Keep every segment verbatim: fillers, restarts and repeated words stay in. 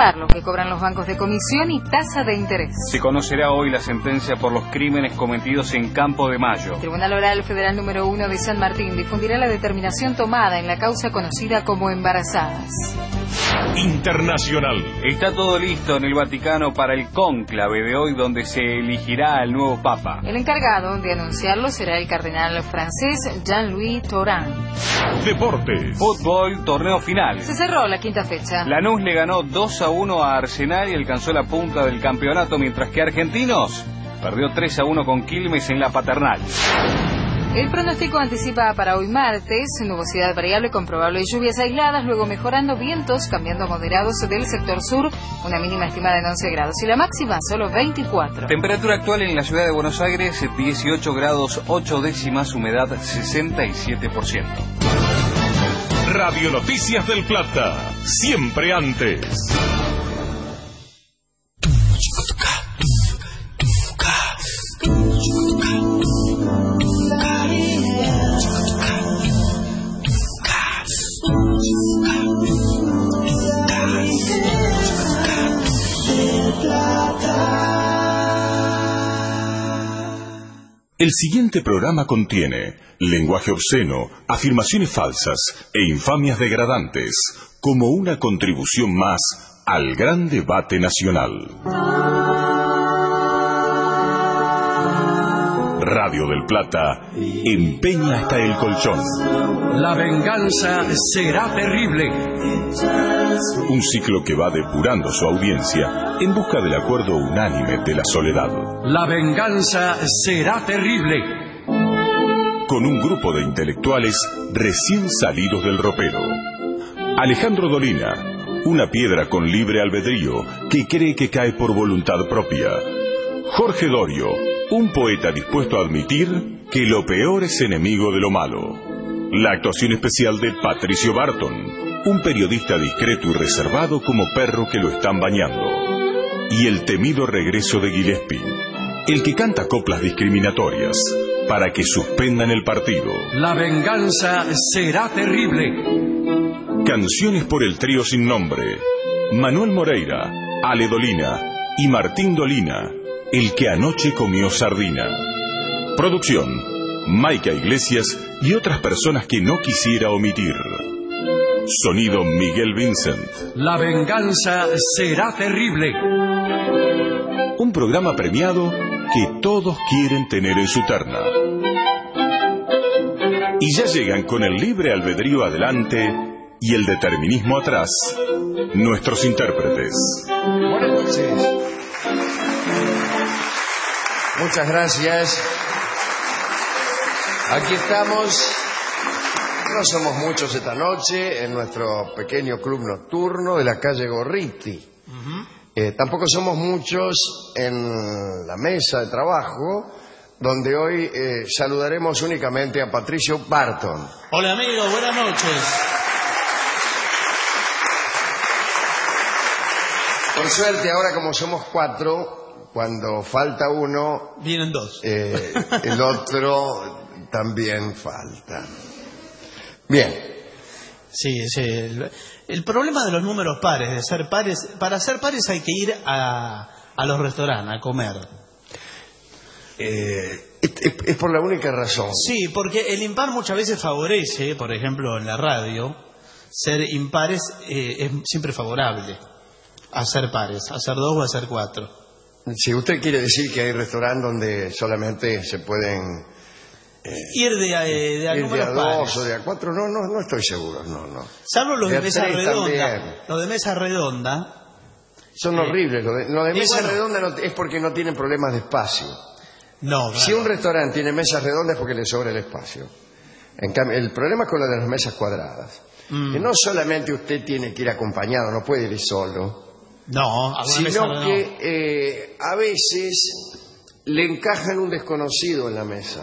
aumentar lo que cobran los bancos de comisión y tasa de interés. Se conocerá hoy la sentencia por los crímenes cometidos en Campo de Mayo. El Tribunal Oral Federal número uno de San Martín difundirá la determinación tomada en la causa conocida como embarazadas. Internacional. Está todo listo en el Vaticano para el cónclave de hoy, donde se elegirá al nuevo Papa. El encargado de anunciarlo será el cardenal francés Jean-Louis Tauran. Deportes. Fútbol, torneo final. Se cerró la quinta fecha. Lanús le ganó dos a uno a Arsenal y alcanzó la punta del campeonato, mientras que Argentinos perdió tres a uno con Quilmes en la Paternal. El pronóstico anticipa para hoy martes nubosidad variable con probables lluvias aisladas, luego mejorando vientos, cambiando a moderados del sector sur, una mínima estimada en once grados y la máxima solo veinticuatro. Temperatura actual en la ciudad de Buenos Aires, dieciocho grados ocho décimas, humedad sesenta y siete por ciento. Radio Noticias del Plata, siempre antes. El siguiente programa contiene lenguaje obsceno, afirmaciones falsas e infamias degradantes, como una contribución más al gran debate nacional. Radio del Plata empeña hasta el colchón. La venganza será terrible. Un ciclo que va depurando su audiencia en busca del acuerdo unánime de la soledad. La venganza será terrible. Con un grupo de intelectuales recién salidos del ropero. Alejandro Dolina, una piedra con libre albedrío que cree que cae por voluntad propia. Jorge Dorio, un poeta dispuesto a admitir que lo peor es enemigo de lo malo. La actuación especial de Patricio Barton, un periodista discreto y reservado como perro que lo están bañando. Y el temido regreso de Gillespie, el que canta coplas discriminatorias para que suspendan el partido. La venganza será terrible. Canciones por el trío sin nombre: Manuel Moreira, Ale Dolina y Martín Dolina, el que anoche comió sardina. Producción: Maica Iglesias y otras personas que no quisiera omitir. Sonido: Miguel Vincent. La venganza será terrible. Un programa premiado que todos quieren tener en su terna. Y ya llegan con el libre albedrío adelante y el determinismo atrás, nuestros intérpretes. Buenas noches. Muchas gracias. Aquí estamos. No somos muchos esta noche en nuestro pequeño club nocturno de la calle Gorriti. Uh-huh. eh, tampoco somos muchos en la mesa de trabajo, donde hoy eh, saludaremos únicamente a Patricio Barton. Hola amigos, buenas noches. Por suerte, ahora como somos cuatro, cuando falta uno, vienen dos. Eh, el otro también falta. Bien. Sí, sí. El, el problema de los números pares, de ser pares, para ser pares hay que ir a, a los restaurantes a comer. Eh, es, es por la única razón. Sí, porque el impar muchas veces favorece, por ejemplo en la radio, ser impares eh, es siempre favorable a ser pares, a ser dos o a ser cuatro. Si usted quiere decir que hay restaurantes donde solamente se pueden eh, ir de a, de a, ir números de a dos pares o de a cuatro, no, no, no estoy seguro, no, no. Salvo los de, de mesa redonda, también. Los de mesa redonda son eh, horribles. Los de, lo de mesa bueno, redonda no, es porque no tienen problemas de espacio. No, claro. Si un restaurante tiene mesas redondas es porque le sobra el espacio. En cambio, el problema es con lo de las mesas cuadradas. Mm. Que no solamente usted tiene que ir acompañado, no puede ir solo. No, sino que eh, a veces le encajan un desconocido en la mesa.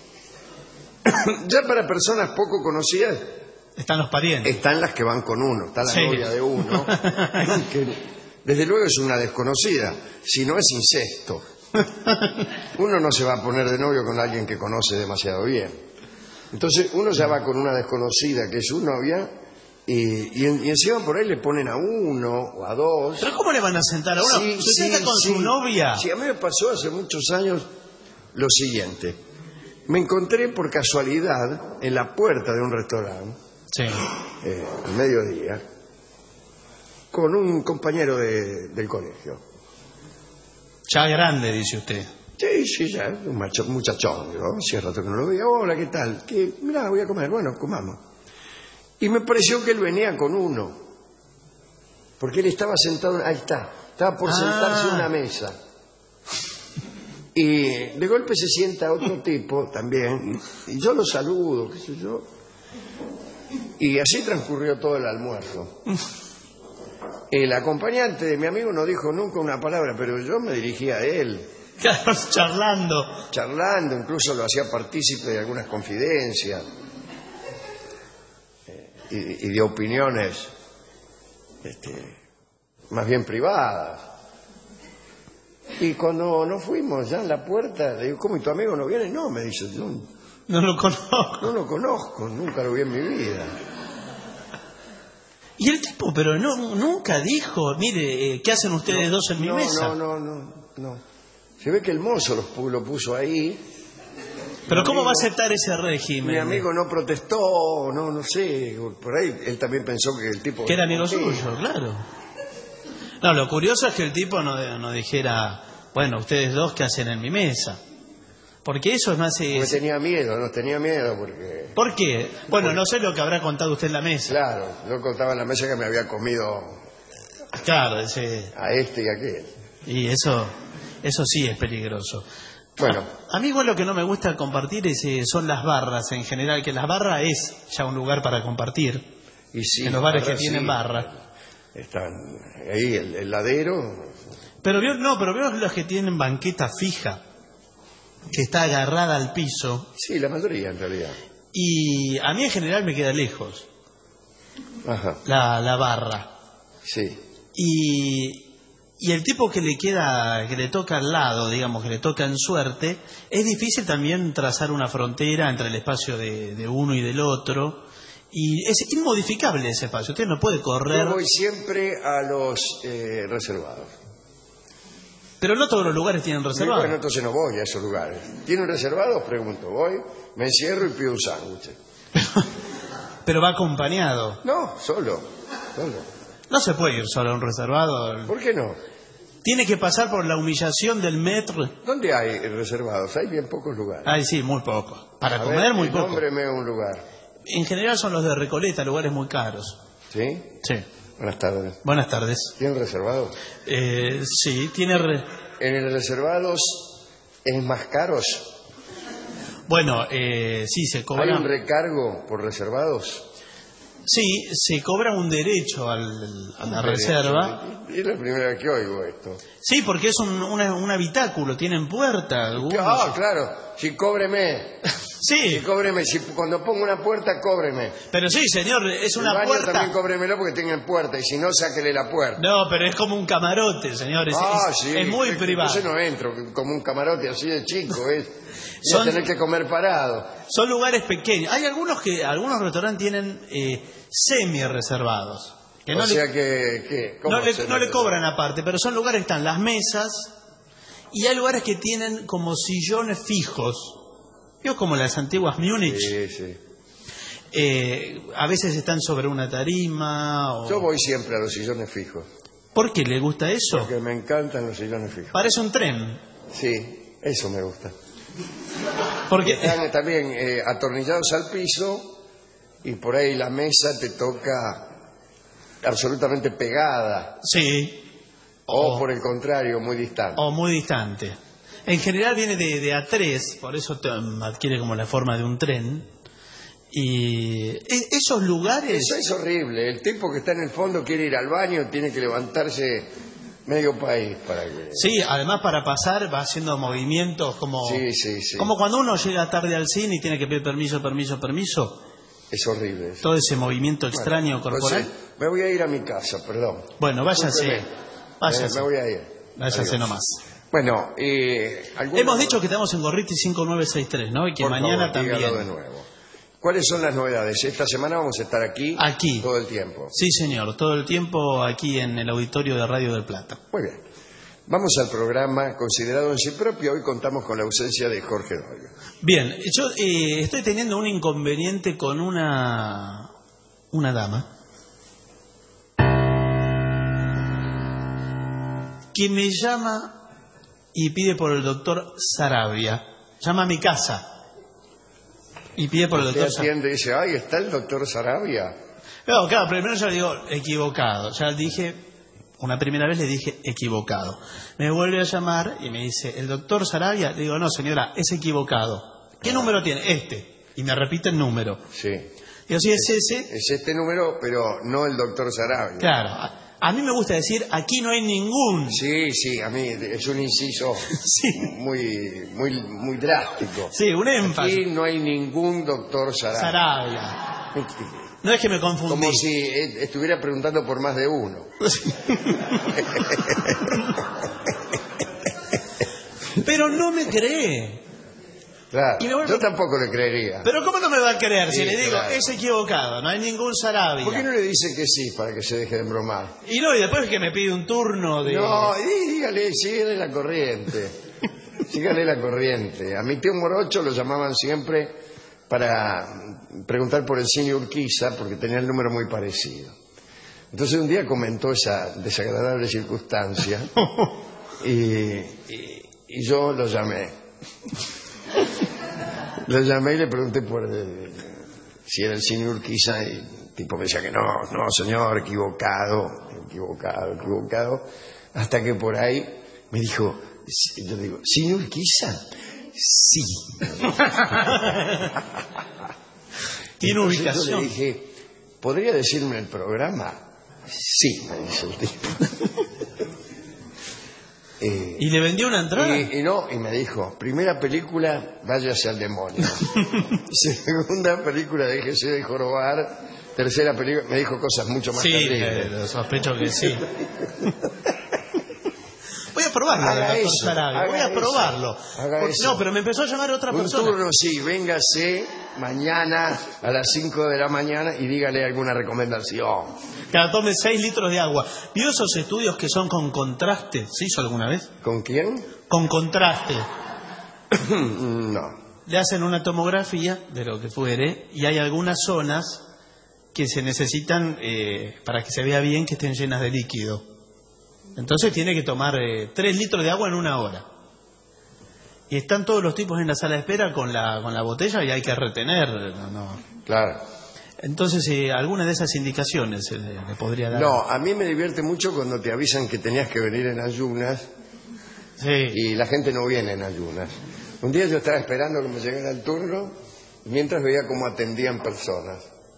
Ya para personas poco conocidas están los parientes, están las que van con uno, está la sí. novia de uno, que desde luego es una desconocida, si no es incesto. Uno no se va a poner de novio con alguien que conoce demasiado bien. Entonces uno ya va con una desconocida que es su novia Y, y, en- y encima por ahí le ponen a uno o a dos. ¿Pero cómo le van a sentar a uno? Sí, Si usted sí, está con sí. su novia. Sí, a mí me pasó hace muchos años lo siguiente. Me encontré por casualidad en la puerta de un restaurante, Sí. eh, al mediodía, con un compañero de- del colegio. Ya grande, dice usted. Sí, sí, ya, un macho- muchachón, ¿no? Hacía rato que no lo veía. Hola, ¿qué tal? Que, mirá, voy a comer. Bueno, comamos. Y me pareció que él venía con uno. Porque él estaba sentado, ahí está, estaba por Ah. sentarse en una mesa. Y de golpe se sienta otro tipo también, y, y yo lo saludo, qué sé yo. Y así transcurrió todo el almuerzo. El acompañante de mi amigo no dijo nunca una palabra, pero yo me dirigía a él, Claro, charlando. charlando, incluso lo hacía partícipe de algunas confidencias eh, y, y de opiniones este, más bien privadas. Y cuando nos fuimos ya en la puerta, le digo, ¿cómo y tu amigo no viene? No, me dice, yo No lo conozco. no lo conozco, nunca lo vi en mi vida. Y el tipo, pero no nunca dijo, mire, eh, ¿qué hacen ustedes dos en mi no, mesa? No, no, no, no. Se ve que el mozo lo, pu- lo puso ahí. Pero Mi ¿cómo amigo- va a aceptar ese régimen? Mi amigo no protestó, no, no sé, por ahí él también pensó que el tipo... Que era amigo Sí. suyo, claro. No, lo curioso es que el tipo no, no dijera, bueno, ustedes dos, ¿qué hacen en mi mesa? Porque eso es más... Porque Es... tenía miedo, no tenía miedo porque... ¿Por qué? Bueno, no sé lo que habrá contado usted en la mesa. Claro, yo contaba en la mesa que me había comido Claro, ese... a este y a aquel. y eso, eso sí es peligroso. Bueno, A mí igual lo que no me gusta compartir es, eh, son las barras en general, que las barras es ya un lugar para compartir. y sí... En los bares que ahora tienen sí, barra. Están ahí, el, el ladero... Pero veo, no, pero veo los que tienen banqueta fija, que está agarrada al piso, Sí, la mayoría en realidad. y a mí en general me queda lejos Ajá, la, la barra. sí. Y, y el tipo que le queda, que le toca al lado, digamos, que le toca en suerte, es difícil también trazar una frontera entre el espacio de, de uno y del otro. Y es inmodificable ese espacio. Usted no puede correr. Yo voy siempre a los eh, reservados. Pero no todos los lugares tienen reservado. Bueno, entonces no voy a esos lugares. ¿Tienen reservados? Pregunto. Voy, me encierro y pido un sándwich. Pero va acompañado. No, solo, solo. No se puede ir solo a un reservado. ¿Por qué no? Tiene que pasar por la humillación del metro. ¿Dónde hay reservados? Hay bien pocos lugares. Ay, sí, muy poco. Para A comer, ver, muy poco. nómbreme un lugar. En general son los de Recoleta, lugares muy caros. ¿Sí? Sí. Buenas tardes. Buenas tardes. ¿Tienen reservados? Eh, sí, tiene... re- ¿En el reservados es más caros? Bueno, eh, sí, se ¿Hay cobra... un recargo por reservados? Sí, se cobra un derecho al- a la reserva. Es la primera vez que oigo esto. Sí, porque es un, una- un habitáculo, tienen puerta. algunos. Ah, claro. Si cóbreme. Si Sí, cóbreme. Si cuando pongo una puerta, cóbreme. pero sí, señor, es El una baño puerta. también cóbremelo porque tengan puerta. Y si no, sáquele la puerta. No, pero es como un camarote, señor. Es, ah, es- sí. es muy Es que privado. Entonces no entro como un camarote así de chico. Es Son- Son... tener que comer parado. Son lugares pequeños. Hay algunos que algunos restaurantes tienen eh, semi-reservados. Que o no, sea le, que... que ¿cómo no, le, se no le nota? cobran aparte, pero son lugares que están las mesas y hay lugares que tienen como sillones fijos. Yo como las antiguas Múnich. Sí, sí. Eh, a veces están sobre una tarima. O... Yo voy siempre a los sillones fijos. ¿Por qué le gusta eso? Porque me encantan los sillones fijos. Parece un tren. Sí, eso me gusta. Porque Están también eh, atornillados al piso y por ahí la mesa te toca absolutamente pegada sí, o Oh. por el contrario muy distante. o muy distante. En general viene de, de a tres, por eso te- adquiere como la forma de un tren. Y e- esos lugares... Eso es horrible. El tipo que está en el fondo quiere ir al baño, tiene que levantarse medio país para que... Sí, además para pasar va haciendo movimientos como... Sí, sí, sí. Como cuando uno llega tarde al cine y tiene que pedir permiso, permiso, permiso. Es horrible eso. Todo ese movimiento extraño Bueno, corporal. entonces, me voy a ir a mi casa, perdón. Bueno, váyase. Discúlpeme. Váyase. Eh, me voy a ir. Váyase Adiós. nomás. Bueno, eh, ¿alguna- Hemos dicho que estamos en Gorriti cinco nueve seis tres, ¿no? Y que por mañana favor, dígalo también. de nuevo. ¿Cuáles son las novedades? Esta semana vamos a estar aquí, aquí todo el tiempo. Sí, señor, todo el tiempo aquí en el auditorio de Radio del Plata. Muy bien. Vamos al programa considerado en sí propio. Hoy contamos con la ausencia de Jorge Dorio. Bien, yo eh, estoy teniendo un inconveniente con una, una dama que me llama y pide por el doctor Sarabia. Llama a mi casa y pide por el doctor Sarabia. Usted atiende y dice, ay, ¿está el doctor Sarabia? No, claro, primero yo le digo equivocado. Ya dije, una primera vez le dije equivocado. Me vuelve a llamar y me dice, ¿el doctor Sarabia? Le digo, no, señora, es equivocado. ¿Qué ah. número tiene? Este. Y me repite el número. Sí. Digo, sí, es ese. Es este número, pero no el doctor Sarabia. Claro. A mí me gusta decir, aquí no hay ningún. Sí, sí, a mí es un inciso sí. muy, muy, muy drástico. Sí, un énfasis. Aquí no hay ningún doctor Sarabia. Sarabia. No es que me confundí. Como si estuviera preguntando por más de uno. Pero no me cree. Claro, vuelvo... yo tampoco le creería. Pero ¿cómo no me va a creer si sí, le digo, claro. es equivocado, no hay ningún Sarabia? ¿Por qué no le dice que sí, para que se deje de embromar? Y no, y después que me pide un turno de... No, dígale, sígale la corriente. Sígale la corriente. A mi tío Morocho lo llamaban siempre para preguntar por el señor Urquiza, porque tenía el número muy parecido. Entonces un día comentó esa desagradable circunstancia y, y, y yo lo llamé. Lo llamé y le pregunté por el, si era el señor Urquiza y el tipo me decía que no, no señor, equivocado, equivocado, equivocado, hasta que por ahí me dijo, yo digo, ¿señor Urquiza? Sí. Tiene ubicación. Yo le dije, ¿podría decirme el programa? Sí, me dice el tipo. Eh, ¿Y le vendió una entrada? Y, y no, y me dijo, primera película, váyase al demonio. Segunda película, déjese de jorobar. Tercera película, me dijo cosas mucho más sí, terribles. Sí, eh, sospecho que sí. Voy a probarlo, haga doctor eso, Sarabia. Voy a eso, probarlo. Porque, eso. No, pero me empezó a llamar otra Un persona. turno, sí, véngase mañana a las cinco de la mañana y dígale alguna recomendación. Cada tome seis litros de agua. ¿Vio esos estudios que son con contraste? ¿Se hizo alguna vez? ¿Con quién? Con contraste. No. Le hacen una tomografía de lo que fuere y hay algunas zonas que se necesitan eh, para que se vea bien que estén llenas de líquido. Entonces tiene que tomar eh, tres litros de agua en una hora. Y están todos los tipos en la sala de espera con la, con la botella y hay que retener. No, no. Claro. Entonces, eh, alguna de esas indicaciones eh, le podría dar. No, a mí me divierte mucho cuando te avisan que tenías que venir en ayunas. Sí. Y la gente no viene en ayunas. Un día yo estaba esperando que me llegara el turno, mientras veía cómo atendían personas.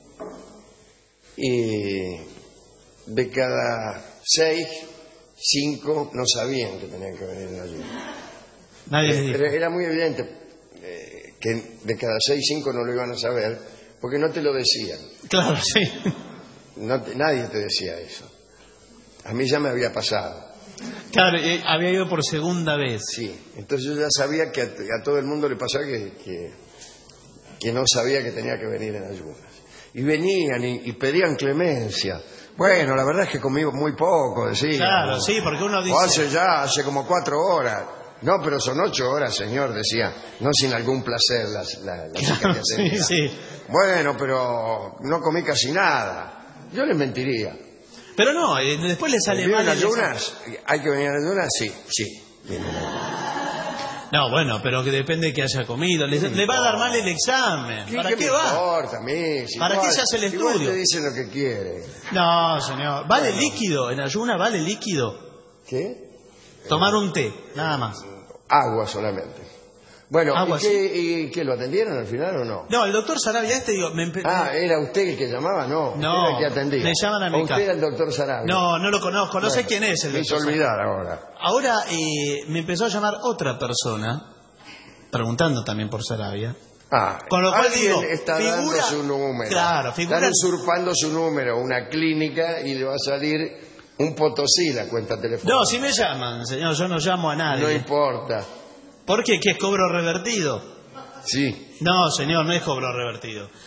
Y de cada seis, cinco no sabían que tenían que venir en ayunas. Nadie Era, era muy evidente eh, que de cada seis, cinco no lo iban a saber, porque no te lo decían. Claro, sí. No te, nadie te decía eso. A mí ya me había pasado. Claro, eh, había ido por segunda vez. Sí, entonces yo ya sabía que a, a todo el mundo le pasaba que, que, que no sabía que tenía que venir en ayunas. Y venían y, y pedían clemencia. Bueno, la verdad es que comí muy poco, decía. Claro, ¿no? sí, porque uno dice... O hace ya, hace como cuatro horas. No, pero son ocho horas, señor, decía. No sin algún placer la, la, la chica que atendía. Sí, sí. Bueno, pero no comí casi nada. Yo les mentiría. Pero no, eh, después le sale mal... ¿En ayunas? ¿Hay que venir en ayunas? Sí, sí. No, bueno, pero que depende de que haya comido. Le, le va a dar mal el examen. ¿Qué, ¿Para qué qué me va? importa a mí? Si ¿Para igual, qué se hace el igual estudio? te dicen lo que quiere. No, señor. ¿Vale líquido? ¿En ayuna vale líquido? ¿Qué? Tomar un té, nada más. Agua solamente. Bueno, Agua, ¿y, qué, ¿y qué? ¿Lo atendieron al final o no? No, el doctor Sarabia este, digo... Me empe... Ah, ¿era usted el que llamaba? No, no, era el que atendía. me llaman a mi ¿O usted casa. era el doctor Sarabia? No, no lo conozco, no bueno, sé quién es el me doctor hizo olvidar ahora. Ahora eh, me empezó a llamar otra persona, preguntando también por Sarabia. Ah, con lo cual alguien digo, está figura, dando su número. Claro, figura... Están usurpando su número, una clínica, y le va a salir un Potosí la cuenta telefónica. No, si me llaman, señor, yo no llamo a nadie. No importa. ¿Por qué? ¿Qué es cobro revertido? Sí. No, señor, no es cobro revertido.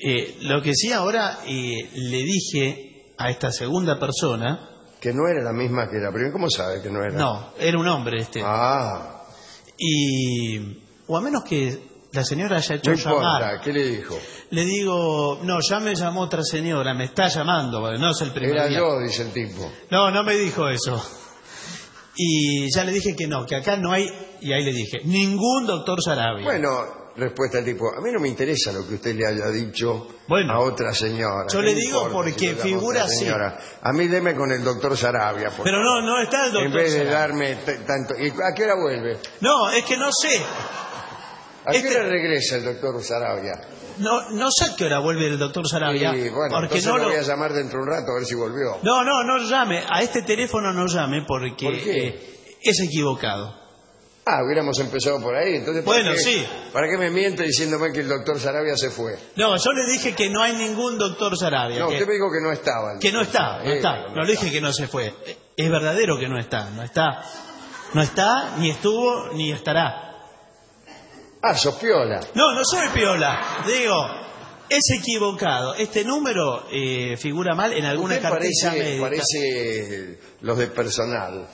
Eh, lo que sí ahora eh, le dije a esta segunda persona... Que no era la misma que la primera. ¿Cómo sabe que no era? No, era un hombre este. Ah. Y... O a menos que la señora haya hecho no llamar. Importa. ¿Qué le dijo? Le digo, no, ya me llamó otra señora, me está llamando, no es el primer Era día. yo, dice el tipo. No, no me dijo eso. Y ya le dije que no, que acá no hay, y ahí le dije, ningún doctor Sarabia. Bueno, respuesta del tipo, a mí no me interesa lo que usted le haya dicho bueno, a otra señora. Yo le digo porque si figura así. A mí deme con el doctor Sarabia. Por Pero no, no está el doctor En vez de Sarabia. darme tanto... ¿Y a qué hora vuelve? No, es que no sé. ¿A qué Este... hora regresa el doctor Sarabia? No, no sé a qué hora vuelve el doctor Sarabia. Y bueno, porque entonces no lo lo voy a llamar dentro de un rato a ver si volvió. No, no, no llame. A este teléfono no llame porque ¿Por qué? eh, es equivocado. Ah, hubiéramos empezado por ahí. Entonces, ¿para Bueno, qué, sí. ¿Para qué me miente diciéndome que el doctor Sarabia se fue? No, yo le dije que no hay ningún doctor Sarabia. No, que, usted me dijo que no estaba. que no está, no Eh, está. no No le dije que no se fue. Es verdadero que no está, no está. No está, ni estuvo, ni estará. Ah, sos piola. No, no soy piola. Digo, es equivocado. Este número eh, figura mal en alguna Usted cartilla parece, médica. parece los de personal.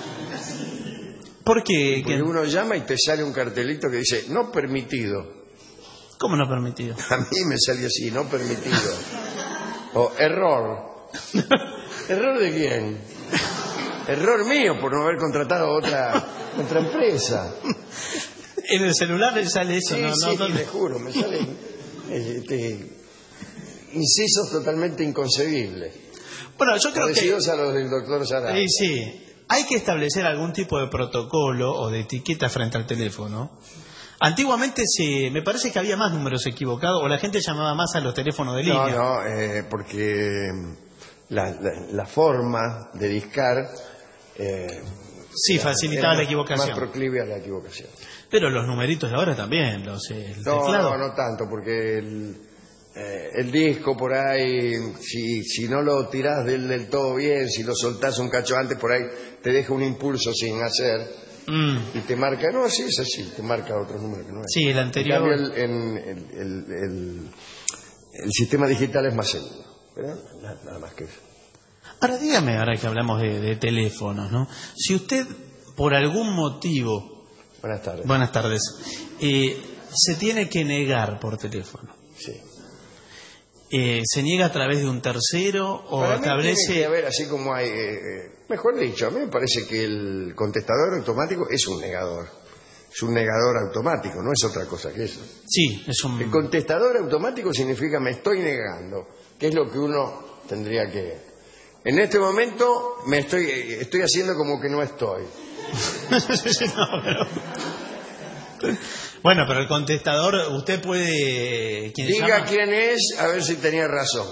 ¿Por qué? Porque ¿Qué? uno llama y te sale un cartelito que dice, no permitido. ¿Cómo no permitido? A mí me salió así, no permitido. O error. ¿Error de quién? Error mío por no haber contratado otra, otra empresa. En el celular le sale eso, Sí, ¿no? sí, no, no, le juro, me salen este, incisos totalmente inconcebibles. Bueno, yo creo que... Parecidos a los del doctor Sarabia. Sí, sí. Hay que establecer algún tipo de protocolo o de etiqueta frente al teléfono. Antiguamente se, me parece que había más números equivocados o la gente llamaba más a los teléfonos de No, línea. no, eh, porque la, la, la forma de discar eh, Sí, era- facilitaba era la más- equivocación. Más proclive a la equivocación. Pero los numeritos de ahora también, los eh, el No, teclado. no, no tanto, porque el, eh, el disco por ahí, si, si no lo tirás del, del todo bien, si lo soltás un cacho antes, por ahí te deja un impulso sin hacer Mm, y te marca, no, sí, es así, te marca otro número que no es. sí, el En anterior. cambio, el, en- el, el- el- el sistema digital es más seguro, ¿verdad? Nada, nada más que eso. Ahora dígame, ahora que hablamos de, de teléfonos, ¿no? Si usted, por algún motivo, Buenas tardes. buenas tardes, eh, se tiene que negar por teléfono, Sí. eh, ¿se niega a través de un tercero o Para mí establece... tiene que haber, así como hay, eh, eh, mejor dicho, a mí me parece que el contestador automático es un negador. Es un negador automático, no es otra cosa que eso. Sí, es un... El contestador automático significa me estoy negando, que es lo que uno tendría que... En este momento me estoy, eh, estoy haciendo como que no estoy. No, pero- Bueno, pero el contestador, usted puede... ¿quién Diga llama? quién es, a ver si tenía razón.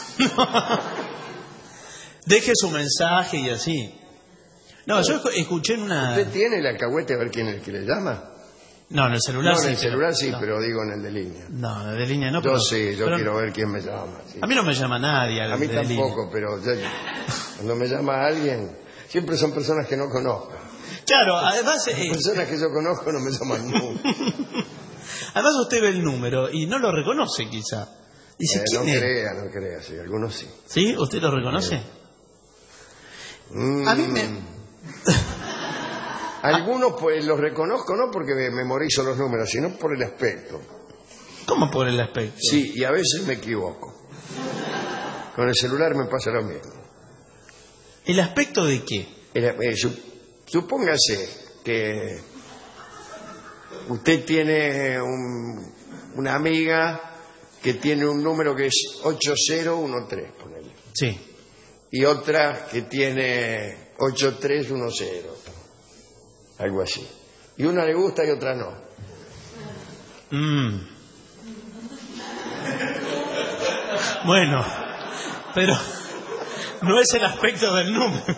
Deje su mensaje y así. No, yo escu- escuché en una... ¿Usted tiene el alcahuete a ver quién es el que le llama? No, en el celular No, sí. en el pero- celular sí, no. pero digo en el de línea. No, de línea no. Yo pero- sí, yo pero- quiero ver quién me llama. sí. A mí no me llama nadie. al A mí de tampoco, línea. pero yo- cuando me llama alguien, siempre son personas que no conozco. Claro, además... eh, Personas que yo conozco no me llaman nunca. además usted ve el número y no lo reconoce quizá. Dice, Eh, ¿quién no es? crea, no crea, sí, algunos sí. ¿Sí? ¿Usted lo reconoce? Mm, A mí me... Algunos pues los reconozco no porque me memorizo los números, sino por el aspecto. ¿Cómo por el aspecto? Sí, y a veces me equivoco. Con el celular me pasa lo mismo. ¿El aspecto de qué? Eh, eh, su- supóngase que usted tiene un- una amiga que tiene un número que es ocho cero uno tres, ponele, Sí. y otra que tiene ocho tres uno cero, algo así. Y una le gusta y otra no. Mm. Bueno, pero no es el aspecto del número.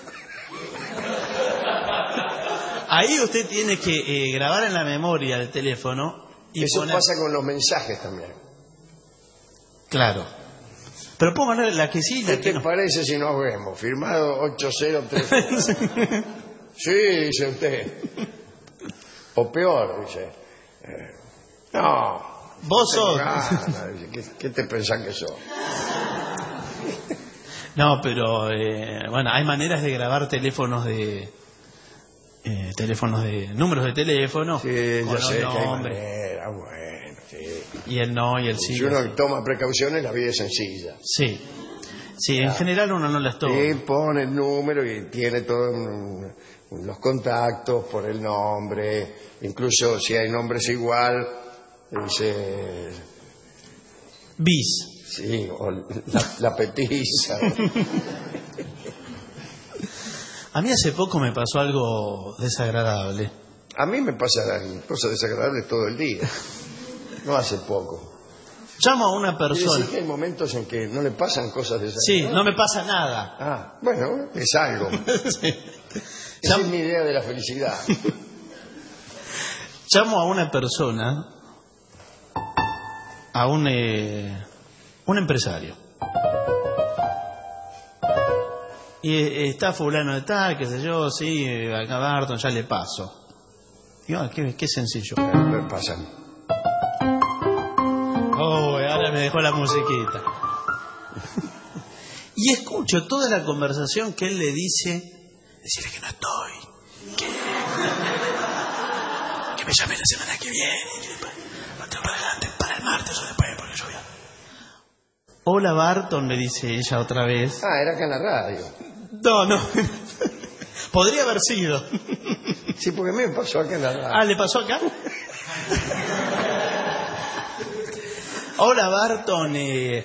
Ahí usted tiene que eh, grabar en la memoria del teléfono y Eso poner... pasa con los mensajes también. Claro. Pero póngale la que sí y la ¿Qué que te no. parece si nos vemos? Firmado ocho cero tres. Sí, dice usted. O peor, dice. eh, no, Vos sos... ¿Qué, ¿Qué te pensás que sos? No, pero eh, bueno, hay maneras de grabar teléfonos de... Eh, teléfonos de... números de teléfono. Sí, con yo sé los que hay nombres. manera, bueno, sí. Y el no y el sí. Si uno sí. toma precauciones, la vida es sencilla. Sí, sí, en general uno no las toma. Sí, pone el número y tiene todos los contactos por el nombre. Incluso si hay nombres igual, dice... Bis. Sí, o la, la petiza. A mí hace poco me pasó algo desagradable. A mí me pasan cosas desagradables todo el día. No hace poco. Llamo a una Quiere persona. decir que hay momentos en que no le pasan cosas desagradables. Sí, no me pasa nada. Ah, bueno, es algo. Sí. Esa Llam- es mi idea de la felicidad. Llamo a una persona, a un, eh, un empresario. Y eh, está fulano de tal, qué sé yo, sí, eh, acá Barton, ya le paso. Digo, ah, qué, qué sencillo. Me pasan. Oh, ahora me dejó la musiquita. Y escucho toda la conversación que él le dice, decirle que no estoy, que, que me llame la semana que viene, que después, para adelante, para el martes o después, porque yo voy a... Hola Barton, le dice ella otra vez. Ah, era acá en la radio. No, no. Podría haber sido. Sí, porque a mí me pasó acá en la radio. Ah, ¿le pasó acá? Hola Barton, eh,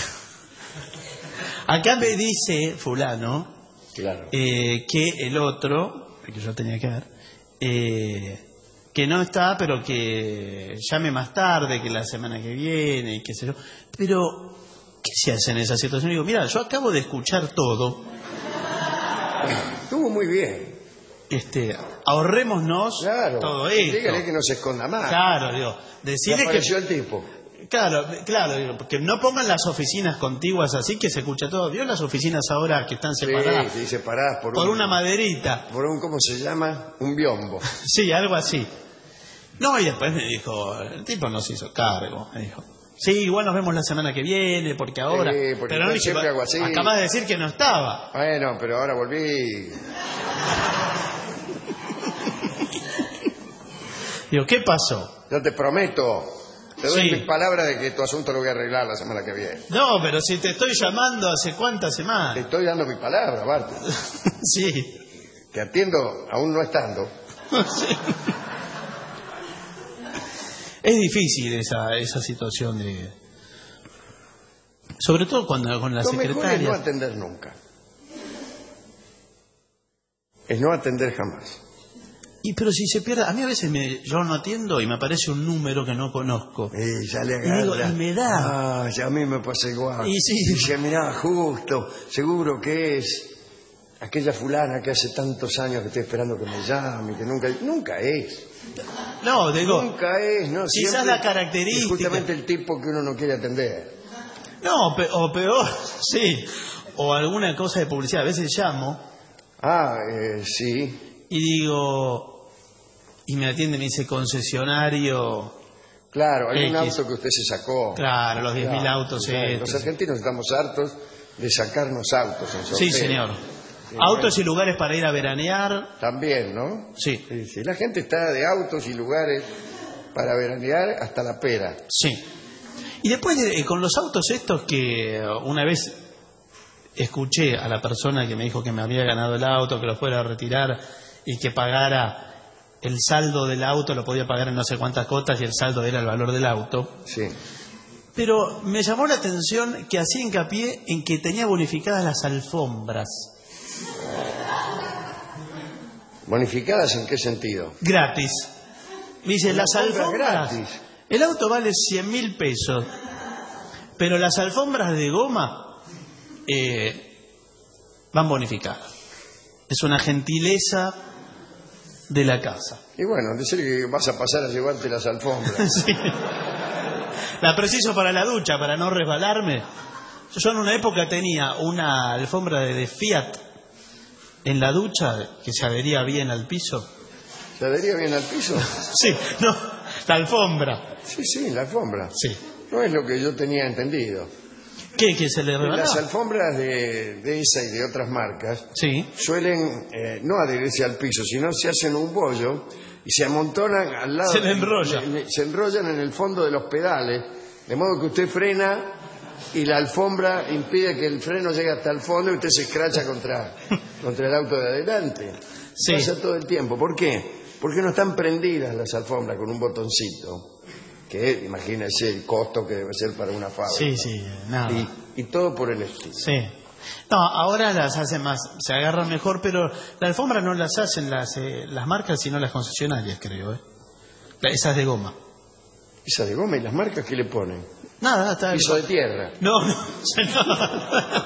acá me dice fulano Claro. eh, que el otro, que yo tenía que ver, eh, que no está, pero que llame más tarde, que la semana que viene, y qué sé yo. Pero, ¿qué se hace en esa situación? Digo, mira, yo acabo de escuchar todo. Estuvo muy bien. Este, ahorrémonos Claro. todo esto. Dígale que no se esconda más. Claro, digo, Ya decirle que... apareció el tipo. Claro, claro, digo, porque no pongan las oficinas contiguas así que se escucha todo. ¿Vio las oficinas ahora que están separadas? Sí, sí, separadas por, Por un, una maderita. por un, ¿cómo se llama? Un biombo. Sí, algo así. No, y después me dijo, el tipo no se hizo cargo. Me dijo, sí, igual nos vemos la semana que viene, porque ahora... Sí, porque pero yo no, siempre hago así. acabas de decir que no estaba. Bueno, pero ahora volví. Digo, ¿qué pasó? Yo te prometo, te doy Sí. mi palabra de que tu asunto lo voy a arreglar la semana que viene. No, pero si te estoy llamando hace cuántas Te semanas. estoy dando mi palabra, Bart. Sí. Te atiendo aún no estando. Sí. Es difícil esa, esa situación de... Sobre todo cuando con la Lo mejor es no secretaria. atender nunca. Es no atender jamás. Y pero si se pierde... A mí a veces me, yo no atiendo y me aparece un número que no conozco. Eh, ya le Y digo, agarra. y me da. Ah, ya a mí me pasa igual. Y sí. Dice, mirá, justo, seguro que es aquella fulana que hace tantos años que estoy esperando que me llame, que nunca... Nunca es. No, digo... Nunca es, ¿no? Quizás Siempre la característica. es justamente el tipo que uno no quiere atender. No, pe- o peor, sí. O alguna cosa de publicidad. A veces llamo Ah, eh, sí. y digo... Y me atiende, me dice concesionario... Claro, hay un X. auto que usted se sacó. Claro, los diez mil Claro, autos claro. estos. Los argentinos estamos hartos de sacarnos autos en sorteo. Sí, señor. Sí, Autos bueno. y lugares para ir a veranear. También, ¿no? Sí, Sí, sí. La gente está de autos y lugares para veranear hasta la pera. sí. Y después de- eh, con los autos estos que eh, una vez escuché a la persona que me dijo que me había ganado el auto, que lo fuera a retirar y que pagara el saldo del auto, lo podía pagar en no sé cuántas cotas y el saldo era el valor del auto. Sí. Pero me llamó la atención que hacía hincapié en que tenía bonificadas las alfombras. ¿Bonificadas en qué sentido? Gratis. Me dice, las Alfombras alfombras... gratis. El auto vale cien mil pesos, pero las alfombras de goma eh, van bonificadas. Es una gentileza de la casa. Y bueno, decir que vas a pasar a llevarte las alfombras. Sí. La preciso para la ducha, para no resbalarme. Yo en una época tenía una alfombra de, de Fiat en la ducha que se adhería bien al piso. ¿Se adhería bien al piso? Sí, no, La alfombra. Sí, sí, la alfombra. Sí. No es lo que yo tenía entendido. ¿Qué? ¿Que se le rebalaba? Las alfombras de, de esa y de otras marcas Sí. suelen eh, no adherirse al piso, sino se hacen un bollo y se amontonan al lado. Se le enrolla. le- le- se enrollan en el fondo de los pedales, de modo que usted frena y la alfombra impide que el freno llegue hasta el fondo y usted se escracha contra, contra el auto de adelante. Sí. Pasa todo el tiempo. ¿Por qué? Porque no están prendidas las alfombras con un botoncito, que imagínese el costo que debe ser para una fábrica. Sí, sí, nada. Y, y todo por el estilo. Sí. No, ahora las hacen más, se agarran mejor, pero la alfombra no las hacen las, eh, las marcas, sino las concesionarias, creo, ¿eh? Esas de goma. Esa de goma, y las marcas que le ponen. Nada, está... Piso de tierra. No, no, señor.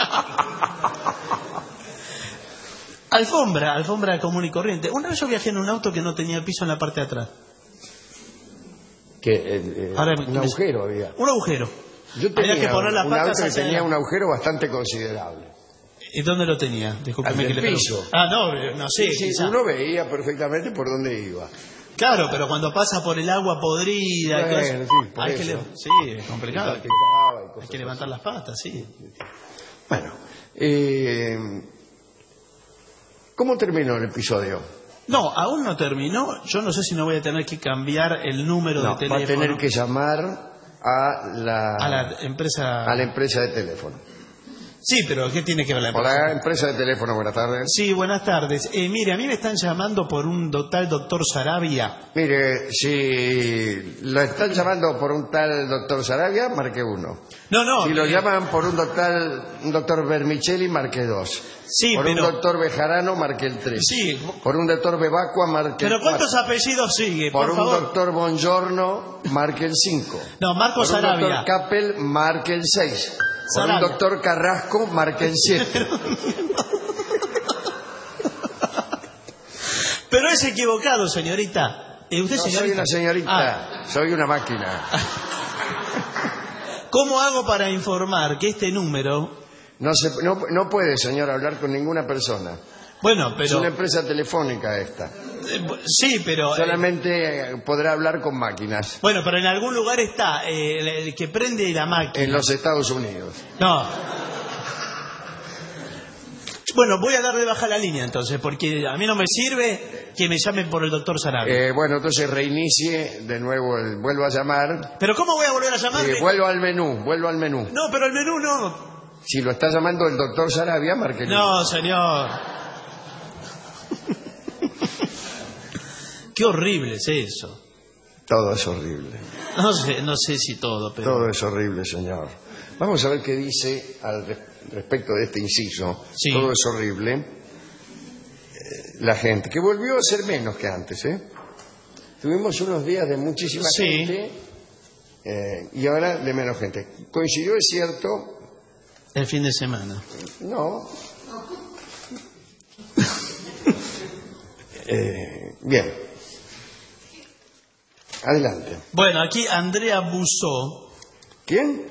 Alfombra, alfombra común y corriente. Una vez yo viajé en un auto que no tenía piso en la parte de atrás. Que eh, eh, Ahora, un me- agujero había. Un agujero. Yo tenía Había que poner las un patas auto que hacia tenía un adelante. agujero bastante considerable. ¿Y dónde lo tenía? Discúlpeme Al que del le piso. pregunto. Ah, no, no sé. Sí, quizá. uno veía perfectamente por dónde iba. Claro, pero cuando pasa por el agua podrida, Bueno, y todo eso, sí, por hay que eso. le- sí, es complicado. Que estaba y Hay cosas que levantar así. las patas, sí. Bueno, eh, ¿cómo terminó el episodio? No, aún no terminó. Yo no sé si no voy a tener que cambiar el número No, de teléfono va a tener que llamar a la, a la empresa. a la empresa de teléfono. Sí, pero ¿qué tiene que ver la empresa? Hola, empresa de teléfono, buenas tardes. Sí, buenas tardes. Eh, mire, a mí me están llamando por un do- tal doctor Sarabia. Mire, si lo están llamando por un tal doctor Sarabia, marque uno. No, no. Si lo eh, llaman por un doctor, un doctor Vermicelli, marque dos. Sí, por pero- un doctor Bejarano, marque el tres. Sí. Por un doctor Bebacua, marque Pero el ¿cuántos cuatro. apellidos sigue? Por, Por, un favor. doctor Bongiorno, marque el cinco. No, Marco Por un Sarabia. doctor Capel, marque el seis. Por un Sarabia. doctor Carrasco, marque el siete. Pero es equivocado, señorita. Eh, ¿Usted, No señorita? soy una señorita, Ah, soy una máquina. ¿cómo hago para informar que este número... No, se, no, no puede, señor, hablar con ninguna persona. Bueno, Es pero... una empresa telefónica esta. eh, sí, pero... eh, Solamente eh, podrá hablar con máquinas bueno, pero en algún lugar está eh, el, el que prende la máquina. en los Estados Unidos. No. Bueno, voy a dar de baja la línea entonces, porque a mí no me sirve que me llamen por el doctor Sarabia. Eh, bueno, entonces reinicie de nuevo, el, vuelvo a llamar. ¿Pero cómo voy a volver a llamar? Eh, vuelvo al menú, vuelvo al menú. No, pero el menú no. Si lo está llamando el doctor Sarabia, marque el No, señor. Qué horrible es eso. Todo es horrible. No sé, no sé si todo, pero... Todo es horrible, señor. Vamos a ver qué dice al res- respecto de este inciso. Sí. Todo es horrible. Eh, la gente, que volvió a ser menos que antes, ¿eh? Tuvimos unos días de muchísima Sí. gente eh, y ahora de menos gente. Coincidió, es cierto, El fin de semana. no. Eh, bien. Adelante. Bueno, aquí Andrea Busó. ¿Quién?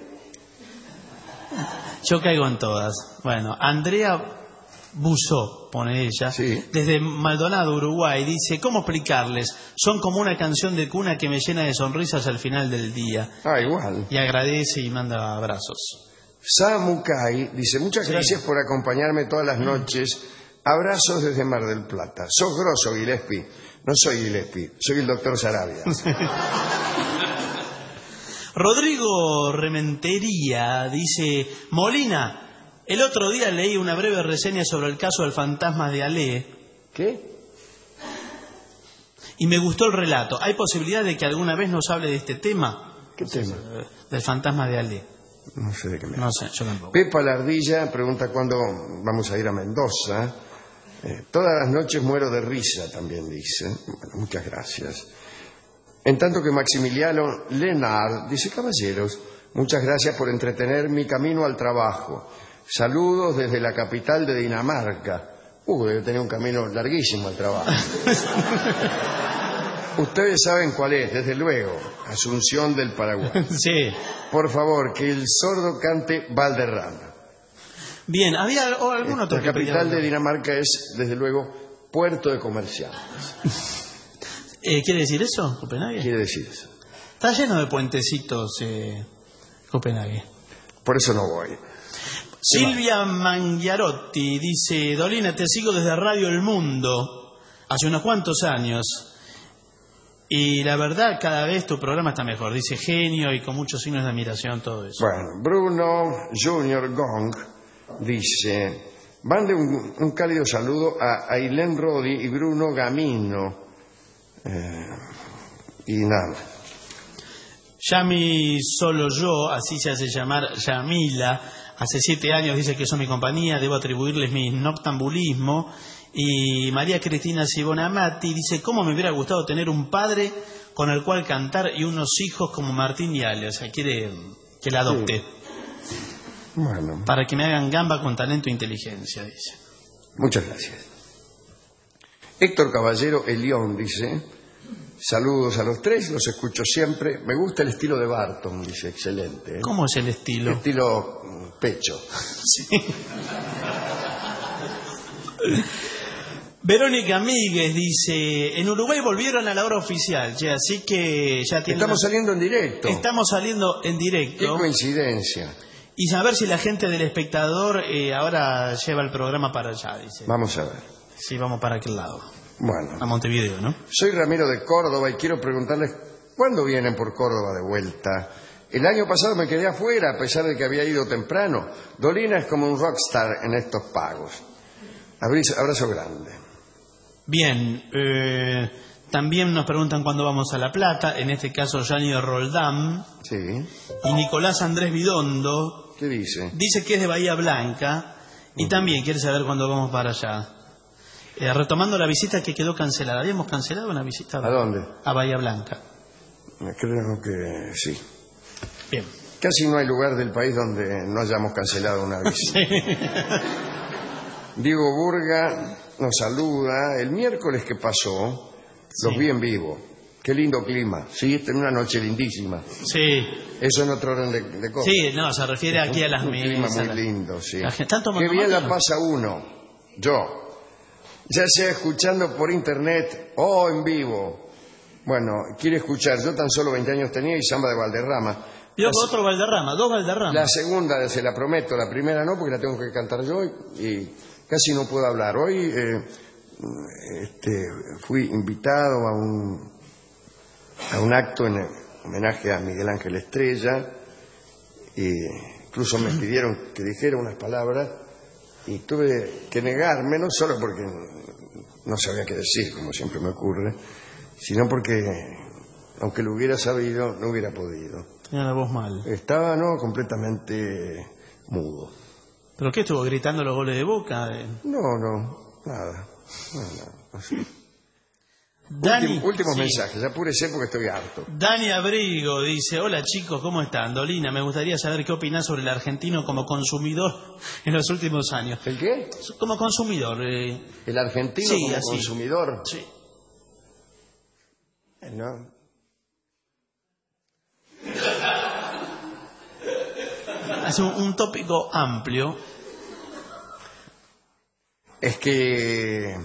Yo caigo en todas. Bueno, Andrea Busó, pone ella, Sí. desde Maldonado, Uruguay, dice, ¿cómo explicarles? Son como una canción de cuna que me llena de sonrisas al final del día. Ah, igual. Y agradece y manda abrazos. Samukai dice, muchas Sí. gracias por acompañarme todas las noches. Abrazos desde Mar del Plata. Sos grosso, Gillespie. No soy Gillespie, soy el doctor Sarabia. Rodrigo Rementería dice, Molina, el otro día leí una breve reseña sobre el caso del fantasma de Alé ¿Qué? y me gustó el relato. ¿Hay posibilidad de que alguna vez nos hable de este tema? ¿Qué tema? Eh, Del fantasma de Alé. No sé de qué me No sé, yo tampoco. Pepa Lardilla pregunta cuándo vamos a ir a Mendoza. Eh, todas las noches muero de risa, también dice. Bueno, muchas gracias. En tanto que Maximiliano Lenard dice, caballeros, muchas gracias por entretener mi camino al trabajo. Saludos desde la capital de Dinamarca. Uh, debe tener un camino larguísimo al trabajo. Ustedes saben cuál es, desde luego. Asunción del Paraguay. Sí. Por favor, que el sordo cante Valderrama. Bien, ¿había o algún otro La que pedía capital de algo? Dinamarca es, desde luego, puerto de comerciantes. Eh, ¿Quiere decir eso, Copenhague? Quiere decir eso. Está lleno de puentecitos, eh, Copenhague. Por eso no voy. Silvia Mangiarotti dice: Dolina, te sigo desde Radio El Mundo hace unos cuantos años. Y la verdad, cada vez tu programa está mejor. Dice genio y con muchos signos de admiración, todo eso. Bueno, Bruno Junior Gong dice: mande un, un cálido saludo a Ailén Rodi y Bruno Gamino. Eh, y nada. Yami Solo Yo, así se hace llamar Yamila, hace siete años dice que son mi compañía, debo atribuirles mi noctambulismo. Y María Cristina Sibonamati dice: ¿cómo me hubiera gustado tener un padre con el cual cantar y unos hijos como Martín y Ale? O sea, quiere que la adopte. Sí. Bueno. Para que me hagan gamba con talento e inteligencia, dice. Muchas gracias. Héctor Caballero Elión dice: saludos a los tres, los escucho siempre. Me gusta el estilo de Barton, dice, excelente. ¿eh? ¿Cómo es el estilo? Estilo mm, pecho. Sí. Verónica Míguez dice: en Uruguay volvieron a la hora oficial, ya, así que ya tienen... Estamos saliendo en directo. Estamos saliendo en directo. Qué coincidencia. Y a ver si la gente del Espectador eh, ahora lleva el programa para allá, dice. Vamos a ver. Sí, vamos para aquel lado. Bueno. A Montevideo, ¿no? Soy Ramiro de Córdoba y quiero preguntarles ¿cuándo vienen por Córdoba de vuelta? El año pasado me quedé afuera a pesar de que había ido temprano. Dolina es como un rockstar en estos pagos. Abrazo grande. Bien, eh, también nos preguntan cuándo vamos a La Plata, en este caso Gianni Roldán. Sí. Y Nicolás Andrés Vidondo. ¿Qué dice? Dice que es de Bahía Blanca y uh-huh. también quiere saber cuándo vamos para allá. Eh, retomando la visita que quedó cancelada. ¿Habíamos cancelado una visita? ¿A dónde? A Bahía Blanca. Creo que sí. Bien. Casi no hay lugar del país donde no hayamos cancelado una visita. Sí. Diego Burga nos saluda. El miércoles que pasó, los sí. vi en vivo. Qué lindo clima. Sí, esta es una noche lindísima. Sí. Eso en otro orden de, de cosas. Sí, no, se refiere aquí a las un mesas. Un clima muy la... lindo, sí. Qué bien la pasa uno. Yo. Ya sea escuchando por internet o en vivo. Bueno, quiere escuchar. Yo tan solo veinte años tenía y Samba de Valderrama. Yo la, otro Valderrama, dos Valderrama. La segunda se la prometo, la primera no, porque la tengo que cantar yo y casi no puedo hablar. Hoy eh, este, fui invitado a un, a un acto en homenaje a Miguel Ángel Estrella e incluso me pidieron que dijera unas palabras y tuve que negarme, no solo porque no sabía qué decir, como siempre me ocurre, sino porque, aunque lo hubiera sabido, no hubiera podido. Tenía la voz mal. Estaba, no, completamente mudo. ¿Pero qué estuvo gritando los goles de Boca? No, no, nada. No, nada. Así. Dani, Últim, últimos sí. mensajes, apúrese porque estoy harto. Dani Abrigo dice: hola chicos, ¿cómo están? Dolina, me gustaría saber qué opinás sobre el argentino como consumidor en los últimos años. ¿El qué? Como consumidor. Eh... ¿El argentino sí, como así. consumidor? Sí. ¿No? Es un, un tópico amplio. Es que...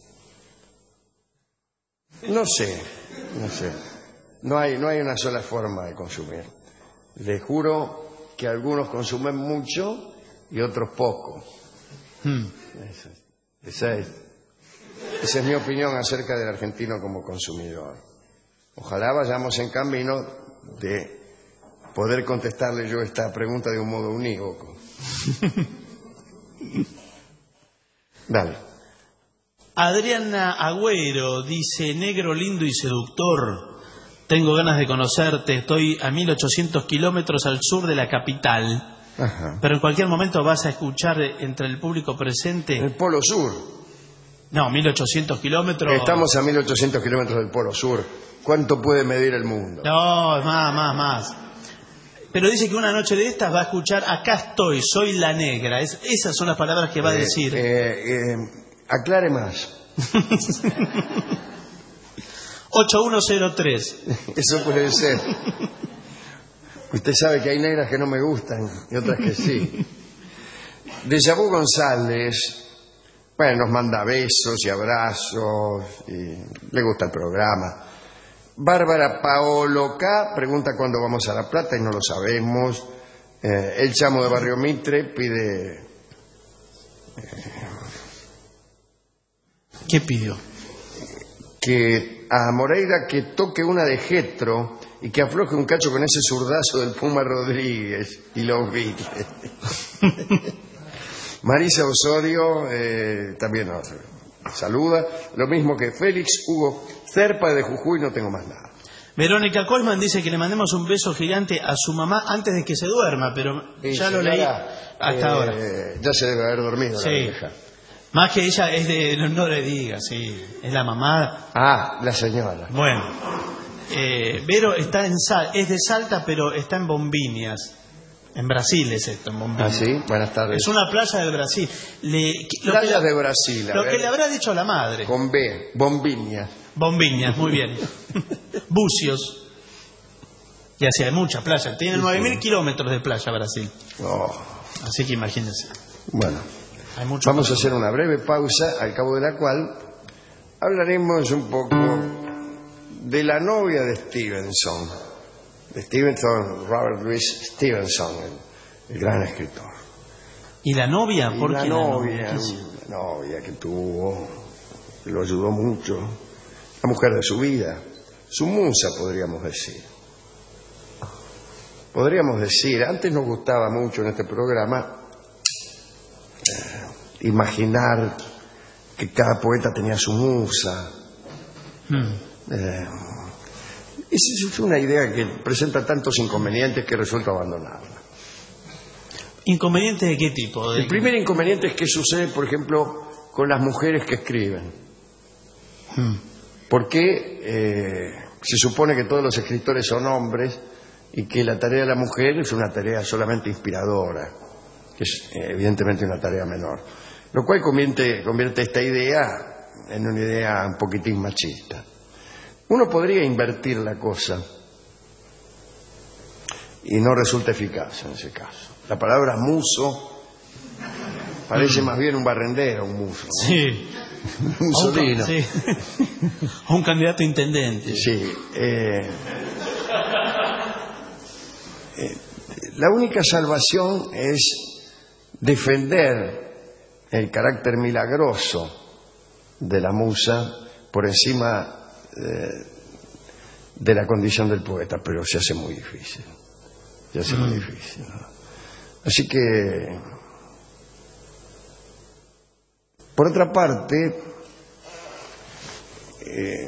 No sé, no sé. No hay, no hay una sola forma de consumir. Les juro que algunos consumen mucho y otros poco. Hmm. Esa, esa, es, esa es mi opinión acerca del argentino como consumidor. Ojalá vayamos en camino de poder contestarle yo esta pregunta de un modo unívoco. Dale. Adriana Agüero dice: negro lindo y seductor, tengo ganas de conocerte, estoy a mil ochocientos kilómetros al sur de la capital. Ajá. Pero en cualquier momento vas a escuchar entre el público presente... El Polo Sur. No, mil ochocientos kilómetros... Estamos a mil ochocientos kilómetros del Polo Sur. ¿Cuánto puede medir el mundo? No, más, más, más. Pero dice que una noche de estas va a escuchar: acá estoy, soy la negra. Es, esas son las palabras que va a eh, decir. Eh, eh, aclare más. ocho uno cero tres. Eso puede ser. Usted sabe que hay negras que no me gustan y otras que sí. Dejavu González, bueno, nos manda besos y abrazos y le gusta el programa. Bárbara Paolo K. pregunta cuándo vamos a La Plata y no lo sabemos. Eh, el Chamo de Barrio Mitre pide... Eh, ¿Qué pidió? Que a Moreira que toque una de Getro y que afloje un cacho con ese zurdazo del Puma Rodríguez y los Beatles. Marisa Osorio eh, también nos saluda, lo mismo que Félix Hugo Cerpa de Jujuy, no tengo más nada. Verónica Colman dice que le mandemos un beso gigante a su mamá antes de que se duerma, pero Sí, ya lo señora, leí hasta eh, ahora. Ya se debe haber dormido Sí. la vieja. Más que ella es de... No, no le diga, sí. Es la mamá. Ah, la señora. Bueno. Eh, Vero está en Sal, es de Salta, pero está en Bombiñas. En Brasil es esto, en Bombiñas. Ah, sí, buenas tardes. Es una playa de Brasil. Le, lo Playas que, de Brasil. a Lo ver. que le habrá dicho la madre. Con B, Bombiña. Bombiñas, muy bien. Bucios. Y hacia mucha playa. Tiene nueve mil kilómetros de playa Brasil. Oh, Así que imagínense. bueno, Hay mucho vamos a hacer una breve pausa, al cabo de la cual hablaremos un poco de la novia de Stevenson. De Stevenson, Robert Louis Stevenson, el, el gran escritor. ¿Y la novia? Y ¿Por la qué novia, la novia? la novia que tuvo, que lo ayudó mucho, la mujer de su vida, su musa, podríamos decir. Podríamos decir, antes nos gustaba mucho en este programa eh, imaginar que cada poeta tenía su musa. Hmm. Eh, es, es una idea que presenta tantos inconvenientes que resuelto abandonarla. ¿Inconvenientes de qué tipo? ¿De El primer inconveniente es que sucede, por ejemplo, con las mujeres que escriben. Hmm. Porque eh, se supone que todos los escritores son hombres y que la tarea de la mujer es una tarea solamente inspiradora, que es eh, evidentemente una tarea menor. Lo cual convierte, convierte esta idea en una idea un poquitín machista. Uno podría invertir la cosa y no resulta eficaz en ese caso. La palabra muso parece más bien un barrendero, un muso. ¿no? Sí. Un A un, solino. sí. A un candidato a intendente. Sí. Eh, eh, la única salvación es defender el carácter milagroso de la musa por encima eh, de la condición del poeta, pero se hace muy difícil. Se hace mm. muy difícil, ¿no? Así que, por otra parte, eh,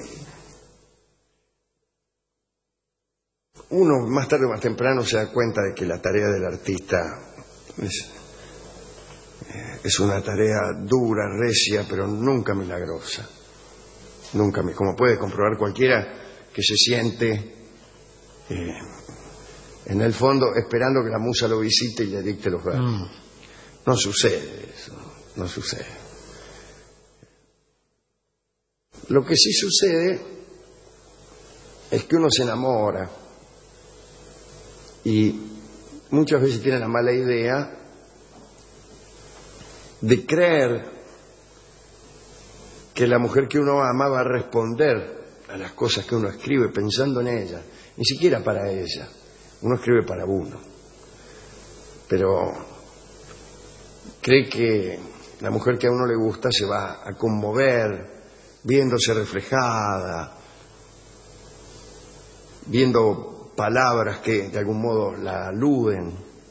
uno más tarde o más temprano se da cuenta de que la tarea del artista es, eh, es una tarea dura, recia, pero nunca milagrosa. Nunca, como puede comprobar cualquiera que se siente eh, en el fondo esperando que la musa lo visite y le dicte los versos. Mm. No sucede eso, no sucede. Lo que sí sucede es que uno se enamora y muchas veces tiene la mala idea de creer que la mujer que uno ama va a responder a las cosas que uno escribe pensando en ella, ni siquiera para ella. Uno escribe para uno, pero cree que la mujer que a uno le gusta se va a conmover viéndose reflejada, viendo palabras que de algún modo la aluden,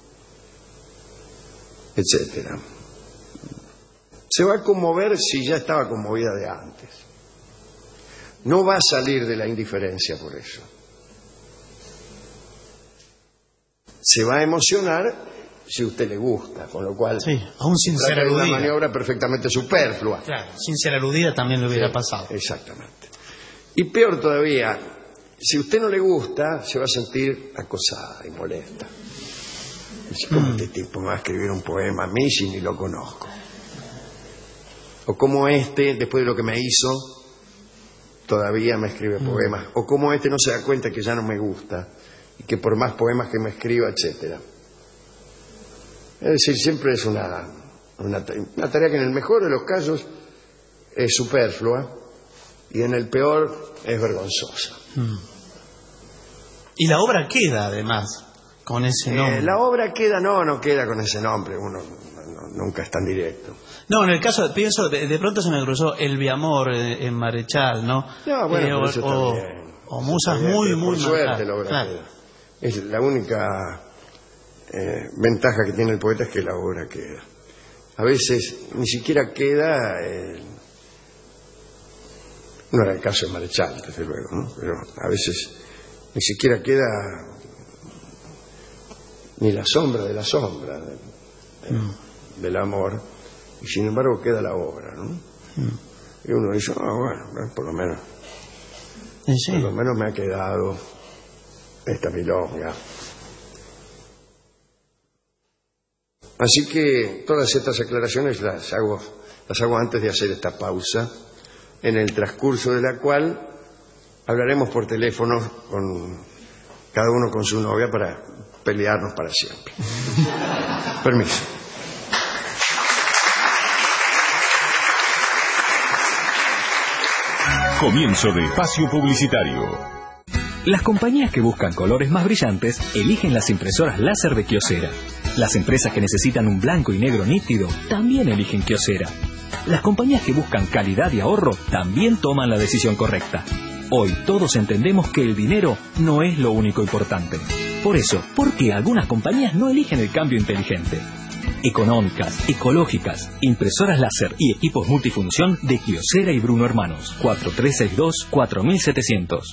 etcétera. Se va a conmover si ya estaba conmovida de antes. No va a salir de la indiferencia por eso. Se va a emocionar si a usted le gusta, con lo cual sí, aún sin ser aludida. Es una maniobra perfectamente superflua. Claro, sin ser aludida también le hubiera sí, pasado. Exactamente. Y peor todavía, si a usted no le gusta, se va a sentir acosada y molesta. Dice, ¿cómo mm. este tipo me va a escribir un poema a mí si ni lo conozco? O cómo este, después de lo que me hizo, todavía me escribe mm. poemas. O cómo este no se da cuenta que ya no me gusta y que por más poemas que me escriba, etcétera. Es decir, siempre es una, una, una tarea que en el mejor de los casos es superflua y en el peor es vergonzosa. Mm. Y la obra queda, además, con ese nombre. Eh, la obra queda, no, no queda con ese nombre, uno no, nunca es tan directo. No, en el caso, pienso, de, de pronto se me cruzó El Viamor en, en Marechal, ¿no? No, bueno, eh, o, eso o, también, o musas también, muy, por muy suerte marcadas. la obra Claro. queda. Es la única eh, ventaja que tiene el poeta es que la obra queda. A veces ni siquiera queda, eh, no era el caso de Marechal, desde luego, ¿no? Pero a veces ni siquiera queda ni la sombra de la sombra de, de, mm. del amor, y sin embargo queda la obra, ¿no? Mm. Y uno dice, ah, bueno, por lo menos, ¿Sí? por lo menos me ha quedado esta milonga. Así que todas estas aclaraciones las hago, las hago antes de hacer esta pausa, en el transcurso de la cual hablaremos por teléfono con cada uno con su novia para pelearnos para siempre. Permiso. Comienzo de espacio publicitario. Las compañías que buscan colores más brillantes eligen las impresoras láser de Kyocera. Las empresas que necesitan un blanco y negro nítido también eligen Kyocera. Las compañías que buscan calidad y ahorro también toman la decisión correcta. Hoy todos entendemos que el dinero no es lo único importante. Por eso, ¿por qué algunas compañías no eligen el cambio inteligente? Económicas, ecológicas, impresoras láser y equipos multifunción de Kyocera y Bruno Hermanos. cuatro tres seis dos, cuatro siete cero cero.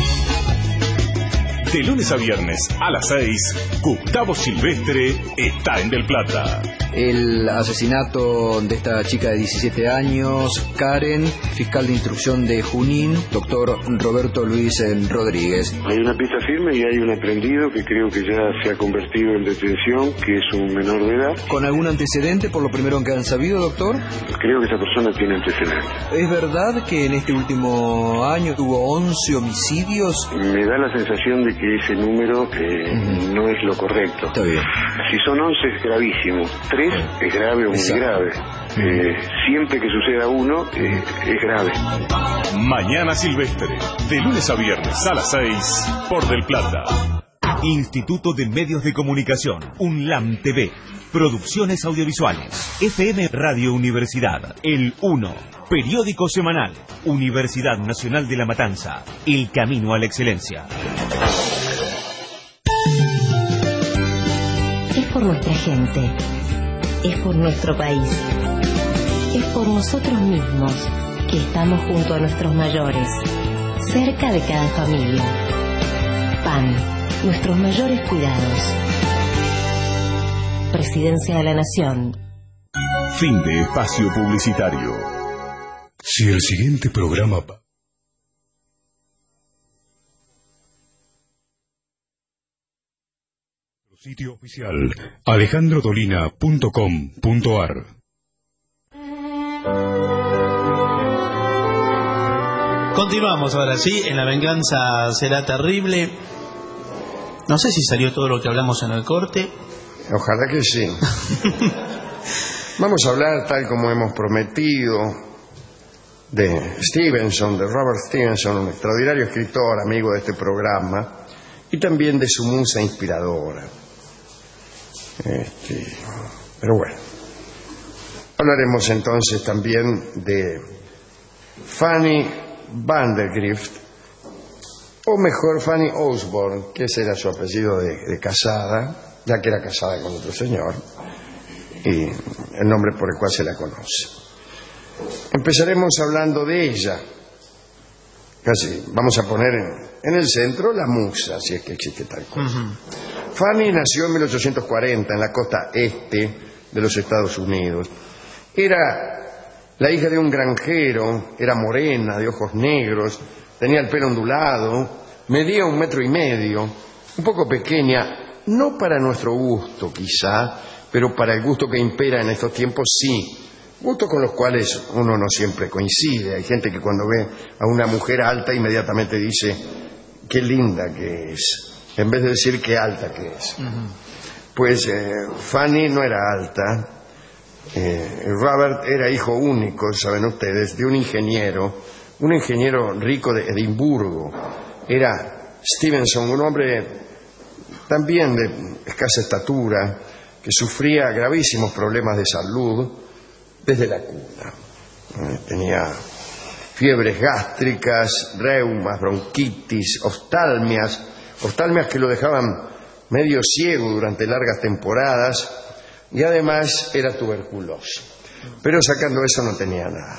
De lunes a viernes a las seis, Gustavo Silvestre está en Del Plata. El asesinato de esta chica de diecisiete años, Karen, fiscal de instrucción de Junín, doctor Roberto Luis Rodríguez. Hay una pista firme y hay un aprendido que creo que ya se ha convertido en detención, que es un menor de edad. ¿Con algún antecedente por lo primero que han sabido, doctor? Creo que esa persona tiene antecedentes. ¿Es verdad que en este último año tuvo once homicidios? Me da la sensación de que ese número eh, uh-huh. no es lo correcto. Está bien. Si son once es gravísimo, tres es grave o muy Exacto. grave. Eh, siempre que suceda uno eh, es grave. Mañana Silvestre, de lunes a viernes a las seis, por Del Plata. Instituto de Medios de Comunicación, UNLAM T V, Producciones Audiovisuales, F M Radio Universidad, El uno, Periódico Semanal, Universidad Nacional de La Matanza, El Camino a la Excelencia. Es por nuestra gente, es por nuestro país, es por nosotros mismos que estamos junto a nuestros mayores, cerca de cada familia. P A N, nuestros mayores cuidados. Presidencia de la Nación. Fin de espacio publicitario. Si el siguiente programa... Sitio oficial alejandro dolina punto com punto a r. Continuamos ahora sí, en La Venganza Será Terrible. No sé si salió todo lo que hablamos en el corte. Ojalá que sí. Vamos a hablar, tal como hemos prometido, de Stevenson, de Robert Stevenson, un extraordinario escritor, amigo de este programa, y también de su musa inspiradora. Este, pero bueno, hablaremos entonces también de Fanny Vandergrift, o mejor Fanny Osborne, que ese era su apellido de, de casada, ya que era casada con otro señor, y el nombre por el cual se la conoce. Empezaremos hablando de ella. Casi vamos a poner en, en el centro la musa, si es que existe tal cosa. Uh-huh. Fanny nació en mil ochocientos cuarenta en la costa este de los Estados Unidos. Era la hija de un granjero, era morena, de ojos negros, tenía el pelo ondulado, medía un metro y medio, un poco pequeña, no para nuestro gusto quizá, pero para el gusto que impera en estos tiempos sí. Gustos con los cuales uno no siempre coincide. Hay gente que cuando ve a una mujer alta inmediatamente dice qué linda que es, en vez de decir qué alta que es. Uh-huh. Pues eh, Fanny no era alta. eh, Robert era hijo único, saben ustedes, de un ingeniero un ingeniero rico de Edimburgo. Era Stevenson, un hombre también de escasa estatura, que sufría gravísimos problemas de salud desde la cuna. Eh, tenía fiebres gástricas, reumas, bronquitis, oftalmias, oftalmias que lo dejaban medio ciego durante largas temporadas, y además era tuberculoso. Pero sacando eso no tenía nada.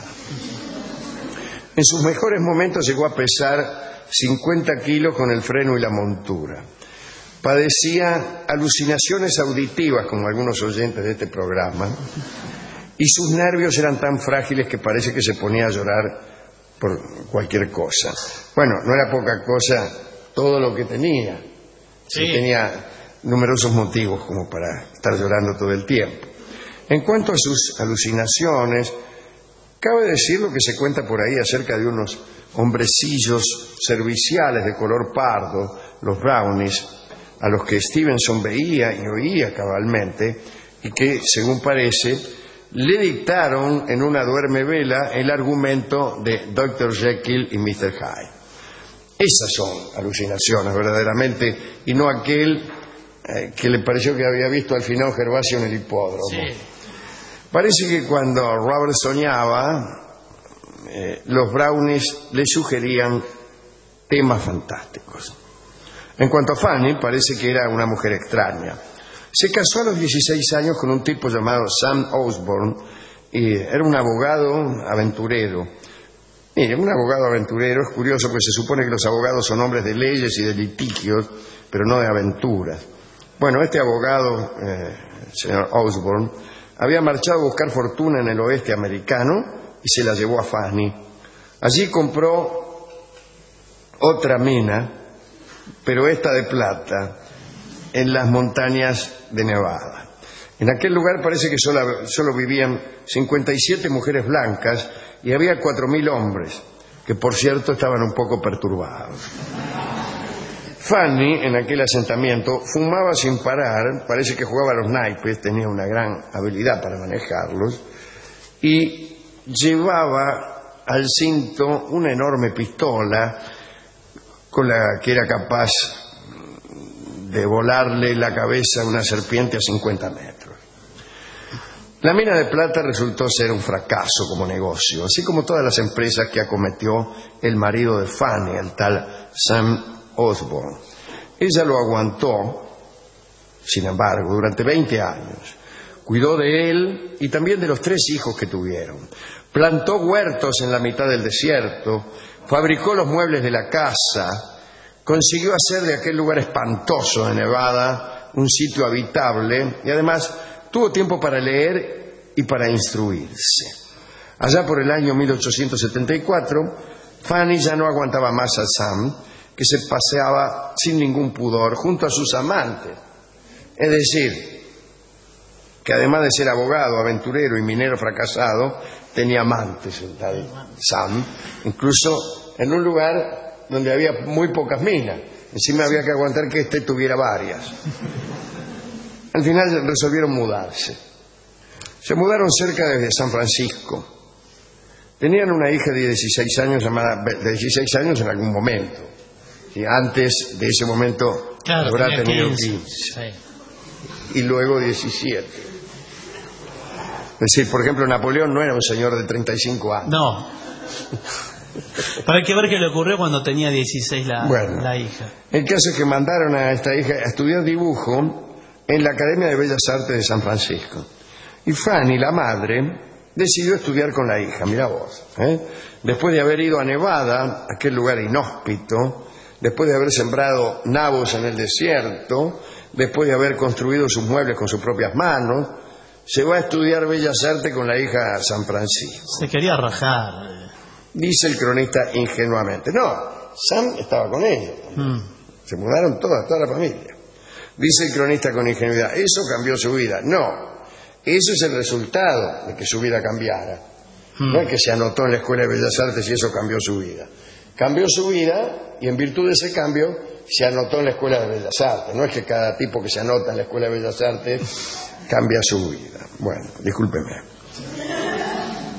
En sus mejores momentos llegó a pesar cincuenta kilos con el freno y la montura. Padecía alucinaciones auditivas, como algunos oyentes de este programa, y sus nervios eran tan frágiles que parece que se ponía a llorar por cualquier cosa. Bueno, no era poca cosa todo lo que tenía. Sí. Tenía numerosos motivos como para estar llorando todo el tiempo. En cuanto a sus alucinaciones, cabe decir lo que se cuenta por ahí acerca de unos hombrecillos serviciales de color pardo, los brownies, a los que Stevenson veía y oía cabalmente, y que, según parece, le dictaron en una duermevela el argumento de doctor Jekyll y mister Hyde. Esas son alucinaciones, verdaderamente, y no aquel eh, que le pareció que había visto al final Gervasio en el hipódromo. Sí. Parece que cuando Robert soñaba, eh, los brownies le sugerían temas fantásticos. En cuanto a Fanny, parece que era una mujer extraña. Se casó a los dieciséis años con un tipo llamado Sam Osborne, y era un abogado aventurero. Mire, un abogado aventurero es curioso porque se supone que los abogados son hombres de leyes y de litigios, pero no de aventuras. Bueno, este abogado, eh, el señor Osborne, había marchado a buscar fortuna en el oeste americano y se la llevó a Fanny. Allí compró otra mina, pero esta de plata, en las montañas de Nevada. En aquel lugar parece que solo, solo vivían cincuenta y siete mujeres blancas y había cuatro mil hombres, que por cierto estaban un poco perturbados. Fanny, en aquel asentamiento, fumaba sin parar, parece que jugaba a los naipes, tenía una gran habilidad para manejarlos, y llevaba al cinto una enorme pistola con la que era capaz de volarle la cabeza a una serpiente a cincuenta metros. La mina de plata resultó ser un fracaso como negocio, así como todas las empresas que acometió el marido de Fanny, el tal Sam Osborne. Ella lo aguantó, sin embargo, durante veinte años. Cuidó de él y también de los tres hijos que tuvieron. Plantó huertos en la mitad del desierto, fabricó los muebles de la casa, consiguió hacer de aquel lugar espantoso de Nevada un sitio habitable y además tuvo tiempo para leer y para instruirse. Allá por el año mil ochocientos setenta y cuatro, Fanny ya no aguantaba más a Sam, que se paseaba sin ningún pudor junto a sus amantes. Es decir, que además de ser abogado, aventurero y minero fracasado, tenía amantes el tal Sam, incluso en un lugar donde había muy pocas minas. Encima había que aguantar que éste tuviera varias. Al final resolvieron mudarse. Se mudaron cerca de San Francisco. Tenían una hija de dieciséis años, llamada de dieciséis años en algún momento. Y antes de ese momento claro, habrá tenido quince. Sí. Y luego diecisiete. Es decir, por ejemplo, Napoleón no era un señor de treinta y cinco años. No. Pero hay que ver qué le ocurrió cuando tenía dieciséis la, bueno, la hija. El caso es que mandaron a esta hija a estudiar dibujo en la Academia de Bellas Artes de San Francisco. Y Fanny, la madre, decidió estudiar con la hija, mirá vos. ¿eh? Después de haber ido a Nevada, aquel lugar inhóspito, después de haber sembrado nabos en el desierto, después de haber construido sus muebles con sus propias manos, se va a estudiar Bellas Artes con la hija a San Francisco. Se quería rajar. Dice el cronista ingenuamente. No, Sam estaba con ella. Mm. Se mudaron todas, toda la familia. Dice el cronista con ingenuidad, eso cambió su vida. No, eso es el resultado de que su vida cambiara. Mm. No es que se anotó en la Escuela de Bellas Artes y eso cambió su vida. Cambió su vida y en virtud de ese cambio se anotó en la Escuela de Bellas Artes. No es que cada tipo que se anota en la Escuela de Bellas Artes cambia su vida. Bueno, discúlpeme.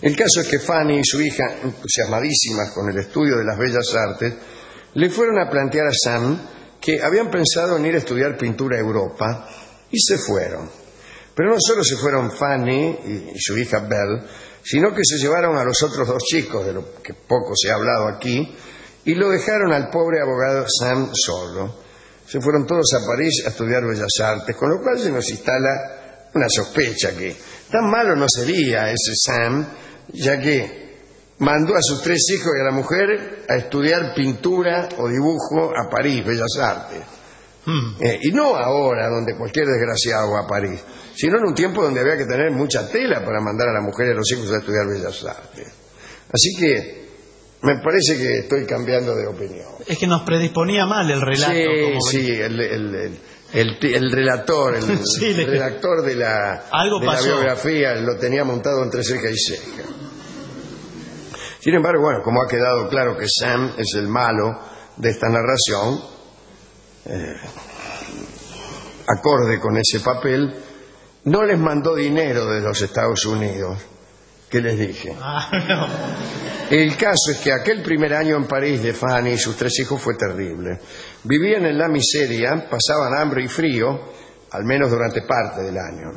El caso es que Fanny y su hija, entusiasmadísimas con el estudio de las bellas artes, le fueron a plantear a Sam que habían pensado en ir a estudiar pintura a Europa y se fueron. Pero no solo se fueron Fanny y, y su hija Belle, sino que se llevaron a los otros dos chicos, de lo que poco se ha hablado aquí, y lo dejaron al pobre abogado Sam solo. Se fueron todos a París a estudiar bellas artes, con lo cual se nos instala una sospecha que tan malo no sería ese Sam, ya que mandó a sus tres hijos y a la mujer a estudiar pintura o dibujo a París, bellas artes. Mm. Eh, y no ahora, donde cualquier desgraciado va a París, sino en un tiempo donde había que tener mucha tela para mandar a la mujer y a los hijos a estudiar bellas artes. Así que me parece que estoy cambiando de opinión. Es que nos predisponía mal el relato. Sí, como sí, el, el, el, el, el relator, el, sí, el redactor de la, algo de la biografía lo tenía montado entre ceja y ceja. Sin embargo, bueno, como ha quedado claro que Sam es el malo de esta narración, eh, acorde con ese papel, no les mandó dinero de los Estados Unidos, que les dije. Ah, no. El caso es que aquel primer año en París de Fanny y sus tres hijos fue terrible. Vivían en la miseria, pasaban hambre y frío, al menos durante parte del año,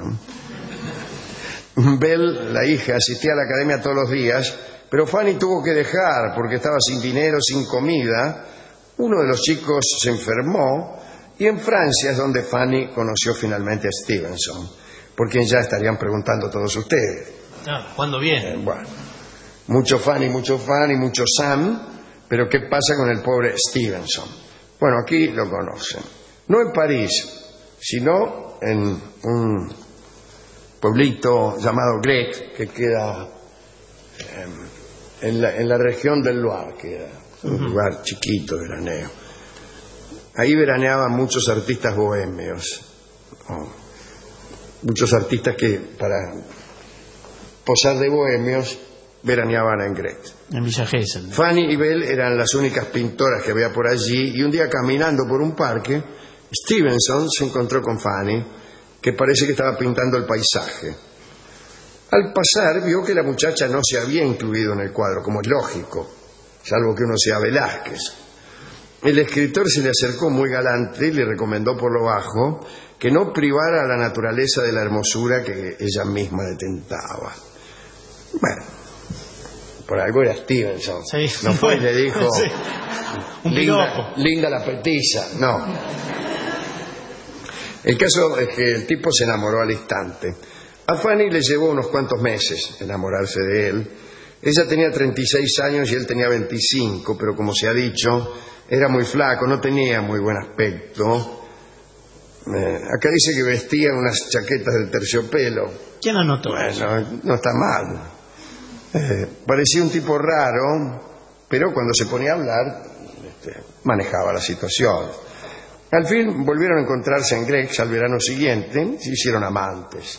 ¿no? Belle, la hija, asistía a la academia todos los días, pero Fanny tuvo que dejar porque estaba sin dinero, sin comida. Uno de los chicos se enfermó y en Francia es donde Fanny conoció finalmente a Stevenson, por quien ya estarían preguntando todos ustedes. Ah, ¿cuándo viene? Eh, bueno, mucho Fanny, mucho Fanny, mucho Sam, pero ¿qué pasa con el pobre Stevenson? Bueno, aquí lo conocen. No en París, sino en un pueblito llamado Grec, que queda eh, en, la, en la región del Loire, que era un uh-huh. lugar chiquito, veraneo. Ahí veraneaban muchos artistas bohemios, oh, muchos artistas que para posar de bohemios veraneaban en Grec. En Villa Gesell. Fanny y Belle eran las únicas pintoras que había por allí, y un día caminando por un parque, Stevenson se encontró con Fanny, que parece que estaba pintando el paisaje. Al pasar vio que la muchacha no se había incluido en el cuadro, como es lógico, salvo que uno sea Velázquez. El escritor se le acercó muy galante y le recomendó por lo bajo que no privara a la naturaleza de la hermosura que ella misma detentaba. Bueno, por algo era Stevenson. Sí. No fue y le dijo, sí. Un linda, linda la petiza. No. El caso es que el tipo se enamoró al instante. A Fanny le llevó unos cuantos meses enamorarse de él. Ella tenía treinta y seis años y él tenía veinticinco, pero como se ha dicho, era muy flaco, no tenía muy buen aspecto. Eh, acá dice que vestía unas chaquetas del terciopelo. ¿Quién anotó? Bueno, no está mal. Eh, parecía un tipo raro, pero cuando se ponía a hablar, este, manejaba la situación. Al fin volvieron a encontrarse en Grec al verano siguiente, se hicieron amantes.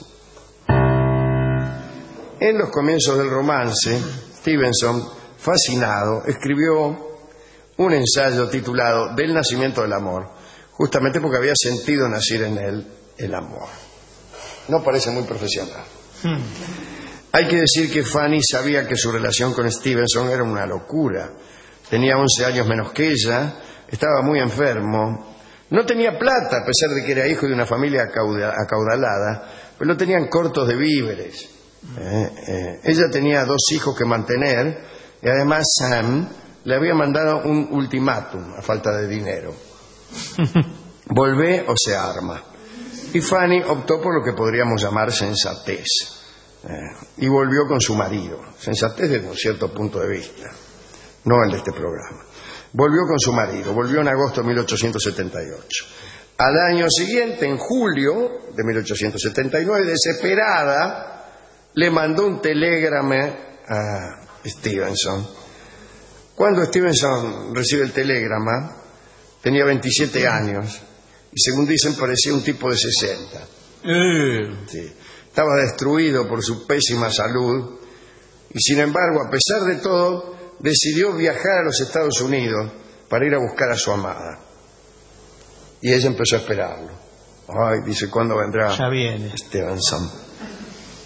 En los comienzos del romance, Stevenson, fascinado, escribió un ensayo titulado Del nacimiento del amor, justamente porque había sentido nacer en él el amor. No parece muy profesional. Hmm. Hay que decir que Fanny sabía que su relación con Stevenson era una locura. Tenía once años menos que ella, estaba muy enfermo, no tenía plata, a pesar de que era hijo de una familia acaudalada, pero lo tenían cortos de víveres. Eh, eh, ella tenía dos hijos que mantener y además Sam le había mandado un ultimátum a falta de dinero. Volvé o se arma. Y Fanny optó por lo que podríamos llamar sensatez. Eh, y volvió con su marido. Sensatez desde un cierto punto de vista, no el de este programa. Volvió con su marido, volvió en agosto de mil ochocientos setenta y ocho. Al año siguiente, en julio de mil ochocientos setenta y nueve, desesperada, le mandó un telegrama a Stevenson. Cuando Stevenson recibe el telegrama, tenía veintisiete años y, según dicen, parecía un tipo de sesenta. Mm. Sí. Estaba destruido por su pésima salud y, sin embargo, a pesar de todo, decidió viajar a los Estados Unidos para ir a buscar a su amada. Y ella empezó a esperarlo. Ay, dice, ¿cuándo vendrá ya viene Stevenson?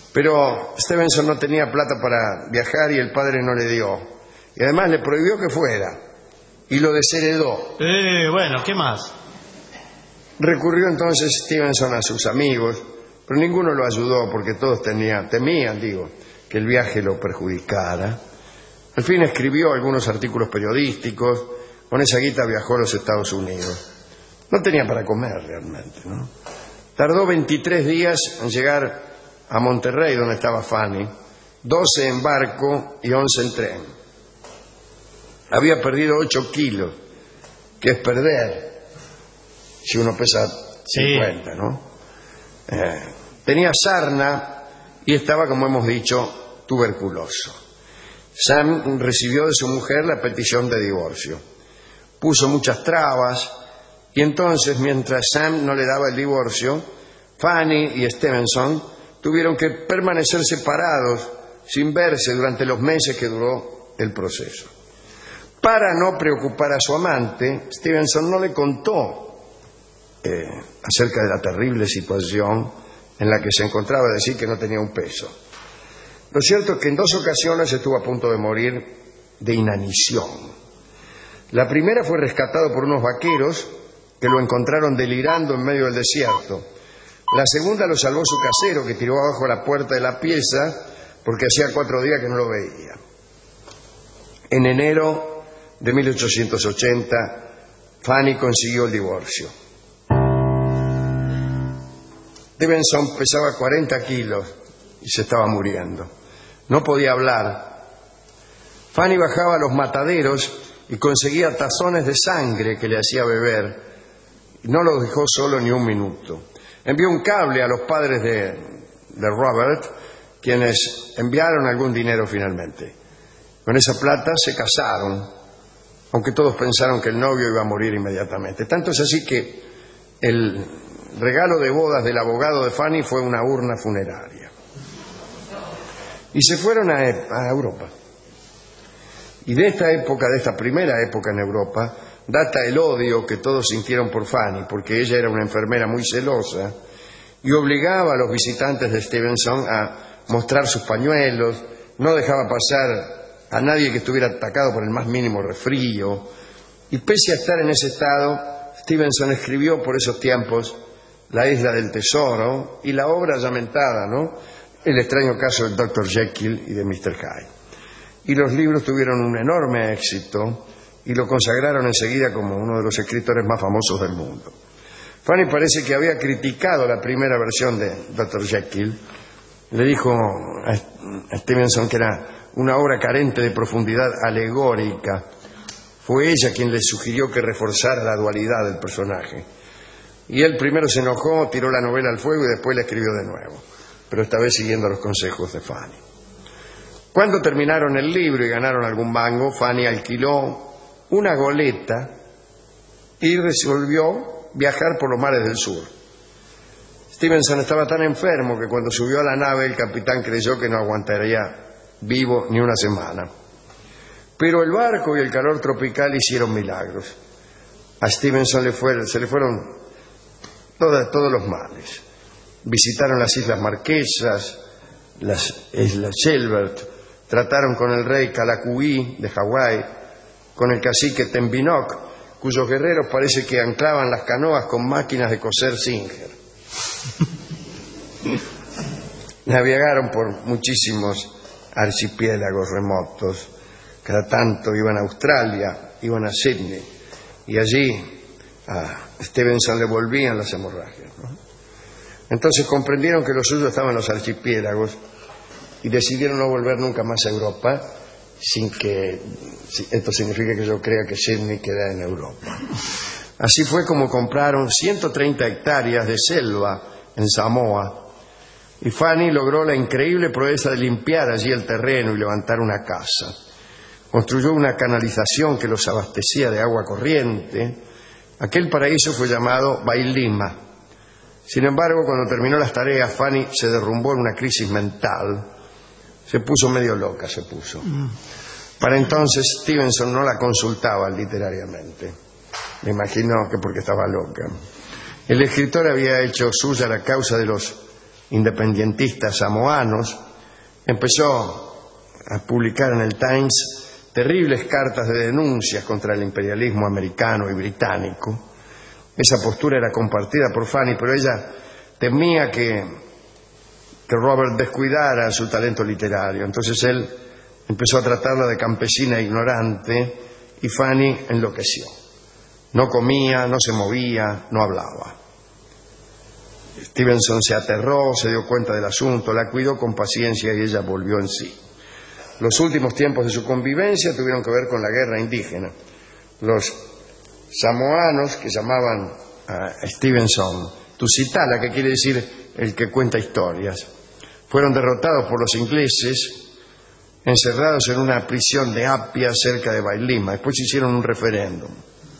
Pero Stevenson no tenía plata para viajar y el padre no le dio. Y además le prohibió que fuera. Y lo desheredó. Eh, bueno, ¿qué más? Recurrió entonces Stevenson a sus amigos, pero ninguno lo ayudó porque todos tenían, temían, digo, que el viaje lo perjudicara. Al fin escribió algunos artículos periodísticos. Con esa guita viajó a los Estados Unidos. No tenía para comer realmente, ¿no? Tardó veintitrés días en llegar a Monterrey, donde estaba Fanny, doce en barco y once en tren. Había perdido ocho kilos, que es perder, si uno pesa cincuenta, ¿no? Eh, tenía sarna y estaba, como hemos dicho, tuberculoso. Sam recibió de su mujer la petición de divorcio. Puso muchas trabas y entonces, mientras Sam no le daba el divorcio, Fanny y Stevenson tuvieron que permanecer separados sin verse durante los meses que duró el proceso. Para no preocupar a su amante, Stevenson no le contó eh, acerca de la terrible situación en la que se encontraba, es decir, que no tenía un peso. Lo cierto es que en dos ocasiones estuvo a punto de morir de inanición. La primera fue rescatado por unos vaqueros que lo encontraron delirando en medio del desierto. La segunda lo salvó su casero, que tiró abajo la puerta de la pieza porque hacía cuatro días que no lo veía. En enero de mil ochocientos ochenta, Fanny consiguió el divorcio. Stevenson pesaba cuarenta kilos y se estaba muriendo. No podía hablar. Fanny bajaba a los mataderos y conseguía tazones de sangre que le hacía beber. No lo dejó solo ni un minuto. Envió un cable a los padres de, de Robert, quienes enviaron algún dinero finalmente. Con esa plata se casaron, aunque todos pensaron que el novio iba a morir inmediatamente. Tanto es así que el regalo de bodas del abogado de Fanny fue una urna funeraria. Y se fueron a, a Europa. Y de esta época, de esta primera época en Europa, data el odio que todos sintieron por Fanny, porque ella era una enfermera muy celosa y obligaba a los visitantes de Stevenson a mostrar sus pañuelos, no dejaba pasar a nadie que estuviera atacado por el más mínimo resfrío. Y pese a estar en ese estado, Stevenson escribió por esos tiempos La Isla del Tesoro y la obra lamentada, ¿no?, El extraño caso del doctor Jekyll y de mister Hyde. Y los libros tuvieron un enorme éxito y lo consagraron enseguida como uno de los escritores más famosos del mundo. Fanny parece que había criticado la primera versión de doctor Jekyll. Le dijo a Stevenson que era una obra carente de profundidad alegórica. Fue ella quien le sugirió que reforzara la dualidad del personaje. Y él primero se enojó, tiró la novela al fuego y después la escribió de nuevo, pero esta vez siguiendo los consejos de Fanny. Cuando terminaron el libro y ganaron algún mango, Fanny alquiló una goleta y resolvió viajar por los mares del sur. Stevenson estaba tan enfermo que cuando subió a la nave el capitán creyó que no aguantaría vivo ni una semana. Pero el barco y el calor tropical hicieron milagros. A Stevenson le fue, se le fueron todas, todos los males. Visitaron las Islas Marquesas, las Islas Shelbert, trataron con el rey Calacuí de Hawái, con el cacique Tembinoc, cuyos guerreros parece que anclaban las canoas con máquinas de coser Singer. Navegaron por muchísimos archipiélagos remotos. Cada tanto iban a Australia, iban a Sydney, y allí a Stevenson le volvían las hemorragias, ¿no? Entonces comprendieron que lo suyo estaba en los archipiélagos y decidieron no volver nunca más a Europa, sin que esto signifique que yo crea que Sydney queda en Europa. Así fue como compraron ciento treinta hectáreas de selva en Samoa, y Fanny logró la increíble proeza de limpiar allí el terreno y levantar una casa. Construyó una canalización que los abastecía de agua corriente. Aquel paraíso fue llamado Bailima. Sin embargo, cuando terminó las tareas, Fanny se derrumbó en una crisis mental. Se puso medio loca, se puso. Para entonces, Stevenson no la consultaba literariamente. Me imagino que porque estaba loca. El escritor había hecho suya la causa de los independentistas samoanos, empezó a publicar en el Times terribles cartas de denuncias contra el imperialismo americano y británico. Esa postura era compartida por Fanny, pero ella temía que, que Robert descuidara su talento literario. Entonces él empezó a tratarla de campesina ignorante y Fanny enloqueció. No comía, no se movía, no hablaba. Stevenson se aterró, se dio cuenta del asunto, la cuidó con paciencia y ella volvió en sí. Los últimos tiempos de su convivencia tuvieron que ver con la guerra indígena. Los samoanos, que llamaban a Stevenson Tusitala, que quiere decir el que cuenta historias, fueron derrotados por los ingleses, encerrados en una prisión de Apia cerca de Bailima. Después hicieron un referéndum.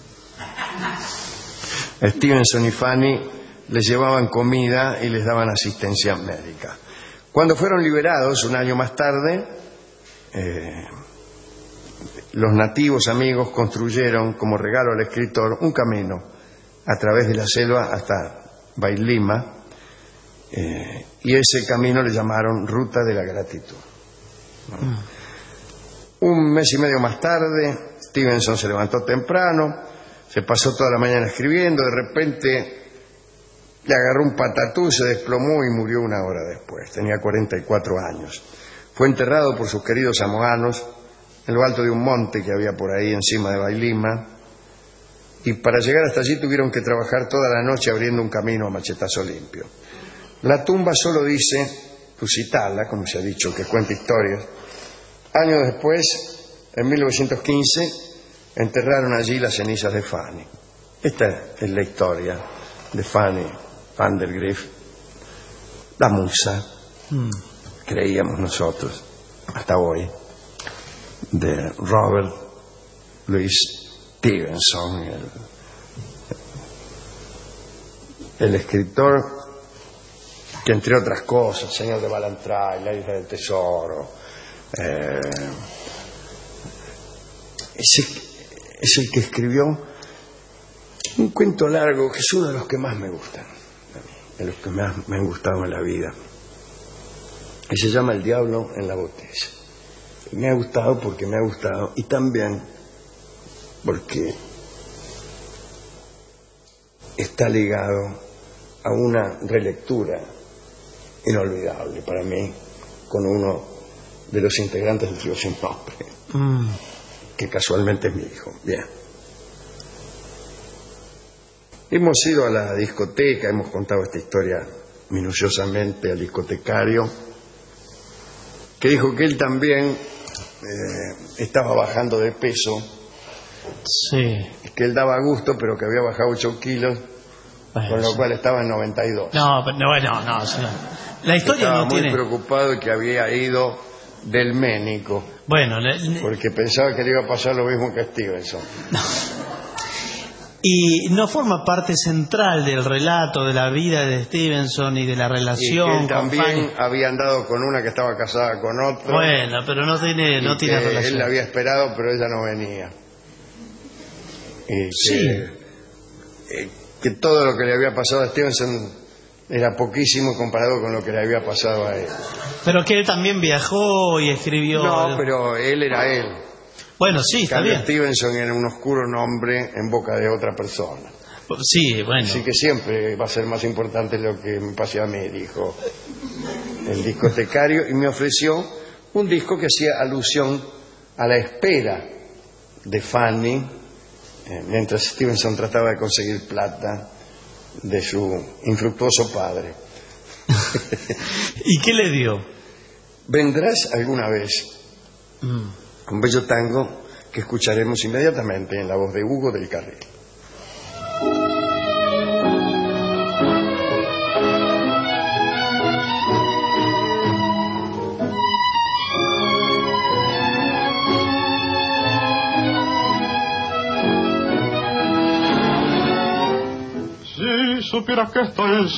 Stevenson y Fanny les llevaban comida y les daban asistencia médica. Cuando fueron liberados, un año más tarde, eh, los nativos amigos construyeron como regalo al escritor un camino a través de la selva hasta Bailima, eh, y ese camino le llamaron Ruta de la Gratitud. ¿No? Un mes y medio más tarde, Stevenson se levantó temprano, se pasó toda la mañana escribiendo, de repente le agarró un patatú, se desplomó y murió una hora después. Tenía cuarenta y cuatro años. Fue enterrado por sus queridos samoanos en lo alto de un monte que había por ahí encima de Bailima, y para llegar hasta allí tuvieron que trabajar toda la noche abriendo un camino a machetazo limpio. La tumba solo dice Tusitala, como se ha dicho, que cuenta historias. Años después, en mil novecientos quince, enterraron allí las cenizas de Fanny. Esta es la historia de Fanny Vandergrift, la musa, mm. creíamos nosotros, hasta hoy, de Robert Louis Stevenson, el, el escritor que, entre otras cosas, Señor de Ballantrae, La Isla del Tesoro, eh, ese, es el que escribió un cuento largo que es uno de los que más me gustan, de los que más me han gustado en la vida, y se llama El Diablo en la Botella. Y me ha gustado porque me ha gustado, y también porque está ligado a una relectura inolvidable para mí con uno de los integrantes del trío Sin Nombre, mm. que casualmente es mi hijo. Bien. Hemos ido a la discoteca, hemos contado esta historia minuciosamente al discotecario, que dijo que él también eh, estaba bajando de peso. Sí. Que él daba gusto, pero que había bajado ocho kilos, bueno, con lo sí. cual estaba en noventa y dos. No, pero bueno, no, sí. La historia estaba no muy tiene... preocupado y que había ido del médico. Bueno, le, le... porque pensaba que le iba a pasar lo mismo que a Stevenson. No. Y no forma parte central del relato de la vida de Stevenson y de la relación. Y que él con también Fanny. había andado con una que estaba casada con otro. Bueno, pero no tiene, no tiene relación. Él la había esperado, pero ella no venía. Y que, sí. eh, que todo lo que le había pasado a Stevenson era poquísimo comparado con lo que le había pasado a él. Pero que él también viajó y escribió. No, pero él era él. Bueno, sí, está bien. Stevenson era un oscuro nombre en boca de otra persona. Sí, bueno. Así que siempre va a ser más importante lo que me pase a mí, dijo el discotecario, y me ofreció un disco que hacía alusión a la espera de Fanny, eh, mientras Stevenson trataba de conseguir plata de su infructuoso padre. ¿Y qué le dio? ¿Vendrás alguna vez? Mm. Un bello tango que escucharemos inmediatamente en la voz de Hugo del Carril. Si supieras que estoy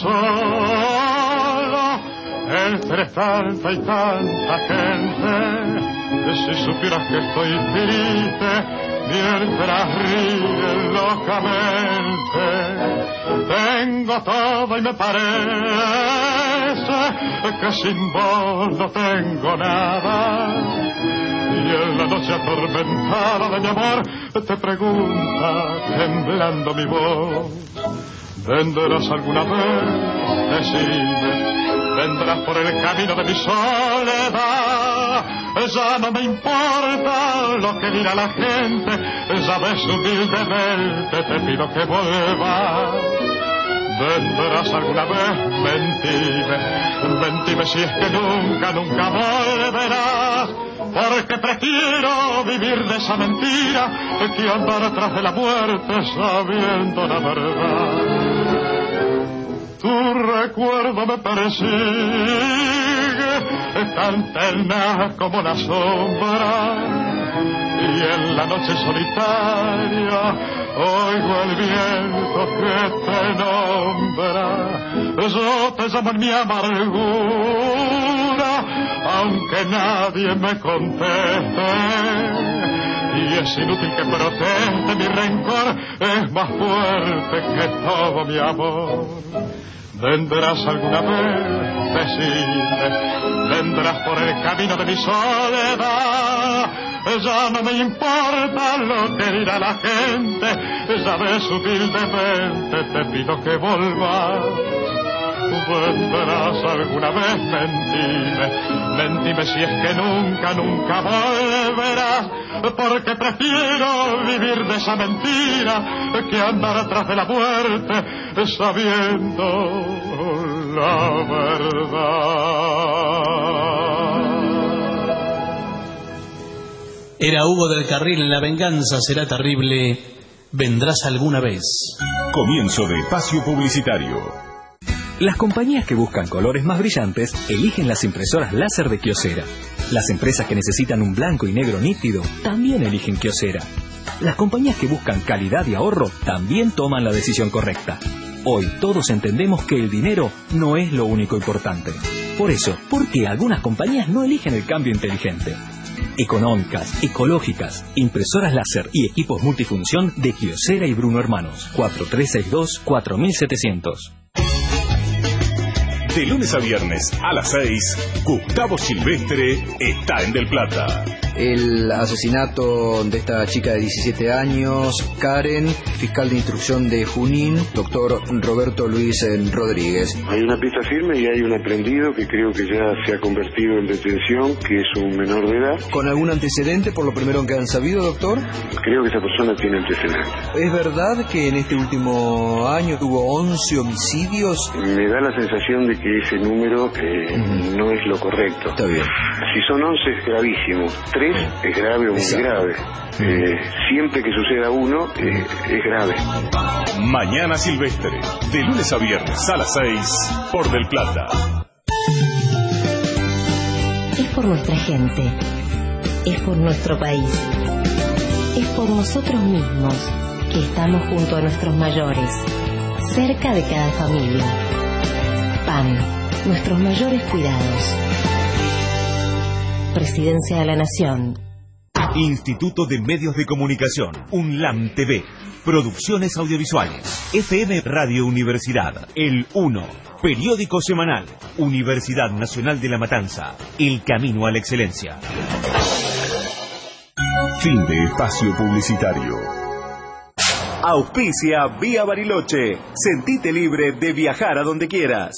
sola entre tanta y tanta gente, si supieras que estoy triste mientras ríen locamente, tengo todo y me parece sé que sin vos no tengo nada. Y en la noche atormentada de mi amor te pregunta, temblando mi voz, ¿vendrás alguna vez? Decime, ¿vendrás por el camino de mi soledad? Ya no me importa lo que dirá la gente, ya ves humildemente te pido que vuelvas. ¿Vendrás alguna vez? Mentime, mentime si es que nunca, nunca volverás. Porque prefiero vivir de esa mentira que andar atrás de la muerte sabiendo la verdad. Tu recuerdo me persigue, tan tenaz como la sombra, y en la noche solitaria oigo el viento que te nombra. Yo te llamo en mi amargura, aunque nadie me conteste, y es inútil que proteste, mi rencor es más fuerte que todo mi amor. ¿Vendrás alguna vez? Decime, ¿vendrás por el camino de mi soledad? Ya no me importa lo que dirá la gente, ya ves humildemente te pido que volvas. ¿Vendrás alguna vez? Mentime, mentime si es que nunca, nunca volverás, porque prefiero vivir de esa mentira que andar atrás de la muerte sabiendo la verdad. Era Hugo del Carril en La venganza será terrible. ¿Vendrás alguna vez? Comienzo de espacio publicitario. Las compañías que buscan colores más brillantes eligen las impresoras láser de Kyocera. Las empresas que necesitan un blanco y negro nítido también eligen Kyocera. Las compañías que buscan calidad y ahorro también toman la decisión correcta. Hoy todos entendemos que el dinero no es lo único importante. Por eso, ¿por qué algunas compañías no eligen el cambio inteligente? Económicas, ecológicas, impresoras láser y equipos multifunción de Kyocera y Bruno Hermanos. cuatro tres seis dos, cuatro siete cero cero. De lunes a viernes a las seis, Gustavo Silvestre está en Del Plata. El asesinato de esta chica de diecisiete años, Karen, fiscal de instrucción de Junín, doctor Roberto Luis Rodríguez. Hay una pista firme y hay un aprendido que creo que ya se ha convertido en detención, que es un menor de edad. ¿Con algún antecedente por lo primero que han sabido, doctor? Creo que esa persona tiene antecedentes. ¿Es verdad que en este último año hubo once homicidios? Me da la sensación de que ese número eh, uh-huh. no es lo correcto. Está bien. Si son once es gravísimo, tres es grave o muy Exacto. grave. Eh, siempre que suceda uno eh, es grave. Mañana Silvestre, de lunes a viernes a las seis, por Del Plata. Es por nuestra gente, es por nuestro país, es por nosotros mismos que estamos junto a nuestros mayores, cerca de cada familia. P A M, nuestros mayores cuidados. Presidencia de la Nación. Instituto de Medios de Comunicación, UNLAM T V, Producciones Audiovisuales, F M Radio Universidad, El uno, Periódico Semanal, Universidad Nacional de La Matanza, El Camino a la Excelencia. Fin de espacio publicitario. Auspicia Vía Bariloche. Sentite libre de viajar a donde quieras.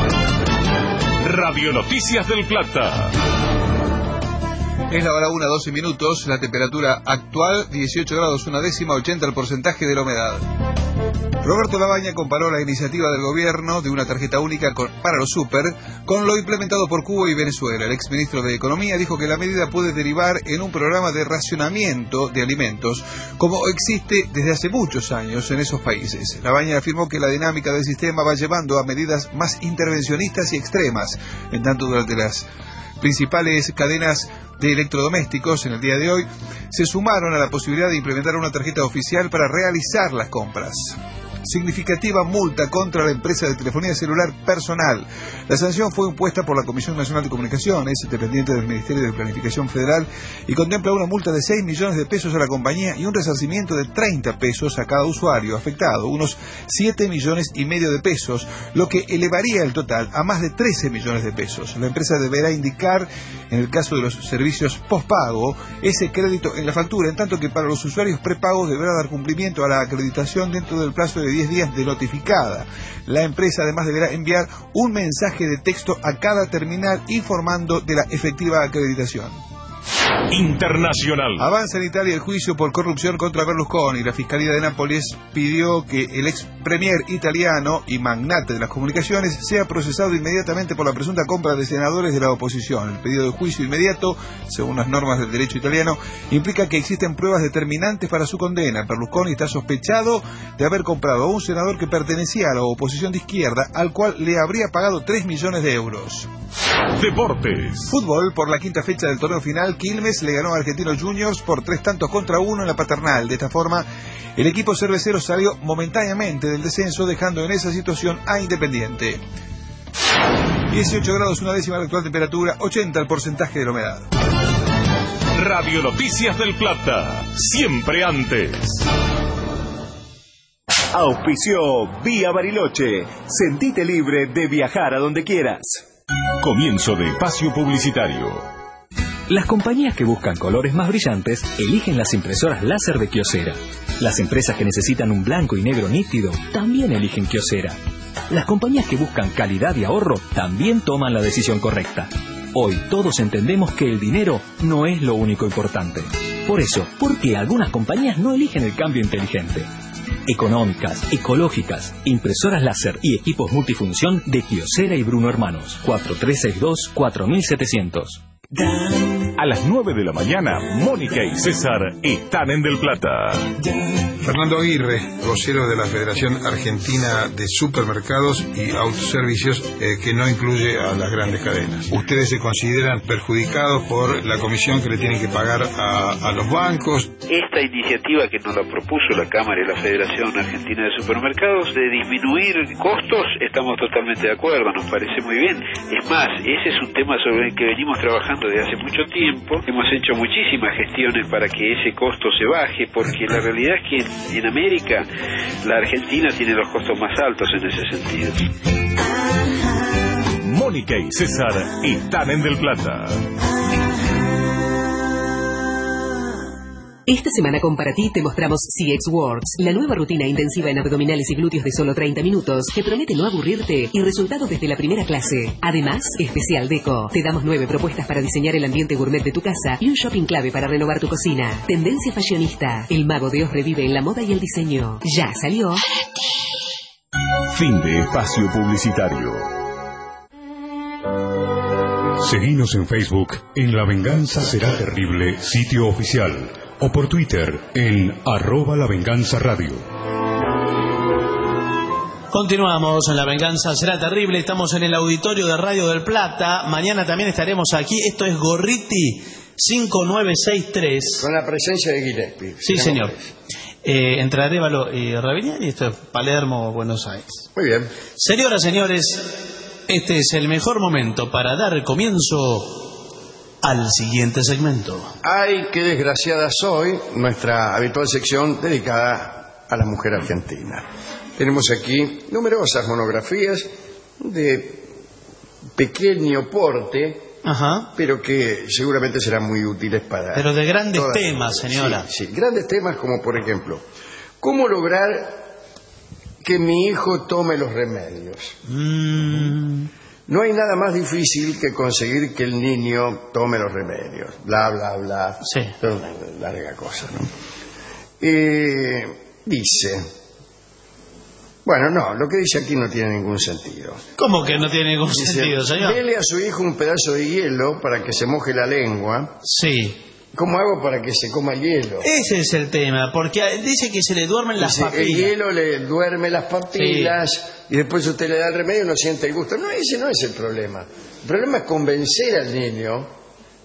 Radio Noticias del Plata. Es la hora una, doce minutos, la temperatura actual dieciocho grados una décima, ochenta el porcentaje de la humedad. Roberto Labaña comparó la iniciativa del gobierno de una tarjeta única con, para los súper con lo implementado por Cuba y Venezuela. El exministro de Economía dijo que la medida puede derivar en un programa de racionamiento de alimentos, como existe desde hace muchos años en esos países. Labaña afirmó que la dinámica del sistema va llevando a medidas más intervencionistas y extremas, en tanto durante las principales cadenas de electrodomésticos en el día de hoy se sumaron a la posibilidad de implementar una tarjeta oficial para realizar las compras. Significativa multa contra la empresa de telefonía celular Personal. La sanción fue impuesta por la Comisión Nacional de Comunicaciones, dependiente del Ministerio de Planificación Federal, y contempla una multa de seis millones de pesos a la compañía y un resarcimiento de treinta pesos a cada usuario afectado, unos siete millones y medio de pesos, lo que elevaría el total a más de trece millones de pesos. La empresa deberá indicar, en el caso de los servicios postpago, ese crédito en la factura, en tanto que para los usuarios prepagos deberá dar cumplimiento a la acreditación dentro del plazo de diez días de notificada. La empresa además deberá enviar un mensaje de texto a cada terminal informando de la efectiva acreditación. Internacional. Avanza en Italia el juicio por corrupción contra Berlusconi. La Fiscalía de Nápoles pidió que el ex premier italiano y magnate de las comunicaciones sea procesado inmediatamente por la presunta compra de senadores de la oposición. El pedido de juicio inmediato, según las normas del derecho italiano, implica que existen pruebas determinantes para su condena. Berlusconi está sospechado de haber comprado a un senador que pertenecía a la oposición de izquierda, al cual le habría pagado tres millones de euros. Deportes. Fútbol. Por la quinta fecha del torneo final, Quilmes le ganó a Argentinos Juniors por tres tantos contra uno en la Paternal. De esta forma, el equipo cervecero salió momentáneamente del descenso, dejando en esa situación a Independiente. dieciocho grados, una décima la actual temperatura, ochenta el porcentaje de la humedad. Radio Noticias del Plata, siempre antes. Auspició Vía Bariloche. Sentite libre de viajar a donde quieras. Comienzo de espacio publicitario. Las compañías que buscan colores más brillantes eligen las impresoras láser de Kyocera. Las empresas que necesitan un blanco y negro nítido también eligen Kyocera. Las compañías que buscan calidad y ahorro también toman la decisión correcta. Hoy todos entendemos que el dinero no es lo único importante. Por eso, ¿por qué algunas compañías no eligen el cambio inteligente? Económicas, ecológicas, impresoras láser y equipos multifunción de Kyocera y Bruno Hermanos. cuatro tres seis dos, cuatro siete cero cero. A las nueve de la mañana, Mónica y César están en Del Plata. Fernando Aguirre, vocero de la Federación Argentina de Supermercados y Autoservicios, eh, que no incluye a las grandes cadenas. ¿Ustedes se consideran perjudicados por la comisión que le tienen que pagar a, a los bancos? Esta iniciativa que nos la propuso la Cámara y la Federación Argentina de Supermercados de disminuir costos, estamos totalmente de acuerdo, nos parece muy bien. Es más, ese es un tema sobre el que venimos trabajando desde hace mucho tiempo. Hemos hecho muchísimas gestiones para que ese costo se baje, porque la realidad es que en América la Argentina tiene los costos más altos en ese sentido. Mónica y César están en Del Plata. Esta semana con Para Ti te mostramos C X Works, la nueva rutina intensiva en abdominales y glúteos de solo treinta minutos que promete no aburrirte y resultados desde la primera clase. Además, especial deco. Te damos nueve propuestas para diseñar el ambiente gourmet de tu casa y un shopping clave para renovar tu cocina. Tendencia fashionista. El mago de Oz revive en la moda y el diseño. Ya salió. Fin de espacio publicitario. Seguinos en Facebook en La Venganza Será Terrible, sitio oficial. O por Twitter en arroba La Venganza Radio. Continuamos en La Venganza Será Terrible. Estamos en el auditorio de Radio del Plata. Mañana también estaremos aquí. Esto es Gorriti cinco nueve seis tres. Con la presencia de Gillespie. Sí, señor. Eh, entre Arévalo y Rabiniani. Esto es Palermo, Buenos Aires. Muy bien. Señoras, señores, este es el mejor momento para dar comienzo al siguiente segmento. Ay, qué desgraciada soy, nuestra habitual sección dedicada a la mujer argentina. Tenemos aquí numerosas monografías de pequeño porte, Ajá. pero que seguramente serán muy útiles para... Pero de grandes todas. temas, señora. Sí, sí, grandes temas como, por ejemplo, ¿cómo lograr que mi hijo tome los remedios? Mm. No hay nada más difícil que conseguir que el niño tome los remedios. Bla, bla, bla. Sí. Es una larga cosa, ¿no? Eh, dice... Bueno, no, lo que dice aquí no tiene ningún sentido. ¿Cómo que no tiene ningún Dice, sentido, señor? Dele a su hijo un pedazo de hielo para que se moje la lengua. Sí. ¿Cómo hago para que se coma hielo? Ese es el tema, porque dice que se le duermen las Dice, papilas. el hielo le duerme las papilas, sí. Y después usted le da el remedio y no siente el gusto. No, ese no es el problema. El problema es convencer al niño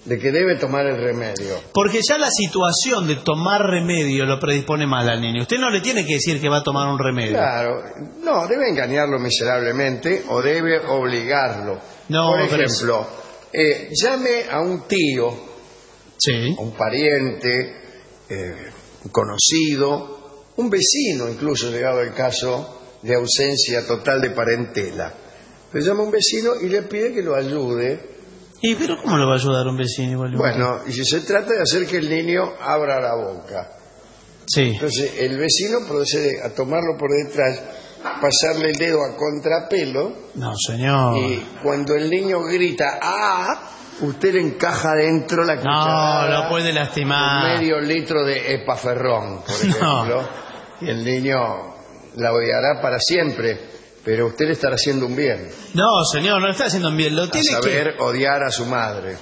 de que debe tomar el remedio. Porque ya la situación de tomar remedio lo predispone mal al niño. Usted no le tiene que decir que va a tomar un remedio. Claro, no, debe engañarlo miserablemente o debe obligarlo. No, Por pero ejemplo, eh, llame a un tío, sí, a un pariente, eh, un conocido, un vecino, incluso llegado el caso de ausencia total de parentela. Le llama a un vecino y le pide que lo ayude. ¿Y pero cómo lo va a ayudar un vecino igual? Bueno, y si se trata de hacer que el niño abra la boca. Sí. Entonces el vecino procede a tomarlo por detrás, pasarle el dedo a contrapelo. No, señor. Y cuando el niño grita ¡ah!, usted le encaja dentro la cucharada. No, lo puede lastimar. Medio litro de epaferrón, por ejemplo. No. Y el niño la odiará para siempre. Pero usted le estará haciendo un bien. No, señor, no le está haciendo un bien. Lo tiene a saber que... odiar a su madre.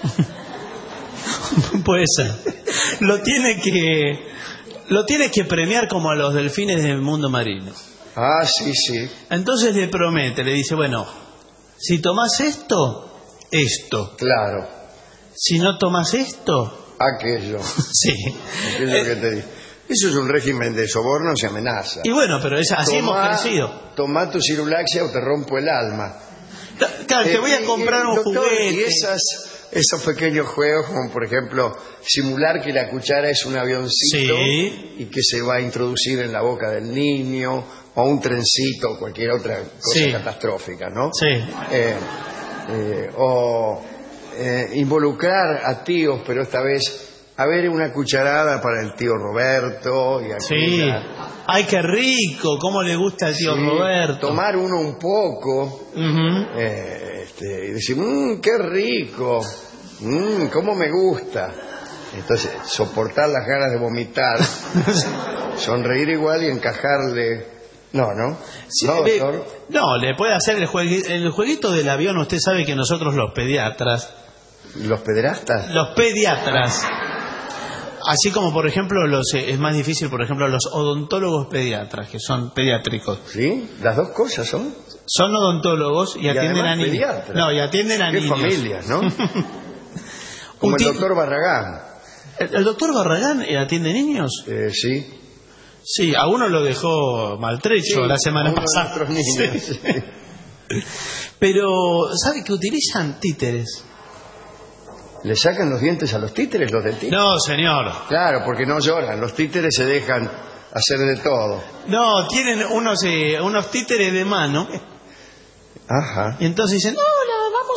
Puede ser. Lo tiene que... Lo tiene que premiar como a los delfines del mundo marino. Ah, sí, sí. Entonces le promete, le dice, bueno, si tomás esto, esto. Claro. Si no tomás esto... Aquello. Sí. Aquello eh... que te dice. Eso es un régimen de sobornos y amenaza. Y bueno, pero es, así Tomá, hemos crecido. Tomá tu cirulaxia o te rompo el alma. Claro, eh, te voy a comprar un doctor, juguete. Y esas, esos pequeños juegos, como por ejemplo, simular que la cuchara es un avioncito, sí, y que se va a introducir en la boca del niño, o un trencito, o cualquier otra cosa sí. catastrófica, ¿no? Sí. Eh, eh, o eh, involucrar a tíos, pero esta vez... A ver, una cucharada para el tío Roberto. Y sí. Ay, qué rico. ¿Cómo le gusta al tío sí, Roberto? Tomar uno un poco. Uh-huh. eh, este, y decir, mmm, qué rico. Mmm, cómo me gusta. Entonces, soportar las ganas de vomitar. Sonreír igual y encajarle. No, ¿no? Sí, no, doctor. No, le puede hacer el, juegue... el jueguito del avión. Usted sabe que nosotros los pediatras. ¿Los pederastas? Los pediatras. Así como, por ejemplo, los es más difícil, por ejemplo, los odontólogos pediatras, que son pediátricos. ¿Sí? ¿Las dos cosas son? Son odontólogos y, y atienden a niños. Pediatras. No, y atienden a ¿Qué niños. familias, ¿no? Como el doctor Barragán. ¿El, el doctor Barragán atiende niños? Eh, sí. Sí, a uno lo dejó maltrecho sí, la semana pasada. A niños, sí. Sí. Pero, ¿sabe que utilizan títeres? ¿Le sacan los dientes a los títeres, los dentistas? No, señor. Claro, porque no lloran. Los títeres se dejan hacer de todo. No, tienen unos eh, unos títeres de mano. Ajá. Y entonces dicen, hola, vamos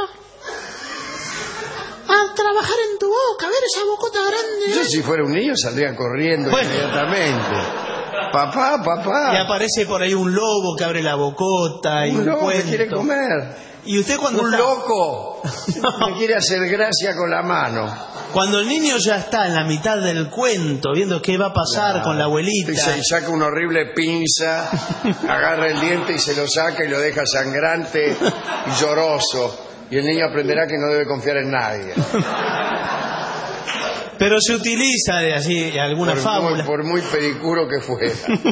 a, a trabajar en tu boca, a ver esa bocota grande. Yo si fuera un niño saldría corriendo bueno. inmediatamente. Papá, papá. Y aparece por ahí un lobo que abre la bocota. Un y un lobo cuento. que quiere comer. Y usted cuando un está... loco no. me quiere hacer gracia con la mano. Cuando el niño ya está en la mitad del cuento, viendo qué va a pasar claro. con la abuelita. Y se saca una horrible pinza, agarra el diente y se lo saca y lo deja sangrante y lloroso. Y el niño aprenderá que no debe confiar en nadie. Pero se utiliza de así alguna por fábula. Muy, por muy pedicuro que fuera.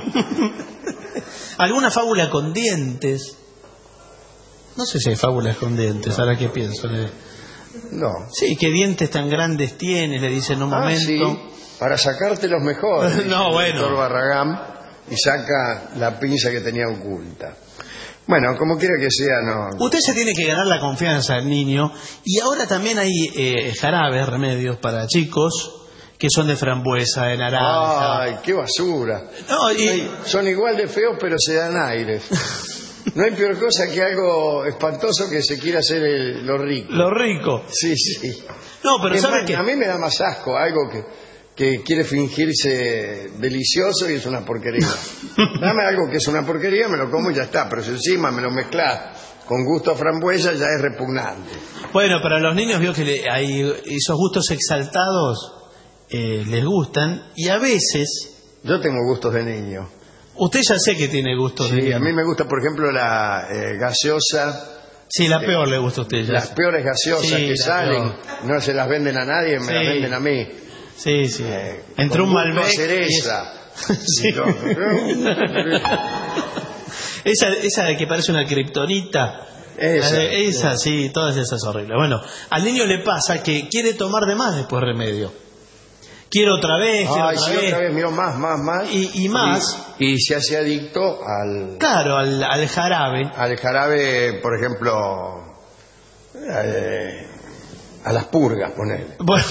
Alguna fábula con dientes. No sé si hay fábulas con dientes, ahora que pienso. No. Sí, ¿qué dientes tan grandes tienes? Le dice en un ah, momento. Sí, para sacarte los mejores. No, bueno. El doctor Barragán y saca la pinza que tenía oculta. Bueno, como quiera que sea, no. Usted se tiene que ganar la confianza del niño. Y ahora también hay eh, jarabes, remedios para chicos que son de frambuesa, de naranja. Ay, qué basura. No, y... Ay, son igual de feos, pero se dan aires. No hay peor cosa que algo espantoso que se quiera hacer el, lo rico. Lo rico. Sí, sí. No, pero ¿sabe más, qué? A mí me da más asco algo que, que quiere fingirse delicioso y es una porquería. Dame algo que es una porquería, me lo como y ya está. Pero si encima me lo mezclas con gusto a frambuesa, ya es repugnante. Bueno, para los niños veo que le, hay esos gustos exaltados eh, les gustan y a veces... Yo tengo gustos de niño. Usted ya sé que tiene gustos sí, de niño. Sí, a mí me gusta, por ejemplo, la eh, gaseosa. Sí, la eh, peor le gusta a usted. Ya. Las peores gaseosas sí, que salen, peor. No se las venden a nadie, me sí. las venden a mí. Sí, sí. Eh, Entre un Malbec cereza. Sí. esa, esa de que parece una kriptonita. Esa, eh, esa sí, todas esas horribles. Bueno, al niño le pasa que quiere tomar de más después remedio. Quiero otra vez, quiero Ay, otra, sí, vez. otra vez, miro más, más, más. Y, y más. Y, y se hace adicto al... Claro, al, al jarabe. Al jarabe, por ejemplo, eh, a las purgas, ponele. Bueno,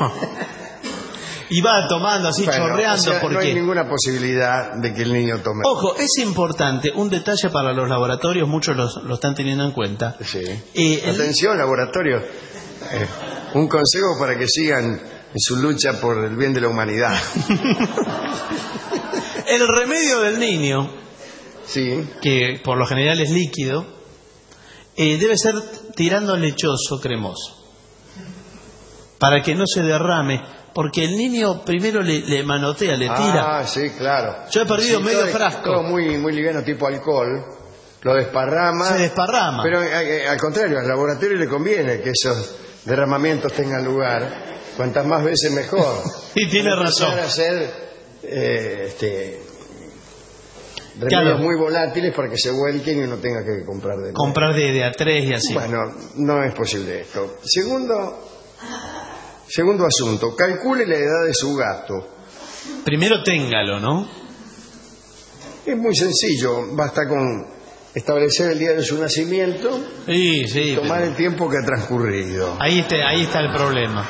y va tomando así, bueno, chorreando. O sea, porque... no hay ninguna posibilidad de que el niño tome. Ojo, es importante, un detalle para los laboratorios, muchos los, lo están teniendo en cuenta. Sí. Eh, el... Atención, laboratorios. Eh, un consejo para que sigan en su lucha por el bien de la humanidad. El remedio del niño, sí, que por lo general es líquido, eh, debe ser tirando lechoso cremoso, para que no se derrame, porque el niño primero le, le manotea, le tira. Ah, sí, claro. Yo he perdido sí, medio todo, frasco. Todo muy, muy liviano, tipo alcohol. Lo desparrama. Se desparrama. Pero eh, al contrario, al laboratorio le conviene que esos derramamientos tengan lugar. Cuantas más veces mejor. Y tiene razón. Para hacer eh, este, remedios claro. muy volátiles para que se vuelquen y uno tenga que comprar de comprar de, de a tres y así. Bueno, no es posible esto. Segundo, segundo asunto, calcule la edad de su gato. Primero téngalo, ¿no? Es muy sencillo, basta con establecer el día de su nacimiento sí, sí, y tomar pero... el tiempo que ha transcurrido. Ahí está, ahí está el problema.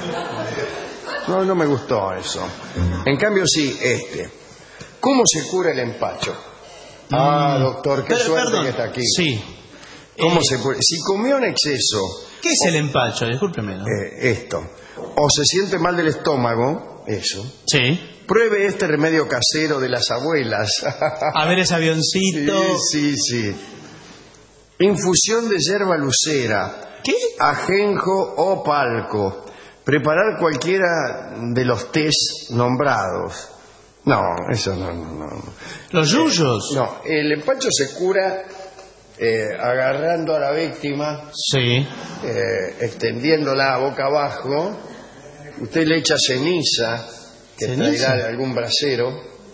No, no me gustó eso. En cambio, sí, este. ¿Cómo se cura el empacho? Mm. Ah, doctor, qué pero, suerte perdón, que está aquí. Sí. ¿Cómo eh... se cura? Si comió en exceso... ¿Qué es el empacho? Discúlpeme, ¿no? Eh, esto. O se siente mal del estómago, eso. Sí. Pruebe este remedio casero de las abuelas. A ver ese avioncito. Sí, sí, sí. Infusión de hierba lucera. ¿Qué? Ajenjo o palco. Preparar cualquiera de los tés nombrados. No, eso no, no, no. ¿Los yuyos? Eh, no, el empacho se cura eh, agarrando a la víctima. Sí. Eh, extendiéndola boca abajo. Usted le echa ceniza, que ¿Ceniza? traerá de algún brasero,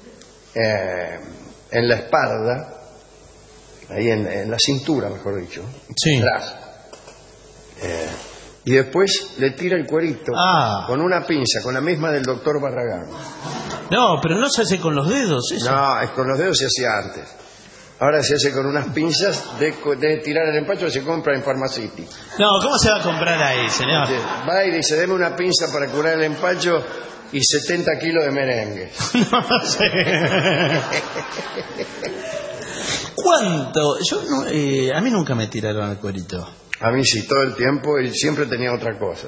eh, en la espalda, ahí en, en la cintura, mejor dicho. Sí. Atrás. Eh, y después le tira el cuerito ah. con una pinza, con la misma del doctor Barragán. No, pero no se hace con los dedos, ¿eso? No, es con los dedos se hacía antes. Ahora se hace con unas pinzas de, de tirar el empacho, se compra en Pharmacity. No, ¿cómo se va a comprar ahí, señor? Va y dice, deme una pinza para curar el empacho y setenta kilos de merengue. No sé. ¿Cuánto? Yo no, eh, a mí nunca me tiraron el cuerito. A mí sí, todo el tiempo, y siempre tenía otra cosa.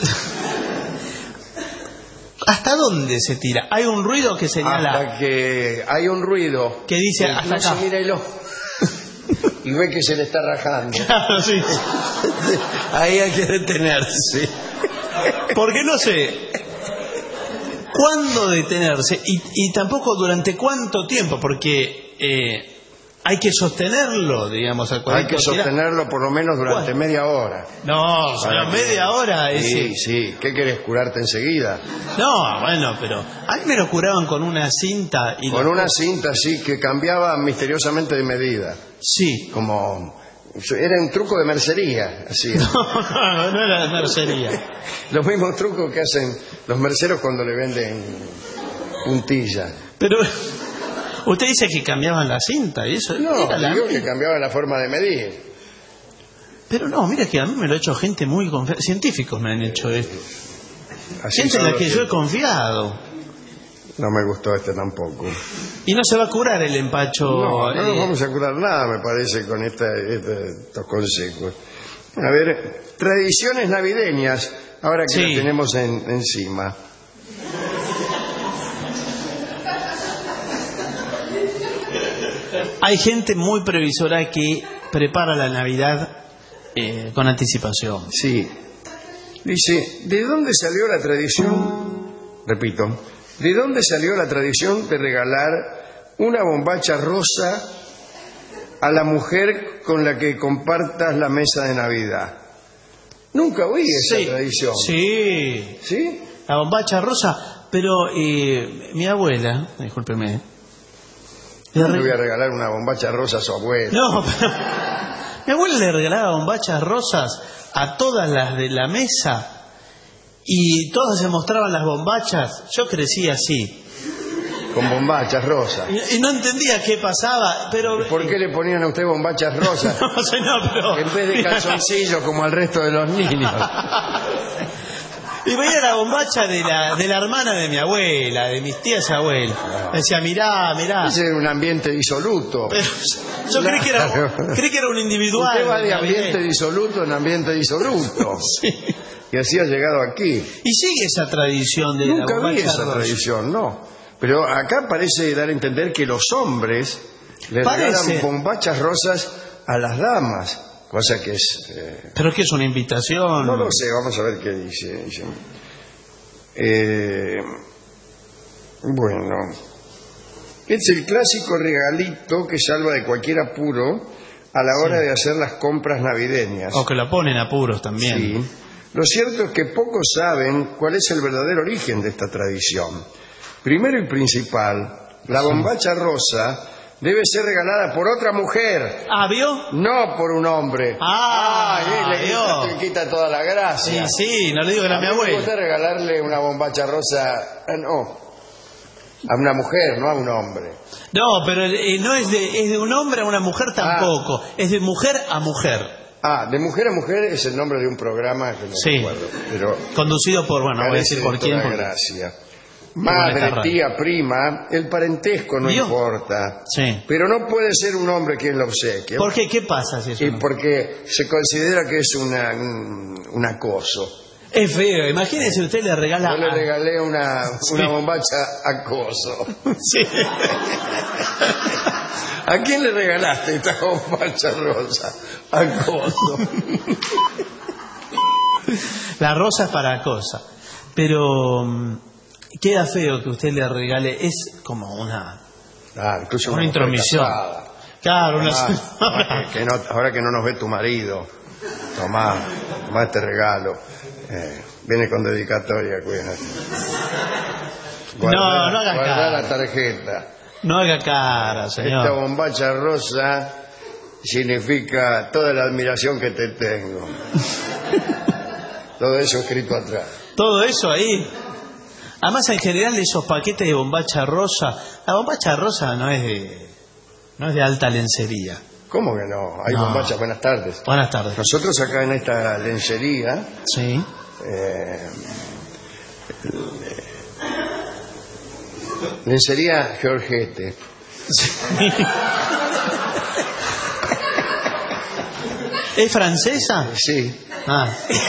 ¿Hasta dónde se tira? Hay un ruido que señala... Hasta que hay un ruido... Que dice hasta acá. Mírelo. Y ve que se le está rajando. Claro, sí. Ahí hay que detenerse. Porque no sé cuándo detenerse y, y tampoco durante cuánto tiempo, porque eh, hay que sostenerlo, digamos. A hay que sostenerlo por lo menos durante ¿Cuál? media hora. No, solo media hora. Es sí, el... sí. ¿Qué querés, curarte enseguida? No, bueno, pero a mí me lo curaban con una cinta. Y con lo... una cinta, sí, que cambiaba misteriosamente de medida. Sí. Como... Era un truco de mercería, así. No, no, no era de mercería. Los mismos trucos que hacen los merceros cuando le venden puntilla. Pero usted dice que cambiaban la cinta y eso. No, era digo la... que cambiaban la forma de medir. Pero no, mira que a mí me lo ha hecho gente muy confiada. Científicos me han hecho esto. Así gente en la que yo he confiado. No me gustó este tampoco. Y no se va a curar el empacho. No, no eh... nos vamos a curar nada, me parece, con esta, esta, estos consejos. A ver, tradiciones navideñas, ahora que sí. la tenemos en, encima. Hay gente muy previsora que prepara la Navidad eh, con anticipación. Sí. Dice, ¿de dónde salió la tradición? Repito. ¿De dónde salió la tradición de regalar una bombacha rosa a la mujer con la que compartas la mesa de Navidad? Nunca oí esa sí, tradición. Sí. ¿Sí? La bombacha rosa, pero eh, mi abuela, discúlpeme. No le voy a regalar una bombacha rosa a su abuela. No, pero, Mi abuela le regalaba bombachas rosas a todas las de la mesa y todas se mostraban las bombachas. Yo crecí así. Con bombachas rosas. Y, y no entendía qué pasaba, pero... ¿Por qué le ponían a usted bombachas rosas? No, señor, pero... En vez de calzoncillos como al resto de los niños. Y veía la bombacha de la, de la hermana de mi abuela, de mis tías abuelas. No. Decía, mirá, mirá. Ese era un ambiente disoluto. Pero yo creí que, era, creí que era un individual. Usted va de ambiente disoluto en ambiente disoluto. Sí. Y así ha llegado aquí. Y sigue esa tradición de Nunca la bombacha vi esa rosa. tradición, no. Pero acá parece dar a entender que los hombres le Parece. regalan bombachas rosas a las damas. Cosa que es... Eh... ¿Pero qué es una invitación? No lo sé, vamos a ver qué dice. dice. Eh... Bueno, es el clásico regalito que salva de cualquier apuro a la hora sí. de hacer las compras navideñas. O que la ponen apuros también. Sí. Lo cierto es que pocos saben cuál es el verdadero origen de esta tradición. Primero y principal, la bombacha rosa debe ser regalada por otra mujer. ¿Ah, vio? No por un hombre. Ah, ah le, quita, le quita toda la gracia. Sí, sí, no le digo que era mi abuela. Me gusta regalarle una bombacha rosa, ah, no, a una mujer, no a un hombre. No, pero eh, no es de, es de un hombre a una mujer tampoco. Ah. Es de mujer a mujer. Ah, de mujer a mujer es el nombre de un programa que no sí. recuerdo. Pero conducido por, bueno, voy a decir por quién. Porque... gracia. Madre, tía, prima, el parentesco no ¿Vio? importa. Sí. Pero no puede ser un hombre quien lo obsequie. ¿Por qué? ¿Qué pasa si es y un... Porque se considera que es una, un, un acoso. Es feo, imagínese usted le regala... Yo le regalé una, sí. una bombacha acoso. Sí. ¿A quién le regalaste esta bombacha rosa? Acoso. La rosa es para acosa. Pero... queda feo que usted le regale, es como una ah, incluso una, una intromisión. Claro, una... ahora, que no, ahora que no nos ve tu marido, tomá, tomá este regalo. Eh, viene con dedicatoria, cuídate. Guarda, no, no haga guarda cara. la tarjeta. No haga cara, señor. Esta bombacha rosa significa toda la admiración que te tengo. Todo eso escrito atrás. Todo eso ahí. Además, en general, esos paquetes de bombacha rosa, la bombacha rosa no es de, no es de alta lencería. ¿Cómo que no? Hay no. bombachas. Buenas tardes. Buenas tardes. Nosotros acá en esta lencería, sí. eh, lencería Georgette. Sí. ¿Es francesa? Sí. Ah.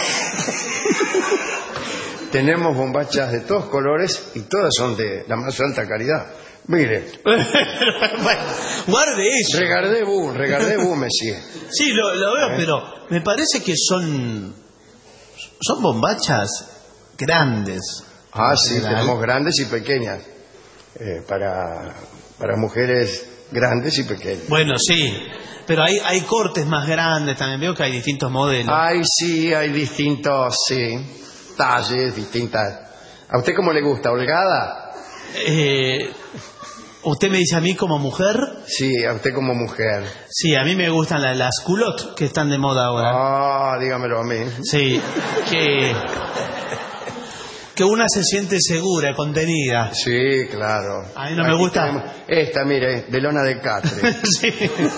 Tenemos bombachas de todos colores y todas son de la más alta calidad. Mire. Guarde eso. Regardez-vous, regardez-vous, monsieur. Sí, lo, lo veo, ¿Eh? Pero me parece que son son bombachas grandes. Ah, sí, tenemos grandes y pequeñas. Eh, para, para mujeres grandes y pequeñas. Bueno, sí. Pero hay, hay cortes más grandes también. Veo que hay distintos modelos. Ay, sí, hay distintos, sí. Talles distintas. ¿A usted cómo le gusta? ¿Holgada? Eh, ¿Usted me dice a mí como mujer? Sí, a usted como mujer. Sí, a mí me gustan las, las culottes que están de moda ahora. Ah, dígamelo a mí. Sí, que, que una se siente segura, contenida. Sí, claro. A mí no Aquí me gusta. Tenemos esta, mire, de lona de catre. Sí.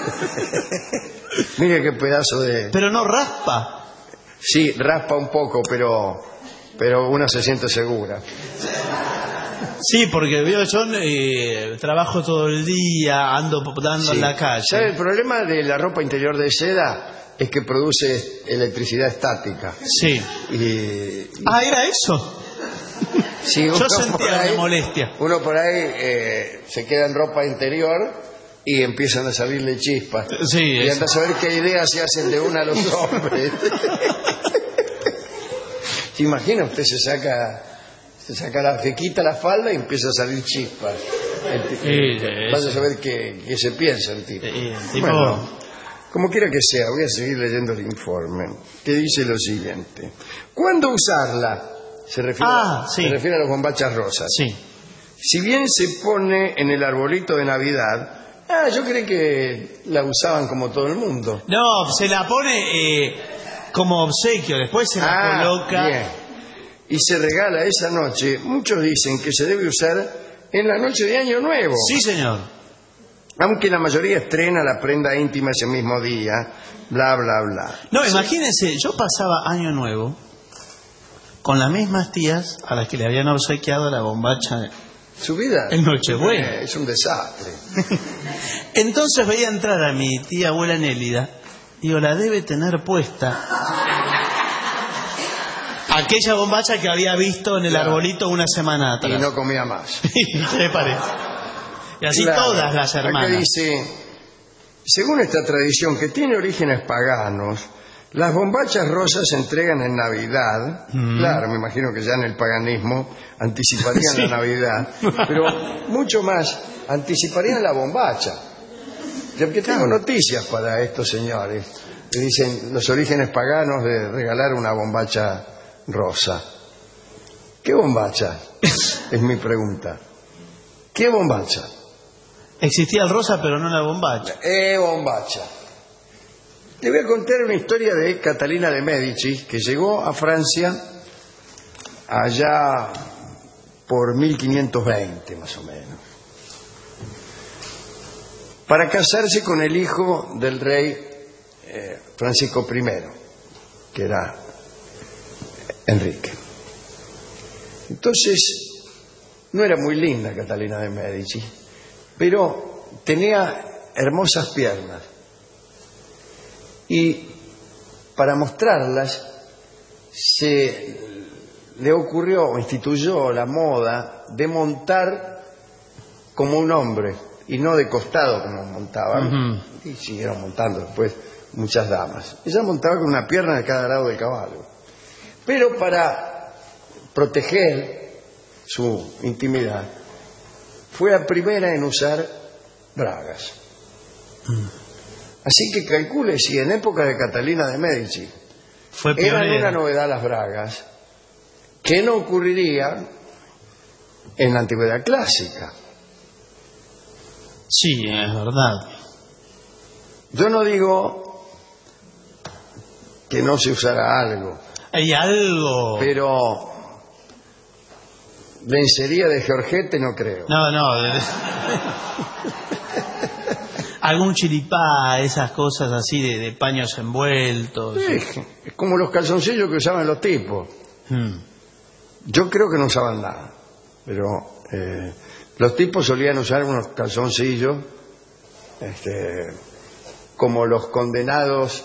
Mire qué pedazo de... Pero no raspa. Sí, raspa un poco, pero pero una se siente segura. Sí, porque veo yo eh, trabajo todo el día, ando dando sí. en la calle. ¿Sabe? El problema de la ropa interior de seda es que produce electricidad estática. Sí. Y, y... Ah, ¿era eso? Sí, yo sentía ahí, molestia. Uno por ahí eh, se queda en ropa interior y empiezan a salirle chispas. Sí, y anda a saber qué ideas se hacen de una a los hombres. ¿Se imagina? Usted se saca, se saca la, se quita la falda y empieza a salir chispas. Sí, vas a saber qué, qué se piensa el tipo. Sí, el tipo... Bueno, como quiera que sea, voy a seguir leyendo el informe, que dice lo siguiente. ¿Cuándo usarla? Se refiere, ah, sí. se refiere a las bombachas rosas. Sí. Si bien se pone en el arbolito de Navidad, Ah, yo creí que la usaban como todo el mundo. No, se la pone eh, como obsequio, después se la ah, coloca. Bien. Y se regala esa noche. Muchos dicen que se debe usar en la noche de Año Nuevo. Sí, señor. Aunque la mayoría estrena la prenda íntima ese mismo día, bla, bla, bla. No, sí. Imagínense, yo pasaba Año Nuevo con las mismas tías a las que le habían obsequiado la bombacha. Su vida en Nochebuena. Es un desastre. Entonces veía entrar a mi tía abuela Nélida. Digo, la debe tener puesta. Aquella bombacha que había visto en el claro. arbolito una semana atrás. Y no comía más. ¿Qué le parece? Y así claro. todas las hermanas. Acá dice, según esta tradición que tiene orígenes paganos, las bombachas rosas se entregan en Navidad. Mm. Claro, me imagino que ya en el paganismo anticiparían sí. la Navidad. Pero mucho más, anticiparían la bombacha. Yo que tengo claro. noticias para estos señores que dicen los orígenes paganos de regalar una bombacha rosa. ¿Qué bombacha? Es mi pregunta. ¿Qué bombacha? Existía el rosa, pero no la bombacha. Eh, bombacha. Le voy a contar una historia de Catalina de Médicis, que llegó a Francia allá por mil quinientos veinte, más o menos, para casarse con el hijo del rey eh, Francisco primero, que era Enrique. Entonces, no era muy linda Catalina de Médicis, pero tenía hermosas piernas. Y para mostrarlas, se le ocurrió, instituyó la moda de montar como un hombre, y no de costado como montaban. Uh-huh. Y siguieron montando después muchas damas. Ella montaba con una pierna de cada lado del caballo. Pero para proteger su intimidad, fue la primera en usar bragas. Uh-huh. Así que calcule si en época de Catalina de Médicis fue eran una novedad las bragas, que no ocurriría en la antigüedad clásica. Sí, es verdad. Yo no digo que no se usara algo. Hay algo. Pero lencería de Georgette no creo. No, no. Algún chiripá, esas cosas así de, de paños envueltos. Sí, es como los calzoncillos que usaban los tipos. Hmm. Yo creo que no usaban nada, pero eh, los tipos solían usar unos calzoncillos este, como los condenados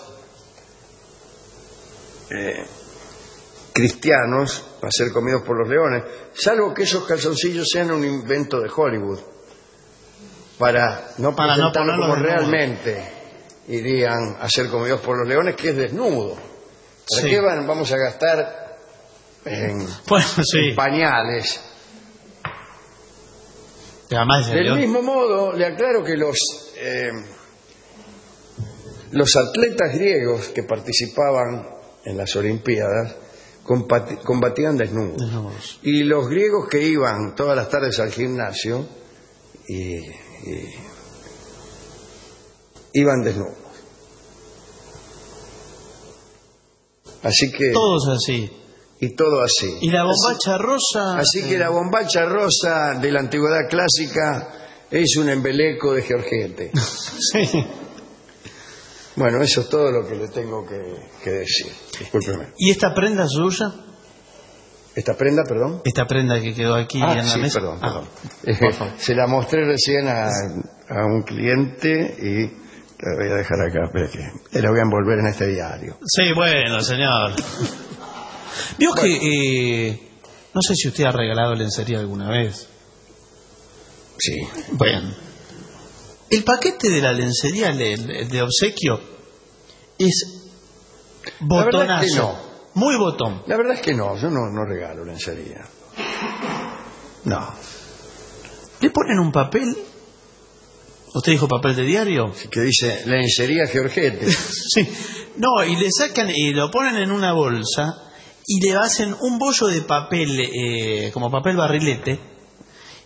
eh, cristianos a ser comidos por los leones, salvo que esos calzoncillos sean un invento de Hollywood, para no para presentarlo no como desnudo. Realmente irían a ser comidos por los leones, que es desnudo. ¿Para sí. qué van, vamos a gastar en, bueno, sí. en pañales? Del león. Mismo modo, le aclaro que los eh, los atletas griegos que participaban en las Olimpiadas combatían desnudos. desnudos. Y los griegos que iban todas las tardes al gimnasio y, y iban desnudos. Así que todos así. Y todo así. Y la bombacha así, rosa. Así eh... que la bombacha rosa de la antigüedad clásica es un embeleco de Georgette. Sí. Bueno, eso es todo lo que le tengo que, que decir. Discúlpeme. ¿Y esta prenda suya? ¿Esta prenda, perdón? Esta prenda que quedó aquí ah, en la sí, mesa. Perdón, ah, perdón. Eh, se la mostré recién a, a un cliente y la voy a dejar acá. Espera que la voy a envolver en este diario. Sí, bueno, señor. Vio bueno. que eh, no sé si usted ha regalado lencería alguna vez. Sí. Bueno, el paquete de la lencería, el, el de obsequio, es botonazo. La verdad es que no. Muy botón. La verdad es que no, yo no, no regalo lencería. No. ¿Le ponen un papel? ¿Usted dijo papel de diario? Sí, que dice lencería Georgette. Sí. No, y le sacan y lo ponen en una bolsa y le hacen un bollo de papel, eh, como papel barrilete,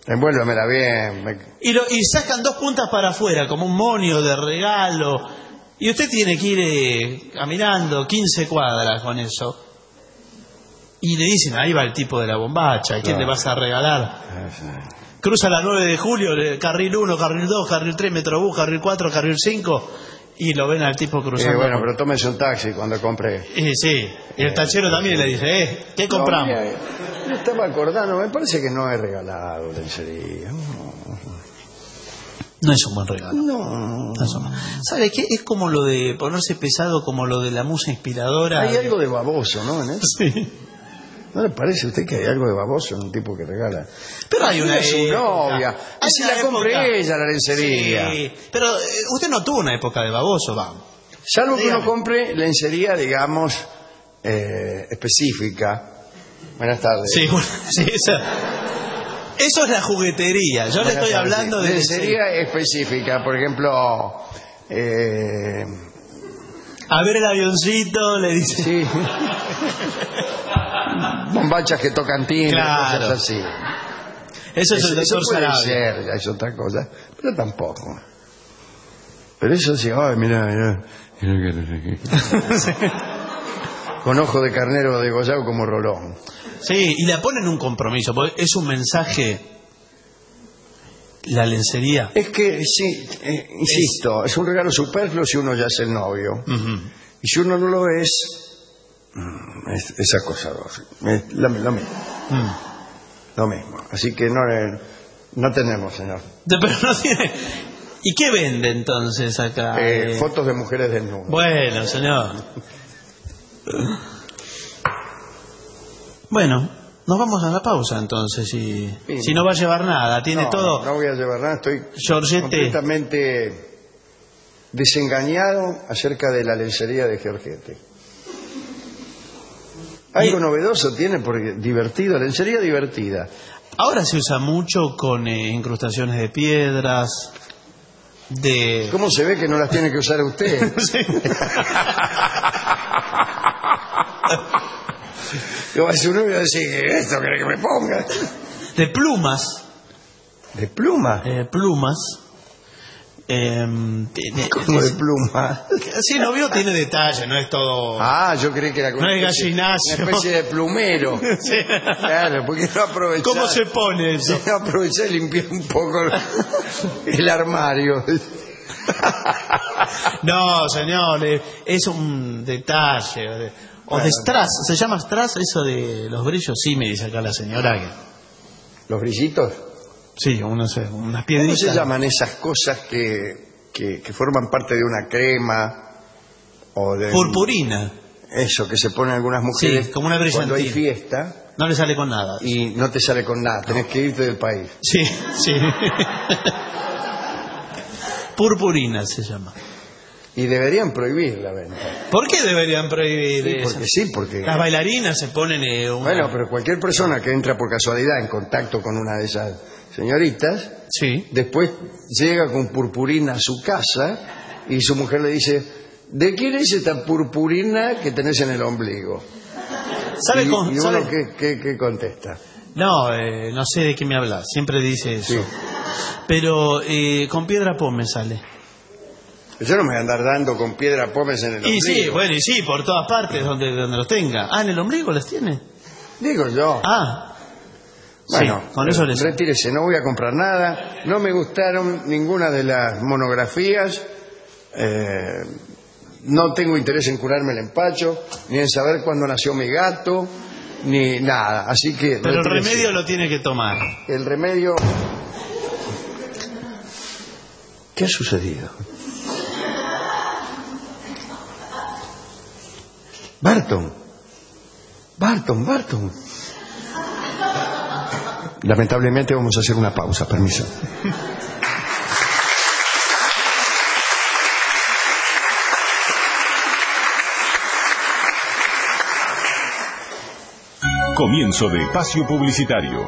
Envuélvemela bien. Me... Y, lo, y sacan dos puntas para afuera, como un monio de regalo. Y usted tiene que ir eh, caminando quince cuadras con eso. Y le dicen, ahí va el tipo de la bombacha, ¿y quién no. le vas a regalar? Cruza la nueve de julio, carril uno, carril dos, carril tres, Metrobús, carril cuatro, carril cinco, y lo ven al tipo cruzando. Eh, bueno, pero tómese un taxi cuando compre. Eh, sí, y el tachero también le dice, eh, ¿qué compramos? No, mira, me estaba acordando, me parece que no es regalado lencería. No, no es un buen regalo. No. no es un... ¿Sabe qué? Es como lo de ponerse pesado, como lo de la musa inspiradora. Hay algo de baboso, ¿no? ¿En eso? Sí. ¿No le parece a usted que hay algo de baboso en un tipo que regala? Pero hay una es su época. novia. Hay Si una la compre época. ella, la lencería. Sí, pero eh, usted no tuvo una época de baboso, vamos. Salvo que Dígame. uno compre lencería, digamos, eh, específica. Buenas tardes. Sí, bueno, sí, esa, eso es la juguetería. Yo Buenas le estoy tardes. hablando de lencería específica. Por ejemplo, eh... a ver el avioncito, le dice. Sí. Bombachas que tocan timbre, Claro. cosas así. Eso es el eso doctor puede Sarabia. ser, ya es otra cosa, pero tampoco. Pero eso sí, ay, mira, mira, con ojo de carnero degollado como Rolón. Sí, y le ponen un compromiso, porque es un mensaje, la lencería. Es que, sí, eh, insisto, es... es un regalo superfluo si uno ya es el novio. Uh-huh. Y si uno no lo es, es, es acosador. Es lo, lo mismo. Mm. Lo mismo. Así que no, eh, no tenemos, señor. De, pero no tiene... ¿Y qué vende entonces acá? Eh, Eh, fotos de mujeres desnudas. Bueno, señor. Bueno, nos vamos a la pausa entonces. Y, Sí. si no va a llevar nada, tiene no, todo. No voy a llevar nada, estoy Georgette. completamente desengañado acerca de la lencería de Georgette. Algo Y- novedoso tiene, porque divertido, lencería divertida. Ahora se usa mucho con eh, incrustaciones de piedras, de... ¿Cómo se ve que no las tiene que usar usted? Sí. Yo a su novio a decir, ¿esto quiere que me ponga? De plumas. ¿De pluma? Eh, plumas. Eh, tiene- ¿Cómo de pluma? Sí, no vio, tiene detalle, no es todo... Ah, yo creí que era No es una especie- gallinazo. una especie de plumero. Sí. Claro, porque no aprovechar. ¿Cómo se pone eso? No aproveché y limpié un poco el armario. No, señor, eh, es un detalle. eh, O de strass, ¿se llama strass eso de los brillos? Sí, me dice acá la señora. que- ¿Los brillitos? Sí, unas, unas ¿Cómo piedritas. se llaman esas cosas que, que, que forman parte de una crema? O de Purpurina. Eso, que se ponen algunas mujeres Sí, como una cuando hay brillantina. fiesta No le sale con nada. y no te sale con nada, tenés que irte del país. Sí, sí. Purpurina se llama. Y deberían prohibir la venta. ¿Por qué deberían prohibir Sí, eso? porque sí, porque... Las bailarinas se ponen... eh, una- Bueno, pero cualquier persona que entra por casualidad en contacto con una de esas señoritas, Sí. después llega con purpurina a su casa y su mujer le dice, ¿de quién es esta purpurina que tenés en el ombligo? ¿Sabe y, con- y uno sabe- ¿qué, qué, qué contesta? No, eh, no sé de qué me hablas. Siempre dice eso. Sí. Pero eh, con piedra po me sale. Yo no me voy a andar dando con piedra pómez en el Y ombligo. sí, bueno, y sí, por todas partes donde, donde los tenga. Ah, ¿en el ombligo las tiene? Digo yo. Ah. Bueno, sí, con eso les... retírese, no voy a comprar nada. No me gustaron ninguna de las monografías. Eh, no tengo interés en curarme el empacho, ni en saber cuándo nació mi gato, ni nada. Así que Pero el retírese. remedio lo tiene que tomar. El remedio... ¿Qué ha sucedido? Barton. Barton, Barton. Lamentablemente vamos a hacer una pausa, permiso. Comienzo de espacio publicitario.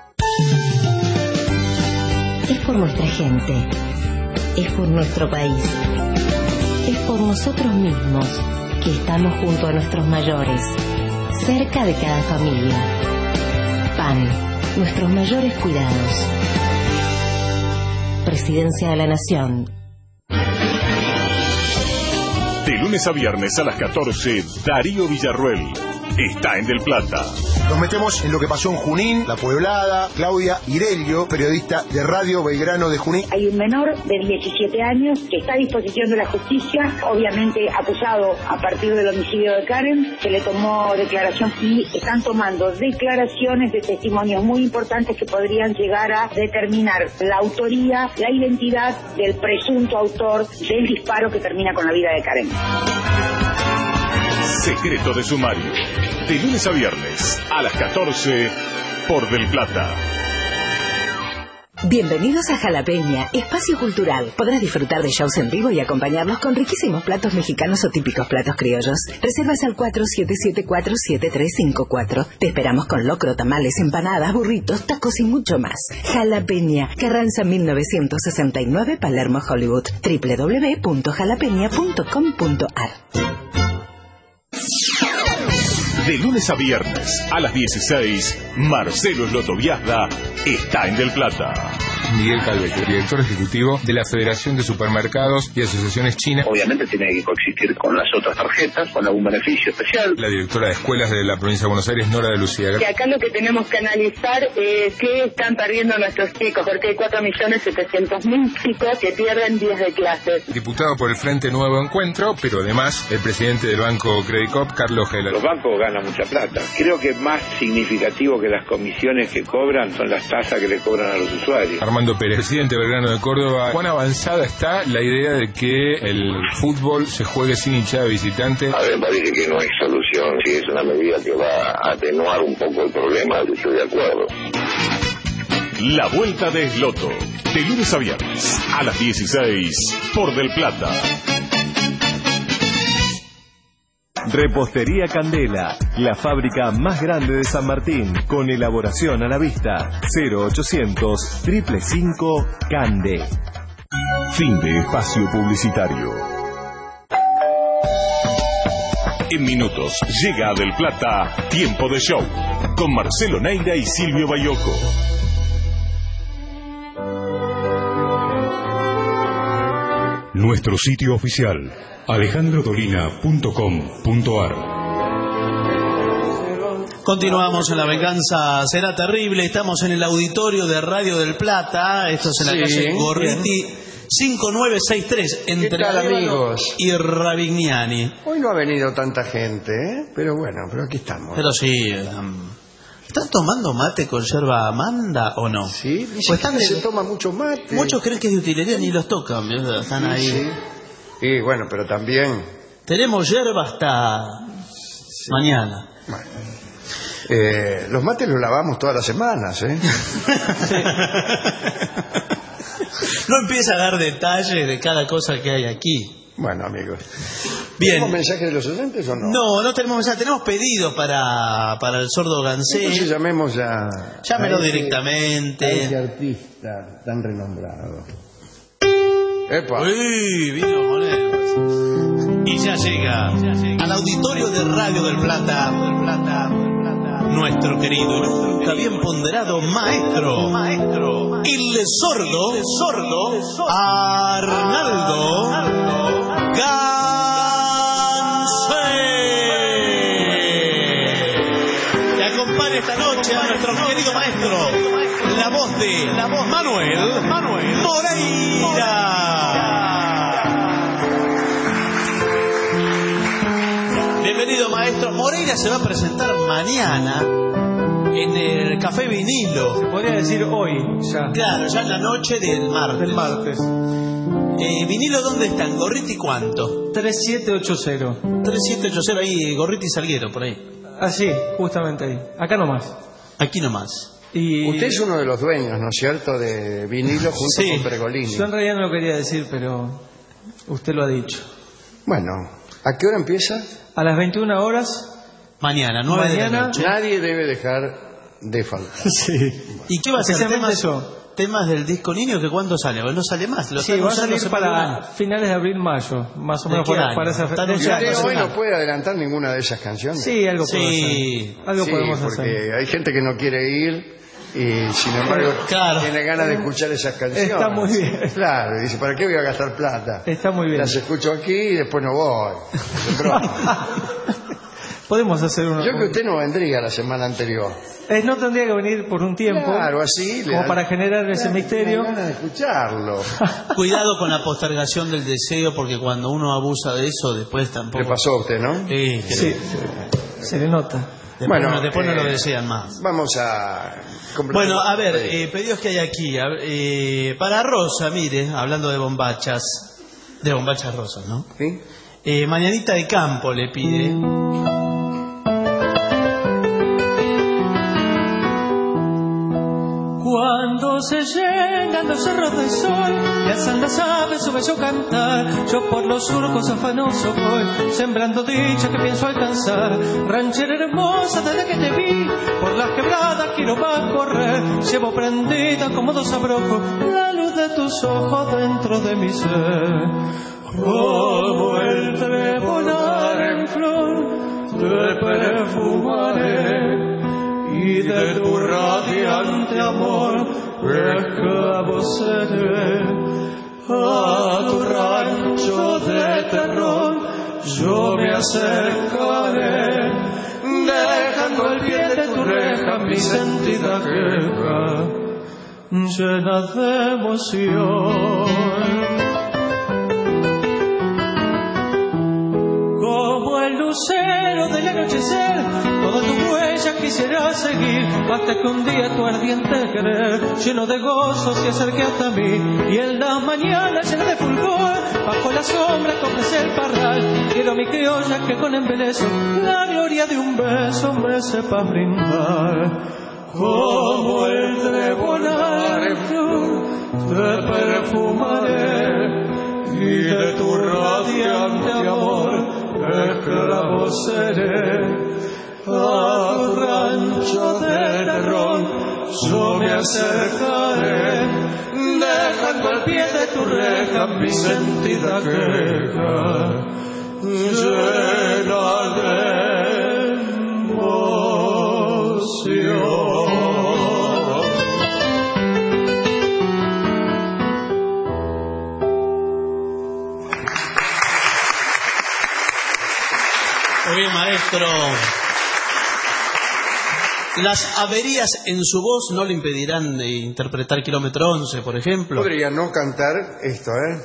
Es por nuestra gente, es por nuestro país, es por nosotros mismos que estamos junto a nuestros mayores, cerca de cada familia. P A N, nuestros mayores cuidados. Presidencia de la Nación. De lunes a viernes a las catorce, Darío Villarruel está en Del Plata. Nos metemos en lo que pasó en Junín, La Pueblada. Claudia Irelio, periodista de Radio Belgrano de Junín. Hay un menor de diecisiete años que está a disposición de la justicia, obviamente acusado a partir del homicidio de Karen. Se le tomó declaración y están tomando declaraciones de testimonios muy importantes que podrían llegar a determinar la autoría, la identidad del presunto autor del disparo que termina con la vida de Karen. Secreto de sumario. De lunes a viernes a las catorce por Del Plata. Bienvenidos a Jalapeña, espacio cultural. Podrás disfrutar de shows en vivo y acompañarlos con riquísimos platos mexicanos o típicos platos criollos. Reservas al cuatro siete siete cuatro siete tres cinco cuatro. Te esperamos con locro, tamales, empanadas, burritos, tacos y mucho más. Jalapeña, Carranza mil novecientos sesenta y nueve, Palermo, Hollywood. doble u doble u doble u punto jalapeña punto com punto a r. De lunes a viernes a las dieciséis, Marcelo Lotoviazda está en Del Plata. Miguel Calvete, director ejecutivo de la Federación de Supermercados y Asociaciones Chinas. Obviamente tiene que coexistir con las otras tarjetas, con algún beneficio especial. La directora de escuelas de la provincia de Buenos Aires, Nora de Lucía. Y acá lo que tenemos que analizar es qué están perdiendo nuestros chicos, porque hay cuatro millones setecientos mil chicos que pierden días de clases. Diputado por el Frente Nuevo Encuentro, pero además el presidente del Banco Credit Corp, Carlos Heller. Los bancos ganan mucha plata. Creo que más significativo que las comisiones que cobran son las tasas que le cobran a los usuarios. Armando Pérez, presidente de Belgrano de Córdoba. ¿Cuán avanzada está la idea de que el fútbol se juegue sin hinchada visitante? A ver, parece que no hay solución. Si es una medida que va a atenuar un poco el problema, yo estoy de acuerdo. La Vuelta de Esloto. De lunes a viernes a las dieciséis por Del Plata. Repostería Candela, la fábrica más grande de San Martín, con elaboración a la vista. cero ochocientos, cinco cinco cinco, Cande. Fin de espacio publicitario. En minutos llega a Del Plata Tiempo de Show, con Marcelo Neira y Silvio Bayoco. Nuestro sitio oficial, alejandro dolina punto com punto a r. Continuamos en La Venganza Será Terrible. Estamos en el auditorio de Radio del Plata. Esto es en la Sí, calle Gorriti bien. cinco nueve seis tres, entre tal, Arévalo amigos? y Ravignani. Hoy no ha venido tanta gente, ¿eh? Pero bueno, pero aquí estamos. Pero sí, um, ¿están tomando mate con yerba amanda o no? Sí, dice Pues están que de- se toma mucho mate. Muchos creen que es de utilería, ni los tocan, ¿verdad? Están ahí. Sí, sí. Y bueno, pero también... Tenemos yerba hasta mañana. Bueno, eh, los mates los lavamos todas las semanas, ¿eh? No empieza a dar detalles de cada cosa que hay aquí. Bueno, amigos. Bien. ¿Tenemos mensajes de los oyentes o no? No, no tenemos mensaje. Tenemos pedidos para, para el sordo Gansé. Entonces llamemos ya... Llámelo a ese- directamente. a ese artista tan renombrado. ¡Epa! Uy, vino Monel. Y ya llega al auditorio de Radio del Plata, del Plata, nuestro querido y nunca bien ponderado maestro, maestro, el sordo, el sordo, Arnaldo Gansé. Que acompaña esta noche a nuestro querido maestro, la voz de la voz Manuel, Manuel Moreira. Bienvenido, maestro. Moreira se va a presentar mañana en el Café Vinilo. Podría decir hoy, ya. Claro, ya en la noche del martes. Del martes. Eh, ¿Vinilo dónde está? ¿En Gorriti cuánto? tres siete ocho cero. tres siete ocho cero, ahí, Gorriti Salguero, por ahí. Ah, sí, justamente ahí. Acá nomás. Aquí nomás. Y... Usted es uno de los dueños, ¿no es cierto?, de vinilo junto Sí. con Pergolini. Yo en realidad no lo quería decir, pero usted lo ha dicho. Bueno, ¿a qué hora empieza? A las veintiuna horas. Mañana, nueve de la Mañana. noche. Nadie debe dejar de faltar. Sí. ¿Y qué va a ser? Especialmente ¿Temas, yo. temas del disco niño que cuándo sale? Bueno, no sale más. Lo Sí, están va a usando salir hace más de un para año. finales de abril, mayo. Más o ¿De menos qué para, año? para esa Está fecha. anunciado. Usted no sé hoy nada. no puede adelantar ninguna de esas canciones. Sí, algo podemos Sí. hacer. Algo Sí, podemos porque hacer. hay gente que no quiere ir y sin embargo claro. tiene ganas de escuchar esas canciones. Está muy bien. Claro, y dice, ¿para qué voy a gastar plata? Está muy bien. Las escucho aquí y después no voy. Podemos hacer una... Yo creo que usted no vendría la semana anterior. Eh, no tendría que venir por un tiempo. Claro, así. Como le para generar ese claro, misterio. ganas de escucharlo. Cuidado con la postergación del deseo, porque cuando uno abusa de eso, después tampoco... Le pasó a usted, ¿no? Sí, sí, sí. Se le nota. Después, bueno, no, después eh, no lo desean más. Vamos a... Bueno, a ver, eh, pedidos que hay aquí. A ver, eh, para Rosa, mire, hablando de bombachas, de bombachas rosas, ¿no? Sí. Eh, Mañanita de Campo le pide. Cuando se llenan los cerros del sol y alzan las aves su bello cantar, yo por los surcos afanoso voy, sembrando dicha que pienso alcanzar. Ranchera hermosa, desde que te vi, por las quebradas quiero más correr. Llevo prendida como dos abrojos la luz de tus ojos dentro de mi ser. Como el trebonar en flor, te perfumaré, y de tu radiante amor esclavo seré. A tu rancho de terror yo me acercaré, dejando al pie de tu reja mi sentida queja llena de emoción. Como el lucero del anochecer, toda tu huella quisiera seguir, hasta que un día tu ardiente querer, lleno de gozo, se acerque hasta mí. Y en las mañanas llena de fulgor, bajo la sombra coges el parral. Quiero mi criolla que con embeleso la gloria de un beso me sepa brindar. Como el trebonar en flor, te perfumaré, y de tu radiante amor esclavo seré. A tu rancho de terror yo me acercaré, dejando al pie de tu reja mi sentida queja llena de emoción. Muy bien, maestro. Las averías en su voz no le impedirán de interpretar Kilómetro once, por ejemplo. Podría no cantar esto, ¿eh?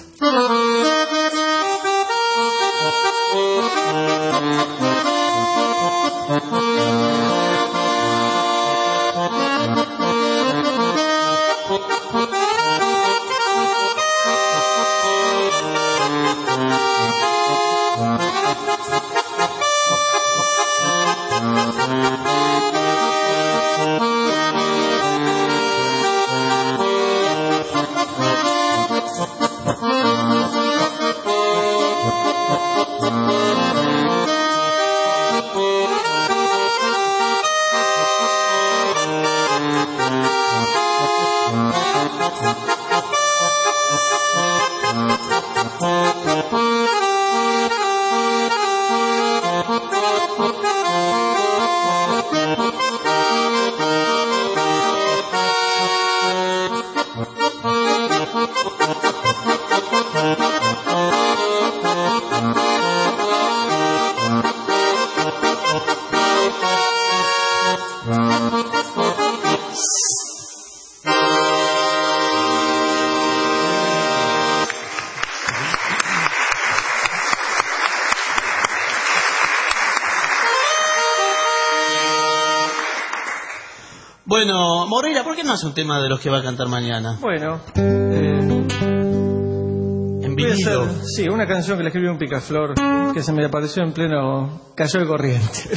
Bueno, Moreira, ¿por qué no hace un tema de los que va a cantar mañana? Bueno, eh, en voy a vinilo. hacer, sí, una canción que le escribió un picaflor que se me apareció en pleno Cayó el Corriente.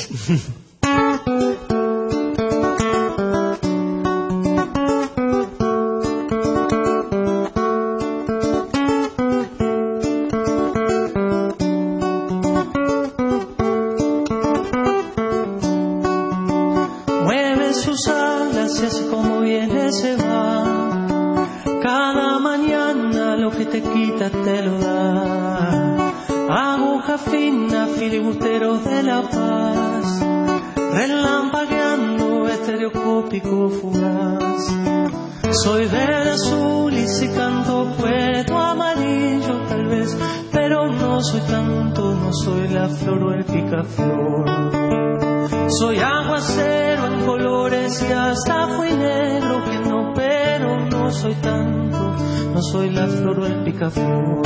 Mueve sus alas y así como viene se va. Cada mañana lo que te quita te lo da. Aguja fina, filibusteros de la paz, relampagueando este estereoscópico fugaz. Soy verde, azul y si canto puedo amarillo tal vez, pero no soy tanto, no soy la flor o el picaflor. Soy aguacero en colores y hasta fui negro que no, pero no soy tanto, no soy la flor o el picaflor.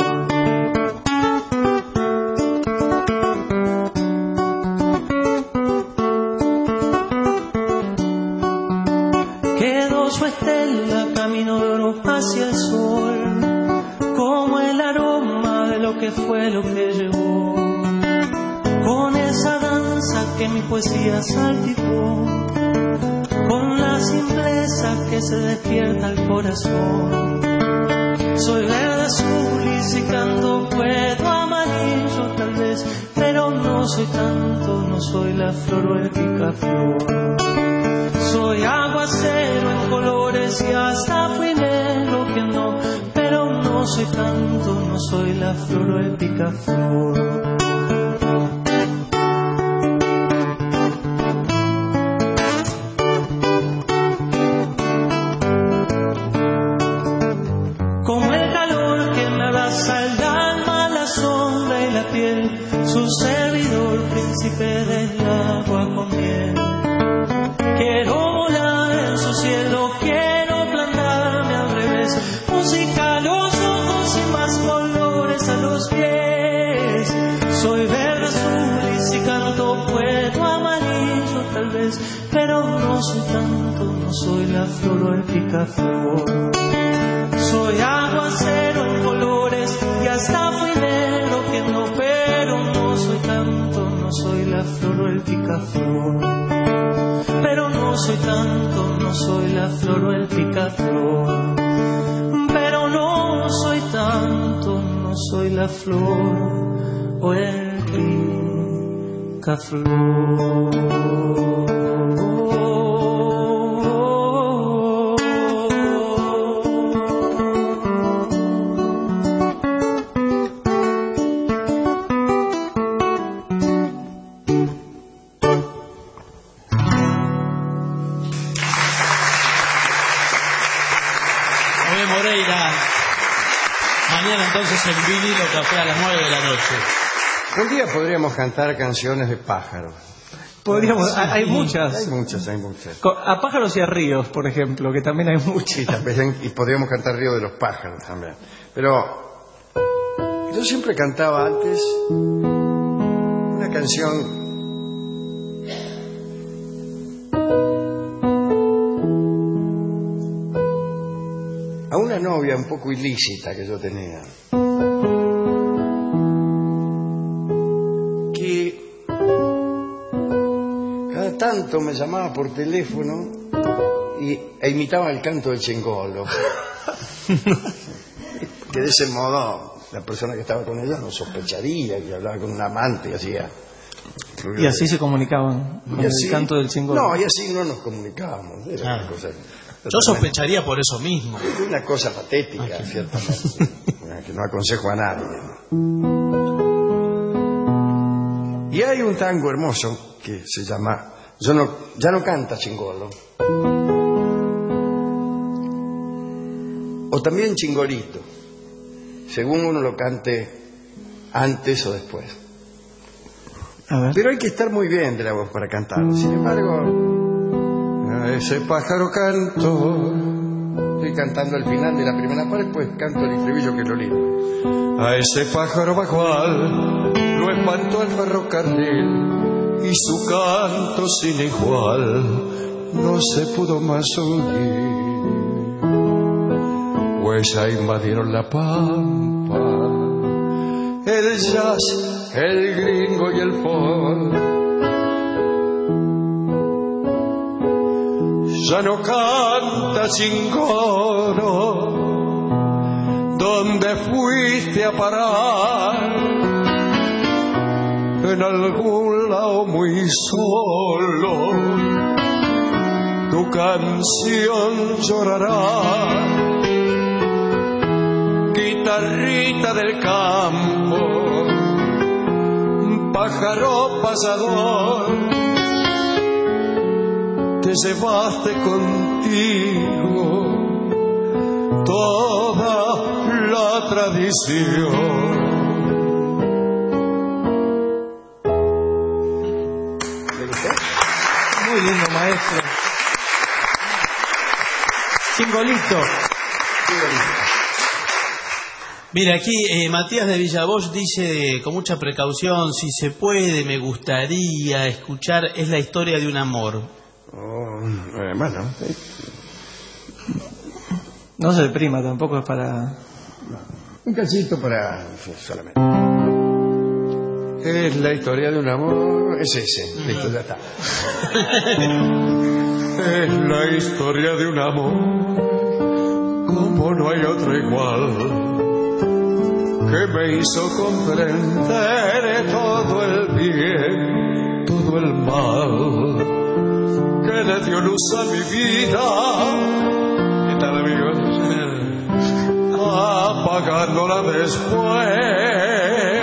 Quedó su estela, camino de oro hacia el sol, como el aroma de lo que fue lo que llevó, con esa danza que mi poesía salpicó, con la simpleza que se despierta al corazón. Soy verde, azul y si canto puedo amarillo tal vez, pero no soy tanto, no soy la flor o el picaflor. Soy aguacero en colores y hasta fui negro que no, pero no soy tanto, no soy la flor o el picaflor. Como el calor que me abraza el alma, la sombra y la piel, su servidor, príncipe del agua con miel. Quiero volar en su cielo, quiero plantarme al revés, música a los ojos y más colores a los pies. Soy verde, azul y si canto puedo amarillo tal vez, pero no soy tanto, no soy la flor o el picaflor. Soy aguacero en colores y hasta fui negro que no, pero no soy tanto, no soy la flor o el picaflor. Pero no soy tanto, no soy la flor o el picaflor. Pero no soy tanto, no soy la flor o el picaflor. Entonces el vinilo café a las nueve de la noche. Un día podríamos cantar canciones de pájaros. Podríamos, Sí, hay muchas. Hay muchas, hay muchas. A pájaros y a ríos, por ejemplo, que también hay muchas. Y, también, y podríamos cantar Río de los Pájaros también. Pero yo siempre cantaba antes una canción a una novia un poco ilícita que yo tenía, que cada tanto me llamaba por teléfono y, e imitaba el canto del chingolo. Que de ese modo la persona que estaba con ella no sospecharía que hablaba con un amante y hacía... Y así se comunicaban con y así, el canto del chingolo. No, y así no nos comunicábamos. Era Claro. una cosa... Yo sospecharía por eso mismo. Es una cosa patética, ciertamente, que no aconsejo a nadie. Y hay un tango hermoso que se llama Yo no, ya no canta Chingolo. O también Chingolito, según uno lo cante antes o después. A ver. Pero hay que estar muy bien de la voz para cantarlo. Sin embargo... A ese pájaro canto. Estoy cantando el final de la primera parte, pues canto el estribillo que es lo lindo. A ese pájaro bajual lo espantó el ferrocarril y su canto sin igual no se pudo más oír. Pues ahí invadieron la pampa el jazz, el gringo y el folk. Ya no canta Chingolo, ¿dónde fuiste a parar? En algún lado muy solo, tu canción llorará. Guitarrita del campo, pájaro pasador, te llevaste contigo toda la tradición. Muy lindo, maestro. Chingolito. Mira, aquí eh, Matías de Villavoz dice con mucha precaución, si se puede, me gustaría escuchar, es la historia de un amor. Oh, eh, bueno. No se deprima, tampoco es para... Un cachito para... Sí, solamente. Es la historia de un amor... Es ese, listo, ya está. Es la historia de un amor como no hay otro igual, que me hizo comprender todo el bien, todo el mal, que le dio luz a mi vida. ¿Qué tal, amigos? Apagándola después.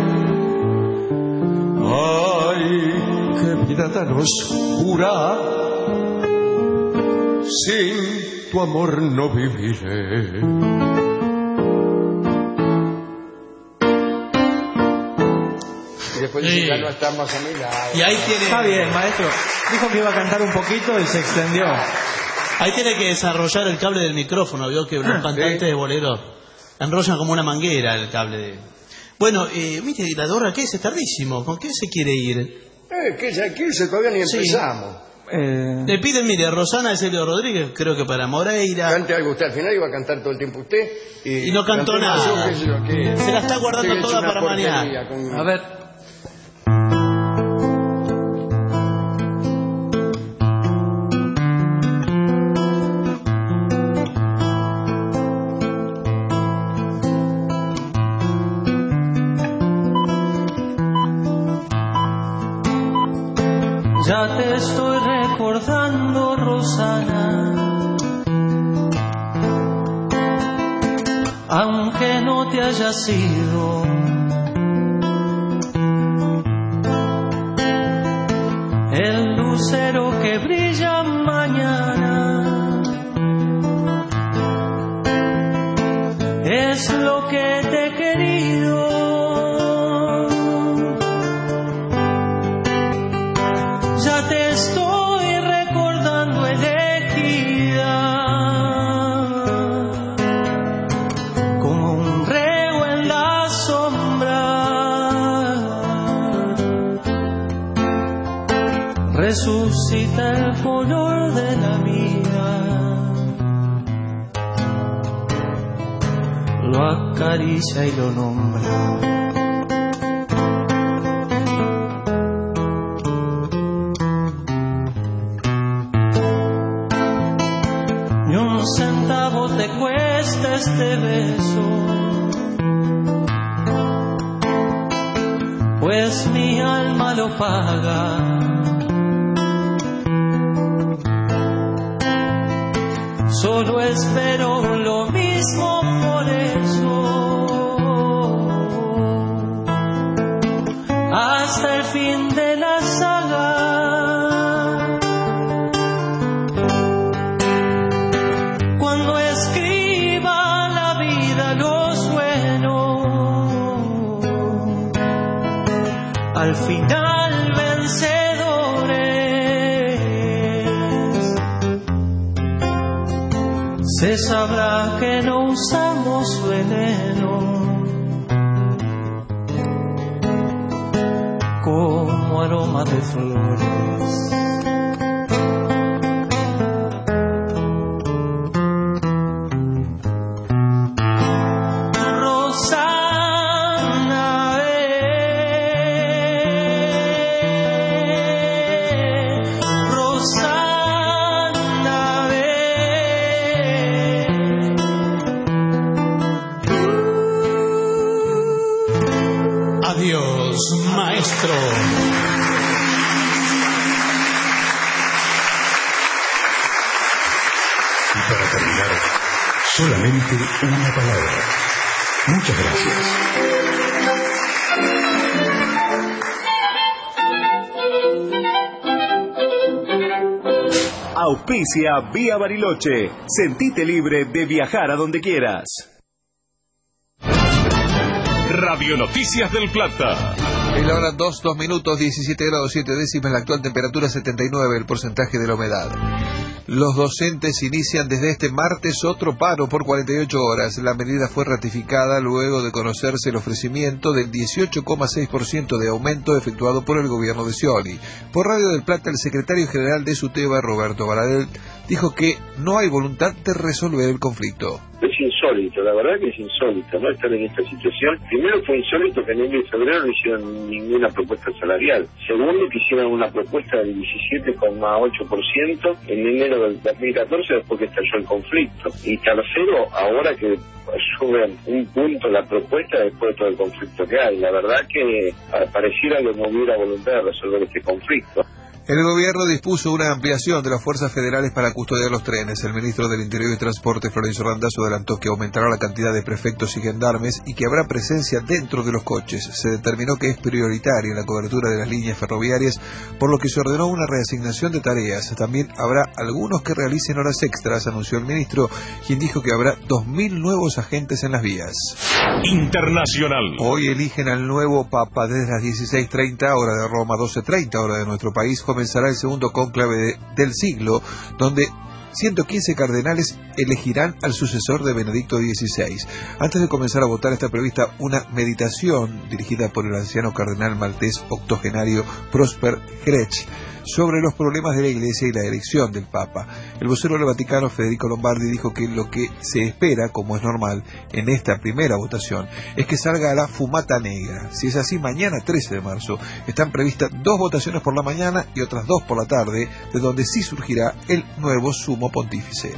Ay, qué vida tan oscura, sin tu amor no viviré. Y después dice, Sí. ya no estamos a mi lado. Y ahí tiene... Está bien, maestro. Dijo que iba a cantar un poquito y se extendió. Ahí tiene que desarrollar el cable del micrófono. Vio que los cantantes de bolero enrollan como una manguera el cable de... Bueno, eh, mire, la Dora, ¿qué es? Es tardísimo. ¿Con qué se quiere ir? Eh, que ya quince, todavía ni Sí. empezamos. Eh... Le piden, mire, a Rosana de Celio Rodríguez, creo que para Moreira. Cante algo usted, al final iba a cantar todo el tiempo usted. Y, Y no cantó nada. Yo, qué sé yo, que- Se la está guardando que he hecho toda una para porquería mañana. con- A ver. Ya te estoy recordando, Rosana, aunque no te haya sido. El lucero que brilla mañana es lo que te he querido. Ya te estoy recordando, elegida, como un reo en la sombra. Resucita el color de la vida, lo acaricia y lo nombra. Ni un centavo te cuesta este beso, pues mi alma lo paga. Solo espero lo mismo por eso, hasta el fin de la saga. Cuando escriba la vida los buenos, al final vencedores, se sabrá que no usamos veneno, como aroma de flores. Rosana, eh, Rosana, eh. Adiós, maestro. Y para terminar, solamente una palabra. Muchas gracias. Auspicia Vía Bariloche. Sentite libre de viajar a donde quieras. Radio Noticias del Plata. En la hora dos, dos minutos, diecisiete grados siete décimas, la actual temperatura setenta y nueve, el porcentaje de la humedad. Los docentes inician desde este martes otro paro por cuarenta y ocho horas. La medida fue ratificada luego de conocerse el ofrecimiento del dieciocho coma seis por ciento de aumento efectuado por el gobierno de Scioli. Por Radio del Plata, el secretario general de SUTEBA, Roberto Baradel, dijo que no hay voluntad de resolver el conflicto. Es insólito, la verdad que es insólito, ¿no? Estar en esta situación. Primero fue insólito que en el mes de febrero no hicieron ninguna propuesta salarial. Segundo, que hicieron una propuesta del diecisiete coma ocho por ciento en enero del dos mil catorce, después que estalló el conflicto. Y tercero, ahora que suben un punto la propuesta después de todo el conflicto que hay. La verdad que pareciera que no hubiera voluntad de resolver este conflicto. El gobierno dispuso una ampliación de las fuerzas federales para custodiar los trenes. El ministro del Interior y Transporte, Florencio Randazzo, adelantó que aumentará la cantidad de prefectos y gendarmes y que habrá presencia dentro de los coches. Se determinó que es prioritaria la cobertura de las líneas ferroviarias, por lo que se ordenó una reasignación de tareas. También habrá algunos que realicen horas extras, anunció el ministro, quien dijo que habrá dos mil nuevos agentes en las vías. Internacional. Hoy eligen al nuevo Papa desde las dieciséis treinta, hora de Roma, doce treinta, hora de nuestro país. Comenzará el segundo cónclave de, del siglo, donde ciento quince cardenales elegirán al sucesor de Benedicto dieciséis. Antes de comenzar a votar está prevista una meditación dirigida por el anciano cardenal maltés octogenario Prosper Grech sobre los problemas de la Iglesia y la elección del Papa. El vocero del Vaticano, Federico Lombardi, dijo que lo que se espera, como es normal, en esta primera votación, es que salga a la fumata negra. Si es así, mañana trece de marzo están previstas dos votaciones por la mañana y otras dos por la tarde, de donde sí surgirá el nuevo sumo pontífice.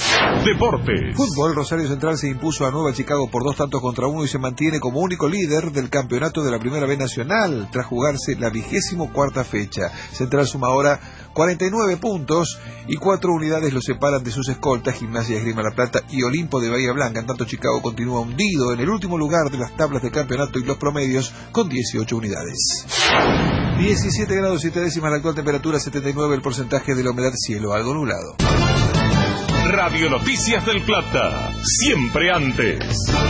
Deportes. Fútbol. Rosario Central se impuso a Nueva Chicago por dos tantos contra uno y se mantiene como único líder del campeonato de la Primera B Nacional tras jugarse la vigésimo cuarta fecha. Central suma ahora cuarenta y nueve puntos y cuatro unidades lo separan de sus escoltas, Gimnasia de Esgrima La Plata y Olimpo de Bahía Blanca. En tanto, Chicago continúa hundido en el último lugar de las tablas de campeonato y los promedios con dieciocho unidades. diecisiete grados siete décimas, la actual temperatura setenta y nueve, el porcentaje de la humedad cielo algo nublado. Radio Noticias del Plata, siempre antes.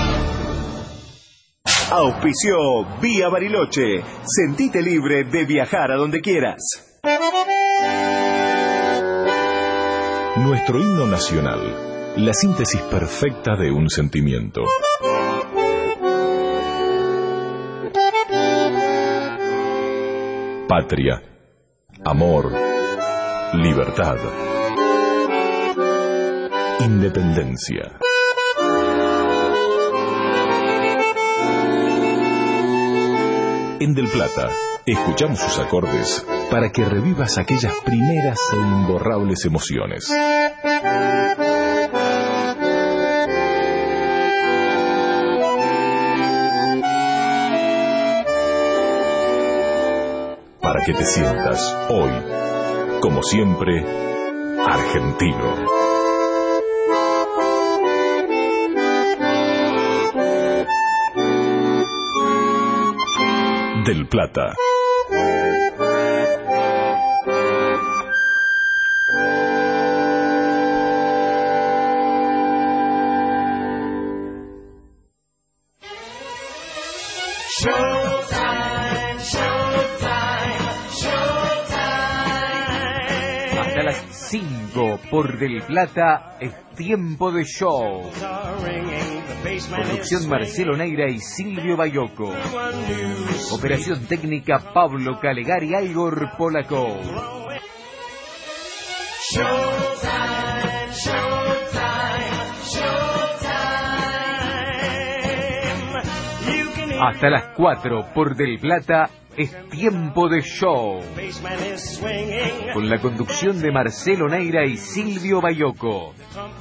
Auspició Vía Bariloche. Sentite libre de viajar a donde quieras. Nuestro himno nacional, la síntesis perfecta de un sentimiento. Patria, amor, libertad, independencia. En Del Plata, escuchamos sus acordes para que revivas aquellas primeras e imborrables emociones. Para que te sientas hoy, como siempre, argentino. Del Plata. Showtime, showtime, showtime. Hasta las cinco por Del Plata es tiempo de show. Producción Marcelo Neira y Silvio Bayoco. Operación técnica Pablo Calegari y Igor Polakov. Showtime, showtime, showtime. Hasta las cuatro por Del Plata es tiempo de show. Con la conducción de Marcelo Neira y Silvio Bayoco.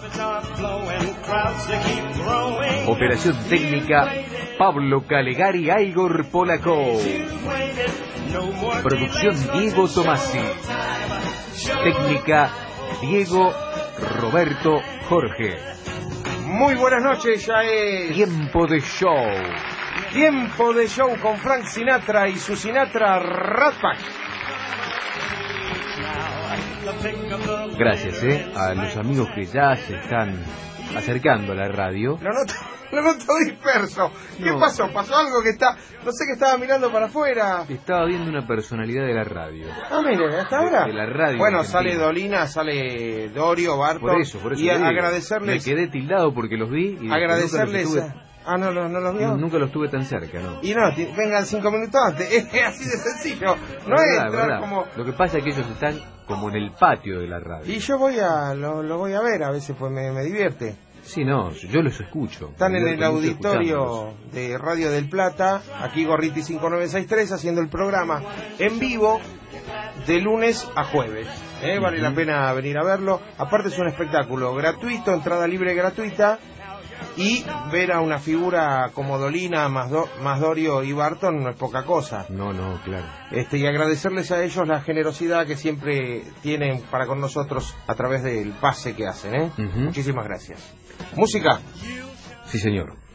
Operación técnica Pablo Calegari y Igor Polakov. Producción Diego Tomasi. Técnica Diego Roberto Jorge. Muy buenas noches, ya es tiempo de show. Tiempo de show con Frank Sinatra y su Sinatra Rat Pack. Gracias, ¿eh? A los amigos que ya se están acercando a la radio. Lo noto, lo noto disperso. ¿Qué No. pasó? ¿Pasó algo que está... No sé, que estaba mirando para afuera? Estaba viendo una personalidad de la radio. Ah, mire, ¿hasta ahora? De la radio Bueno, argentina. sale Dolina, sale Dorio, Barton. Por eso, por eso. Y te a- digo. agradecerles... Me quedé tildado porque los vi y Agradecerles... nunca los, a- Ah, no, no, no los vio. estuve, nunca los tuve tan cerca, ¿no? Y no, ti- vengan cinco minutos antes. Es así de sencillo. No Es es verdad, entrar verdad. como... Lo que pasa es que ellos están como en el patio de la radio. Y yo voy a... Lo, lo voy a ver, a veces pues me, me divierte. Sí, no, yo los escucho. Están Me en el divierto mucho auditorio escuchándolos. de Radio del Plata, aquí Gorriti cinco nueve seis tres, haciendo el programa en vivo de lunes a jueves. ¿eh? Vale la pena venir a verlo. Aparte es un espectáculo gratuito, entrada libre gratuita. Y ver a una figura como Dolina, más, Do- más Dorio y Barton no es poca cosa. No, no, claro. Este, y agradecerles a ellos la generosidad que siempre tienen para con nosotros a través del pase que hacen. ¿eh? Ujú. Muchísimas gracias. Música. Sí, señor.